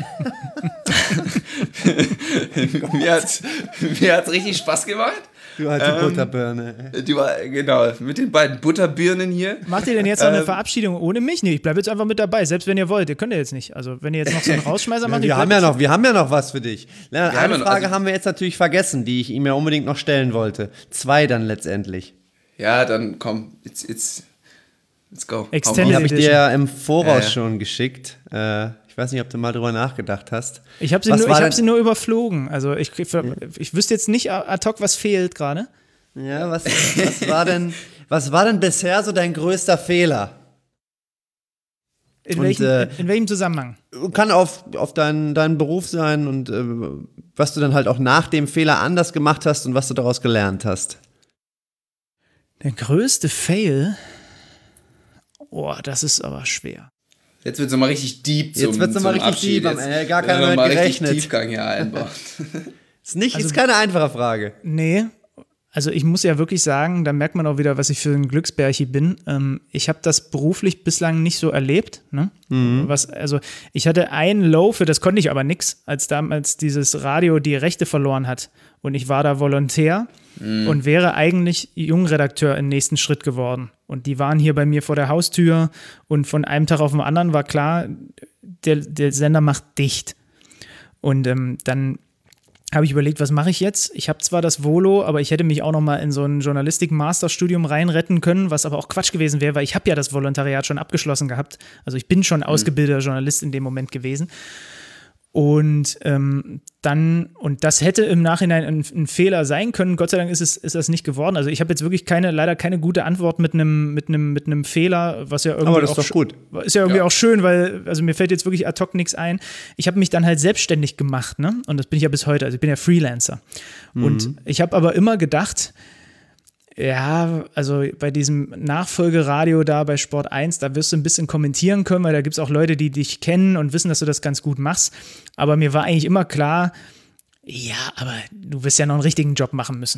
mir hat mir hat's richtig Spaß gemacht. Du alte Ähm, Butterbirne. Die war, genau, mit den beiden Butterbirnen hier. Macht ihr denn jetzt noch eine Ähm, Verabschiedung ohne mich? Nee, ich bleibe jetzt einfach mit dabei, selbst wenn ihr wollt. Ihr könnt ja jetzt nicht. Also, wenn ihr jetzt noch so einen Rausschmeißer macht, ich Wir bleib haben ja jetzt- noch, wir haben ja noch was für dich. Lennart, Wir haben eine ja noch- Frage also- haben wir jetzt natürlich vergessen, die ich ihm ja unbedingt noch stellen wollte. Zwei dann letztendlich. Ja, dann komm, it's, it's, let's go. Extended. Die Hau habe ich dir Edition. ja im Voraus Ja, ja. schon geschickt. Äh, ich weiß nicht, ob du mal drüber nachgedacht hast. Ich habe sie, Was nur- war ich hab denn- sie nur überflogen. Also, ich, ich, ich wüsste jetzt nicht ad hoc, was fehlt gerade. Ja, was, was, war denn, was war denn bisher so dein größter Fehler? In, Und, welchem, äh, in, in welchem Zusammenhang? Kann auf, auf deinen, deinen Beruf sein und äh, was du dann halt auch nach dem Fehler anders gemacht hast und was du daraus gelernt hast. Der größte Fail? Oh, das ist aber schwer. Jetzt wird es nochmal richtig deep zum, Jetzt wird's noch mal zum richtig Abschied. deep am Jetzt Ende. Gar werden wir keiner mal mit richtig gerechnet. Tiefgang hier einbauen. Ist nicht, Also- ist keine einfache Frage. Nee, also ich muss ja wirklich sagen, da merkt man auch wieder, was ich für ein Glücksbärchi bin. Ähm, ich habe das beruflich bislang nicht so erlebt. Ne? Was, also ich hatte ein Low, für das konnte ich aber nix, als damals dieses Radio die Rechte verloren hat. Und ich war da Volontär und wäre eigentlich Jungredakteur im nächsten Schritt geworden. Und die waren hier bei mir vor der Haustür und von einem Tag auf den anderen war klar, der, der Sender macht dicht. Und ähm, dann habe ich überlegt, was mache ich jetzt? Ich habe zwar das Volo, aber ich hätte mich auch noch mal in so ein Journalistik-Masterstudium reinretten können, was aber auch Quatsch gewesen wäre, weil ich habe ja das Volontariat schon abgeschlossen gehabt. Also ich bin schon ausgebildeter Journalist in dem Moment gewesen. Und ähm, dann, und das hätte im Nachhinein ein, ein Fehler sein können. Gott sei Dank ist es ist das nicht geworden. Also ich habe jetzt wirklich keine, leider keine gute Antwort mit einem mit einem mit einem Fehler, was ja irgendwie Aber das ist auch doch gut. ist ja irgendwie Ja. auch schön, weil, also mir fällt jetzt wirklich ad hoc nichts ein. Ich habe mich dann halt selbstständig gemacht, ne? Und das bin ich ja bis heute, also ich bin ja Freelancer. Und ich habe aber immer gedacht, ja, also bei diesem Nachfolgeradio da bei Sport eins, da wirst du ein bisschen kommentieren können, weil da gibt es auch Leute, die dich kennen und wissen, dass du das ganz gut machst. Aber mir war eigentlich immer klar, ja, aber du wirst ja noch einen richtigen Job machen müssen.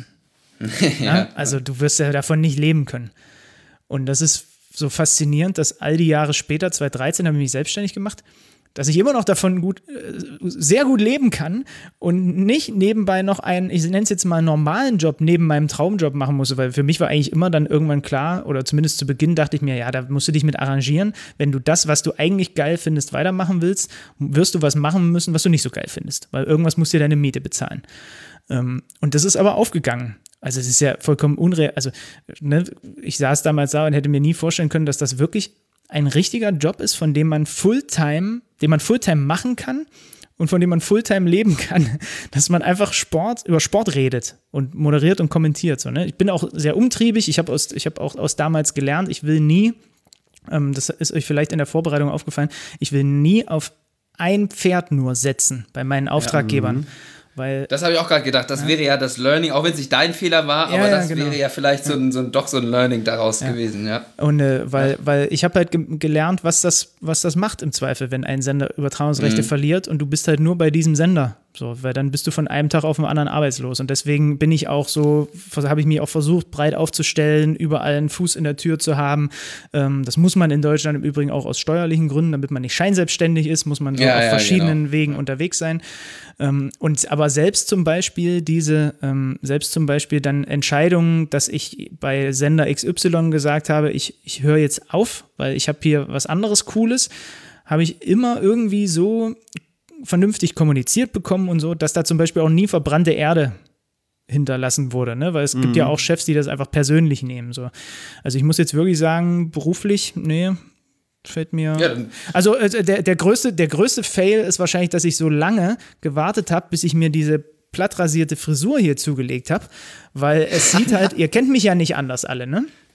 Ja? Also du wirst ja davon nicht leben können. Und das ist so faszinierend, dass all die Jahre später, zweitausenddreizehn, habe ich mich selbstständig gemacht, dass ich immer noch davon gut, äh, sehr gut leben kann und nicht nebenbei noch einen, ich nenne es jetzt mal normalen Job neben meinem Traumjob machen musste, weil für mich war eigentlich immer dann irgendwann klar, oder zumindest zu Beginn dachte ich mir, ja, da musst du dich mit arrangieren. Wenn du das, was du eigentlich geil findest, weitermachen willst, wirst du was machen müssen, was du nicht so geil findest, weil irgendwas muss dir deine Miete bezahlen. Ähm, und das ist aber aufgegangen. Also es ist ja vollkommen unreal, also ne, ich saß damals da und hätte mir nie vorstellen können, dass das wirklich ein richtiger Job ist, von dem man Fulltime, den man Fulltime machen kann und von dem man Fulltime leben kann, dass man einfach Sport, über Sport redet und moderiert und kommentiert. So, ne? Ich bin auch sehr umtriebig, ich habe aus, ich hab auch aus damals gelernt, ich will nie, ähm, das ist euch vielleicht in der Vorbereitung aufgefallen, ich will nie auf ein Pferd nur setzen bei meinen Auftraggebern. Weil Das habe ich auch gerade gedacht. Das ja. wäre ja das Learning, auch wenn es nicht dein Fehler war, Ja, aber ja, das genau. wäre ja vielleicht so ein, so ein, doch so ein Learning daraus Ja. gewesen. Ja. Und äh, weil, ja. weil ich habe halt ge- gelernt, was das, was das macht im Zweifel, wenn ein Sender Übertragungsrechte Mhm. verliert und du bist halt nur bei diesem Sender. So, weil dann bist du von einem Tag auf den anderen arbeitslos. Und deswegen bin ich auch so, habe ich mich auch versucht, breit aufzustellen, überall einen Fuß in der Tür zu haben. Ähm, das muss man in Deutschland im Übrigen auch aus steuerlichen Gründen, damit man nicht scheinselbstständig ist, muss man so Ja, auf ja, verschiedenen genau. Wegen unterwegs sein. Ähm, und aber selbst zum Beispiel diese, ähm, selbst zum Beispiel dann Entscheidungen, dass ich bei Sender X Y gesagt habe, ich, ich höre jetzt auf, weil ich habe hier was anderes Cooles, habe ich immer irgendwie so vernünftig kommuniziert bekommen und so, dass da zum Beispiel auch nie verbrannte Erde hinterlassen wurde, ne? Weil es Mhm. gibt ja auch Chefs, die das einfach persönlich nehmen. So. Also ich muss jetzt wirklich sagen, beruflich, nee, fällt mir. Ja, dann- also äh, der, der, größte, der größte Fail ist wahrscheinlich, dass ich so lange gewartet habe, bis ich mir diese plattrasierte Frisur hier zugelegt habe, weil es sieht halt, ihr kennt mich ja nicht anders alle, ne?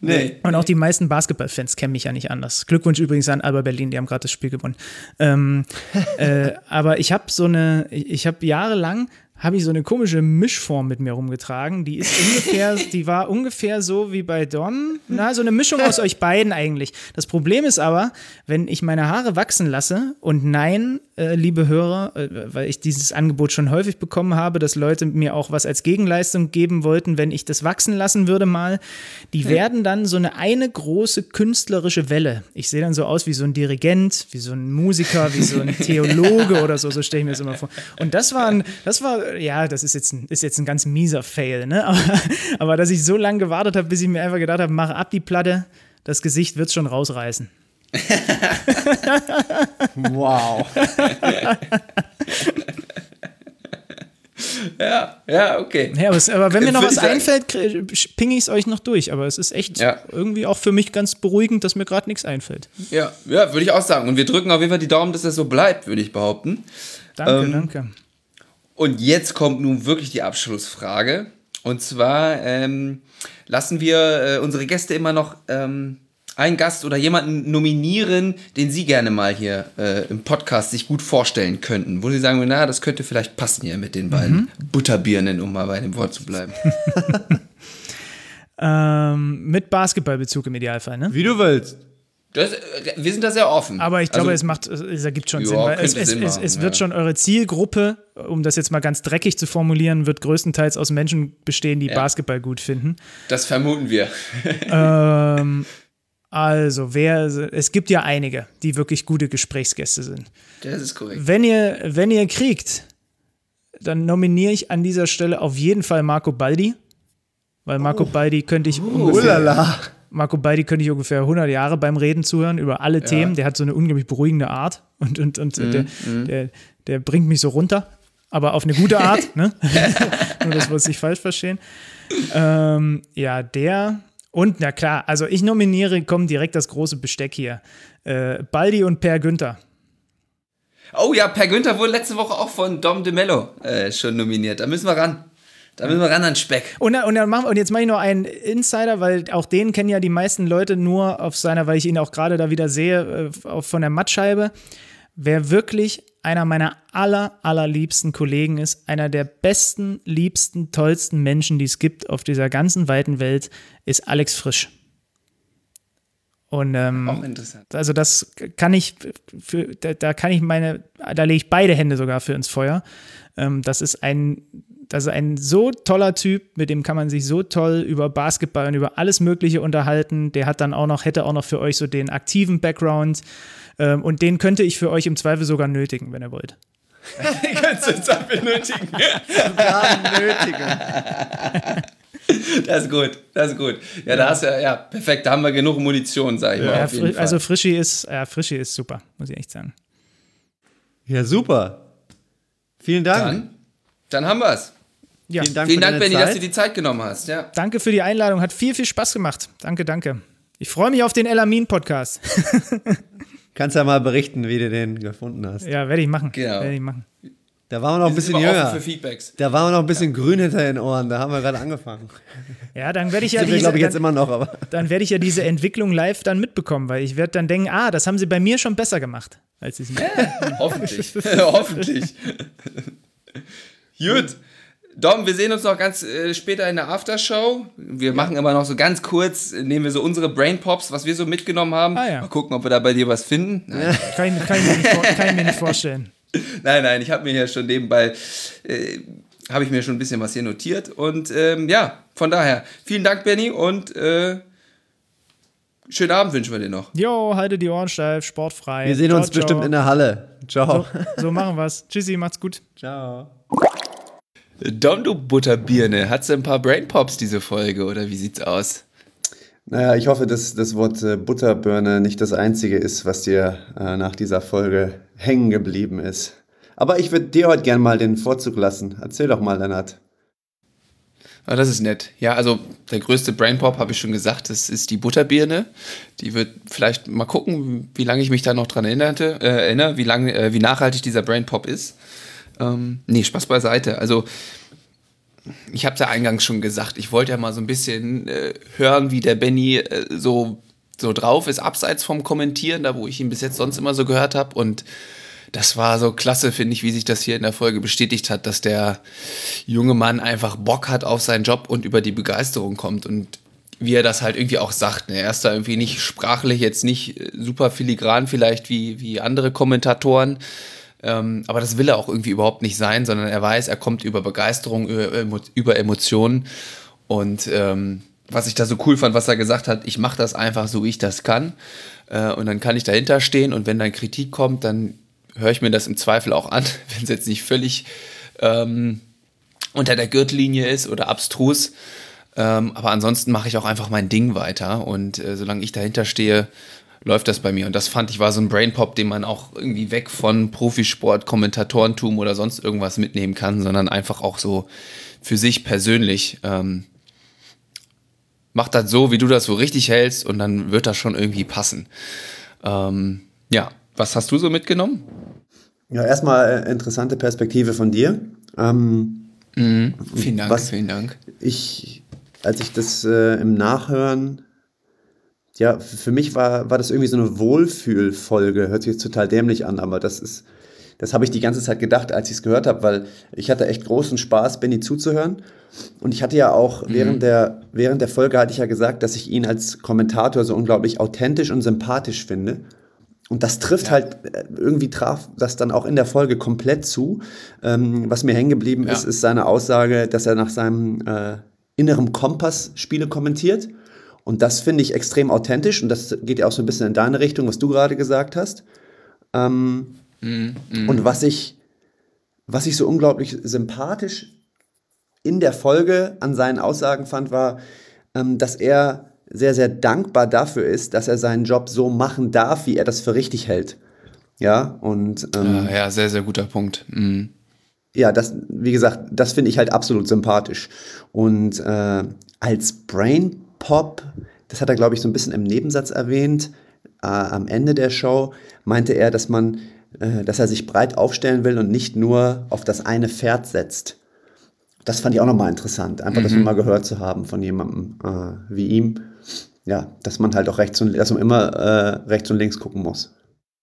Nee. Und auch die meisten Basketballfans kennen mich ja nicht anders. Glückwunsch übrigens an Alba Berlin, die haben gerade das Spiel gewonnen. Ähm, äh, aber ich habe so eine, ich habe jahrelang habe ich so eine komische Mischform mit mir rumgetragen. Die ist ungefähr, die war ungefähr so wie bei Dom. Na, so eine Mischung aus euch beiden eigentlich. Das Problem ist aber, wenn ich meine Haare wachsen lasse und nein, äh, liebe Hörer, äh, weil ich dieses Angebot schon häufig bekommen habe, dass Leute mir auch was als Gegenleistung geben wollten, wenn ich das wachsen lassen würde mal, die werden dann so eine eine große künstlerische Welle. Ich sehe dann so aus wie so ein Dirigent, wie so ein Musiker, wie so ein Theologe oder so, so stelle ich mir das immer vor. Und das war ein, das war ja, das ist jetzt ein, ist jetzt ein ganz mieser Fail, ne? Aber, aber dass ich so lange gewartet habe, bis ich mir einfach gedacht habe, mach ab die Platte, das Gesicht wird's schon rausreißen. Wow. Ja, ja, okay. Ja, aber, es, aber wenn mir noch was Würde ich einfällt, pinge ich es euch noch durch. Aber es ist echt Ja. irgendwie auch für mich ganz beruhigend, dass mir gerade nichts einfällt. Ja, ja, würde ich auch sagen. Und wir drücken auf jeden Fall die Daumen, dass das so bleibt, würde ich behaupten. Danke, Ähm, danke. Und jetzt kommt nun wirklich die Abschlussfrage. Und zwar ähm, lassen wir äh, unsere Gäste immer noch ähm, einen Gast oder jemanden nominieren, den sie gerne mal hier äh, im Podcast sich gut vorstellen könnten. Wo sie sagen, na, das könnte vielleicht passen hier mit den beiden Mhm. Butterbirnen, um mal bei dem Wort zu bleiben. Ähm, mit Basketballbezug im Idealfall, ne? Wie du willst. Das, äh, wir sind da sehr offen. Aber ich glaube, Also, es macht, es ergibt schon Ja, Sinn, weil es, könnte es, Sinn es, machen, es wird ja. schon eure Zielgruppe, um das jetzt mal ganz dreckig zu formulieren, wird größtenteils aus Menschen bestehen, die Ja. Basketball gut finden. Das vermuten wir. ähm, also, wer, es gibt ja einige, die wirklich gute Gesprächsgäste sind. Das ist korrekt. Wenn ihr, wenn ihr kriegt, dann nominiere ich an dieser Stelle auf jeden Fall Marco Baldi, weil Marco Baldi könnte ich ungefähr, Ulala. Marco Baldi könnte ich ungefähr hundert Jahre beim Reden zuhören über alle Themen. Der hat so eine unglaublich beruhigende Art und, und, und Mhm, der, der, der bringt mich so runter, aber auf eine gute Art, ne? Nur, dass wir uns nicht falsch verstehen. Ähm, ja, der und, na klar, also ich nominiere, kommt direkt das große Besteck hier. Äh, Baldi und Per Günther. Oh ja, Per Günther wurde letzte Woche auch von Dom DeMello äh, schon nominiert. Da müssen wir ran. Da müssen wir ran an Speck. Und, und, dann machen, und jetzt mache ich noch einen Insider, weil auch den kennen ja die meisten Leute nur auf seiner, weil ich ihn auch gerade da wieder sehe, äh, auf, von der Mattscheibe. Wer wirklich einer meiner aller, allerliebsten Kollegen ist, einer der besten, liebsten, tollsten Menschen, die es gibt auf dieser ganzen weiten Welt, ist Alex Frisch. Und ähm, Auch interessant. also das kann ich, für, da, da kann ich meine, da lege ich beide Hände sogar für ins Feuer. Ähm, das ist ein, das ist ein so toller Typ, mit dem kann man sich so toll über Basketball und über alles Mögliche unterhalten. Der hat dann auch noch, hätte auch noch für euch so den aktiven Background. Ähm, und den könnte ich für euch im Zweifel sogar nötigen, wenn ihr wollt. Die kannst du Zeit benötigen. Das ist gut, das ist gut. Ja, da hast du ja, ja, perfekt, da haben wir genug Munition, sag ich mal. Ja, Auf jeden Fri- Fall. also Frischi ist, ja, Frischi ist super, muss ich echt sagen. Ja, super. Vielen Dank. Dann, dann haben wir es. Ja, Vielen Dank, Vielen für Dank, deine Benni, Zeit. dass du die Zeit genommen hast. Ja. danke für die Einladung, hat viel, viel Spaß gemacht. Danke, danke. Ich freue mich auf den Elamin-Podcast. Kannst ja mal berichten, wie du den gefunden hast. Ja, werde ich machen. Genau. Werde ich machen. Da waren wir noch ein Wir sind bisschen immer offen jünger. für Feedbacks. Da waren wir noch ein bisschen grün hinter den Ohren. Da haben wir gerade angefangen. Ja, dann werde ich ja Sind wir, diese, glaube ich, jetzt dann, immer noch. Aber dann werde ich ja diese Entwicklung live dann mitbekommen, weil ich werde dann denken, ah, das haben sie bei mir schon besser gemacht, als sie es Hoffentlich. Hoffentlich. Gut. Dom, wir sehen uns noch ganz äh, später in der Aftershow. Wir machen aber noch so ganz kurz, äh, nehmen wir so unsere Brain Pops, was wir so mitgenommen haben. Ah, ja. Mal gucken, ob wir da bei dir was finden. Nein, kann, ich- kann, ich mir nicht vor, kann ich mir nicht vorstellen. nein, nein, ich habe mir hier schon nebenbei, äh, habe ich mir schon ein bisschen was hier notiert. Und ähm, ja, von daher, vielen Dank, Benni, und äh, schönen Abend wünschen wir dir noch. Jo, halte die Ohren steif, sportfrei. wir sehen Ciao, uns ciao. bestimmt in der Halle. Ciao. So, so machen wir's. Tschüssi, macht's gut. Ciao. Dom, du Butterbirne, hat's ein paar Brain Pops diese Folge, oder wie sieht's aus? Naja, ich hoffe, dass das Wort äh, Butterbirne nicht das einzige ist, was dir äh, nach dieser Folge hängen geblieben ist. Aber ich würde dir heute gerne mal den Vorzug lassen. Erzähl doch mal, Lennart. Ah, das ist nett. Ja, also der größte Brain Pop, habe ich schon gesagt, das ist die Butterbirne. Die wird vielleicht mal gucken, wie lange ich mich da noch dran erinnerte, äh, erinnere, wie lange, äh, wie nachhaltig dieser Brain Pop ist. Ähm, nee, Spaß beiseite. Also ich habe es ja eingangs schon gesagt, ich wollte ja mal so ein bisschen äh, hören, wie der Benny äh, so, so drauf ist, abseits vom Kommentieren, da wo ich ihn bis jetzt sonst immer so gehört habe. Und das war so klasse, finde ich, wie sich das hier in der Folge bestätigt hat, dass der junge Mann einfach Bock hat auf seinen Job und über die Begeisterung kommt. Und wie er das halt irgendwie auch sagt. Ne? Er ist da irgendwie nicht sprachlich, jetzt nicht super filigran vielleicht wie, wie andere Kommentatoren, ähm, aber das will er auch irgendwie überhaupt nicht sein, sondern er weiß, er kommt über Begeisterung, über, über Emotionen. Und ähm, was ich da so cool fand, was er gesagt hat, ich mache das einfach so, wie ich das kann, äh, und dann kann ich dahinter stehen und wenn dann Kritik kommt, dann höre ich mir das im Zweifel auch an, wenn es jetzt nicht völlig ähm, unter der Gürtellinie ist oder abstrus. Ähm, aber ansonsten mache ich auch einfach mein Ding weiter und äh, solange ich dahinter stehe, läuft das bei mir. Und das fand ich war so ein Brainpop, den man auch irgendwie weg von Profisport, Kommentatorentum oder sonst irgendwas mitnehmen kann, sondern einfach auch so für sich persönlich. Ähm, mach das so, wie du das so richtig hältst und dann wird das schon irgendwie passen. Ähm, ja, was hast du so mitgenommen? Ja, erstmal interessante Perspektive von dir. Ähm, mhm. Vielen Dank, was vielen Dank. Ich Als ich das äh, im Nachhören, ja, für mich war, war das irgendwie so eine Wohlfühlfolge. Hört sich jetzt total dämlich an, aber das ist, das habe ich die ganze Zeit gedacht, als ich es gehört habe, weil ich hatte echt großen Spaß, Benny zuzuhören. Und ich hatte ja auch mhm. während der, während der Folge hatte ich ja gesagt, dass ich ihn als Kommentator so unglaublich authentisch und sympathisch finde. Und das trifft ja. halt, irgendwie traf das dann auch in der Folge komplett zu. Ähm, was mir hängen geblieben ja. ist, ist seine Aussage, dass er nach seinem äh, innerem Kompass Spiele kommentiert. Und das finde ich extrem authentisch. Und das geht ja auch so ein bisschen in deine Richtung, was du gerade gesagt hast. Ähm, mm, mm. Und was ich, was ich so unglaublich sympathisch in der Folge an seinen Aussagen fand, war, ähm, dass er sehr, sehr dankbar dafür ist, dass er seinen Job so machen darf, wie er das für richtig hält. Ja, und ähm, ja, ja, sehr, sehr guter Punkt. Mm. Ja, das, wie gesagt, das finde ich halt absolut sympathisch. Und äh, als Brain Pop, das hat er, glaube ich, so ein bisschen im Nebensatz erwähnt, äh, am Ende der Show meinte er, dass man, äh, dass er sich breit aufstellen will und nicht nur auf das eine Pferd setzt. Das fand ich auch nochmal interessant, einfach mhm. das mal gehört zu haben von jemandem äh, wie ihm. Ja, dass man halt auch rechts und, dass man immer äh, rechts und links gucken muss.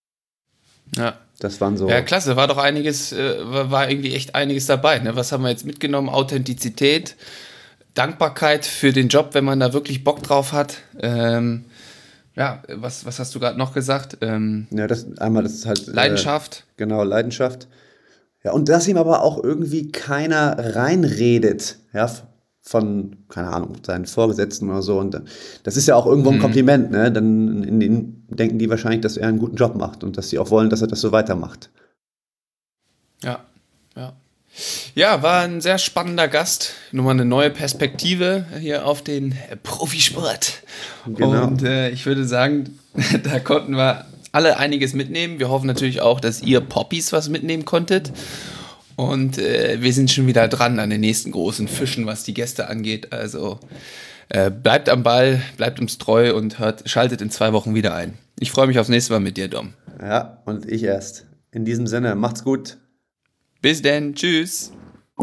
Ja. Das waren so. Ja, klasse, war doch einiges, äh, war irgendwie echt einiges dabei. Ne? Was haben wir jetzt mitgenommen? Authentizität, Dankbarkeit für den Job, wenn man da wirklich Bock drauf hat. Ähm, ja, was, was hast du gerade noch gesagt? Ähm, ja, das einmal das ist halt Leidenschaft. Äh, genau, Leidenschaft. Ja, und dass ihm aber auch irgendwie keiner reinredet, ja, von, keine Ahnung, seinen Vorgesetzten oder so. Und das ist ja auch irgendwo ein Kompliment, ne? Dann in den denken die wahrscheinlich, dass er einen guten Job macht und dass sie auch wollen, dass er das so weitermacht. Ja, ja. Ja, war ein sehr spannender Gast. Nochmal eine neue Perspektive hier auf den Profisport. Genau. Und äh, ich würde sagen, da konnten wir alle einiges mitnehmen. Wir hoffen natürlich auch, dass ihr Poppies was mitnehmen konntet. Und äh, wir sind schon wieder dran an den nächsten großen Fischen, was die Gäste angeht. Also äh, bleibt am Ball, bleibt uns treu und hört, schaltet in zwei Wochen wieder ein. Ich freue mich aufs nächste Mal mit dir, Dom. Ja, und ich erst. In diesem Sinne, macht's gut. Bis denn, tschüss.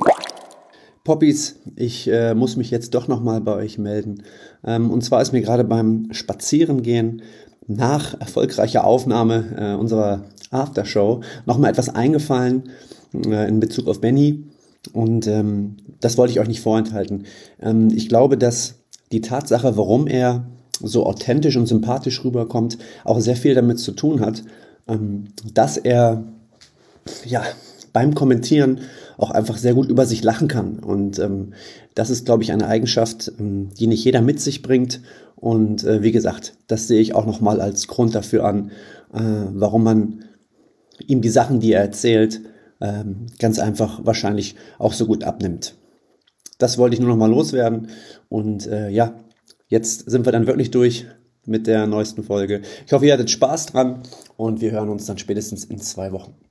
Poppies, ich äh, muss mich jetzt doch nochmal bei euch melden. Ähm, und zwar ist mir gerade beim Spazierengehen nach erfolgreicher Aufnahme äh, unserer Aftershow nochmal etwas eingefallen äh, in Bezug auf Benny. Und ähm, das wollte ich euch nicht vorenthalten. Ähm, ich glaube, dass die Tatsache, warum er so authentisch und sympathisch rüberkommt, auch sehr viel damit zu tun hat, ähm, dass er ja beim Kommentieren auch einfach sehr gut über sich lachen kann. Und ähm, das ist, glaube ich, eine Eigenschaft, ähm, die nicht jeder mit sich bringt. Und äh, wie gesagt, das sehe ich auch nochmal als Grund dafür an, äh, warum man ihm die Sachen, die er erzählt, äh, ganz einfach wahrscheinlich auch so gut abnimmt. Das wollte ich nur nochmal loswerden. Und äh, ja, jetzt sind wir dann wirklich durch mit der neuesten Folge. Ich hoffe, ihr hattet Spaß dran und wir hören uns dann spätestens in zwei Wochen.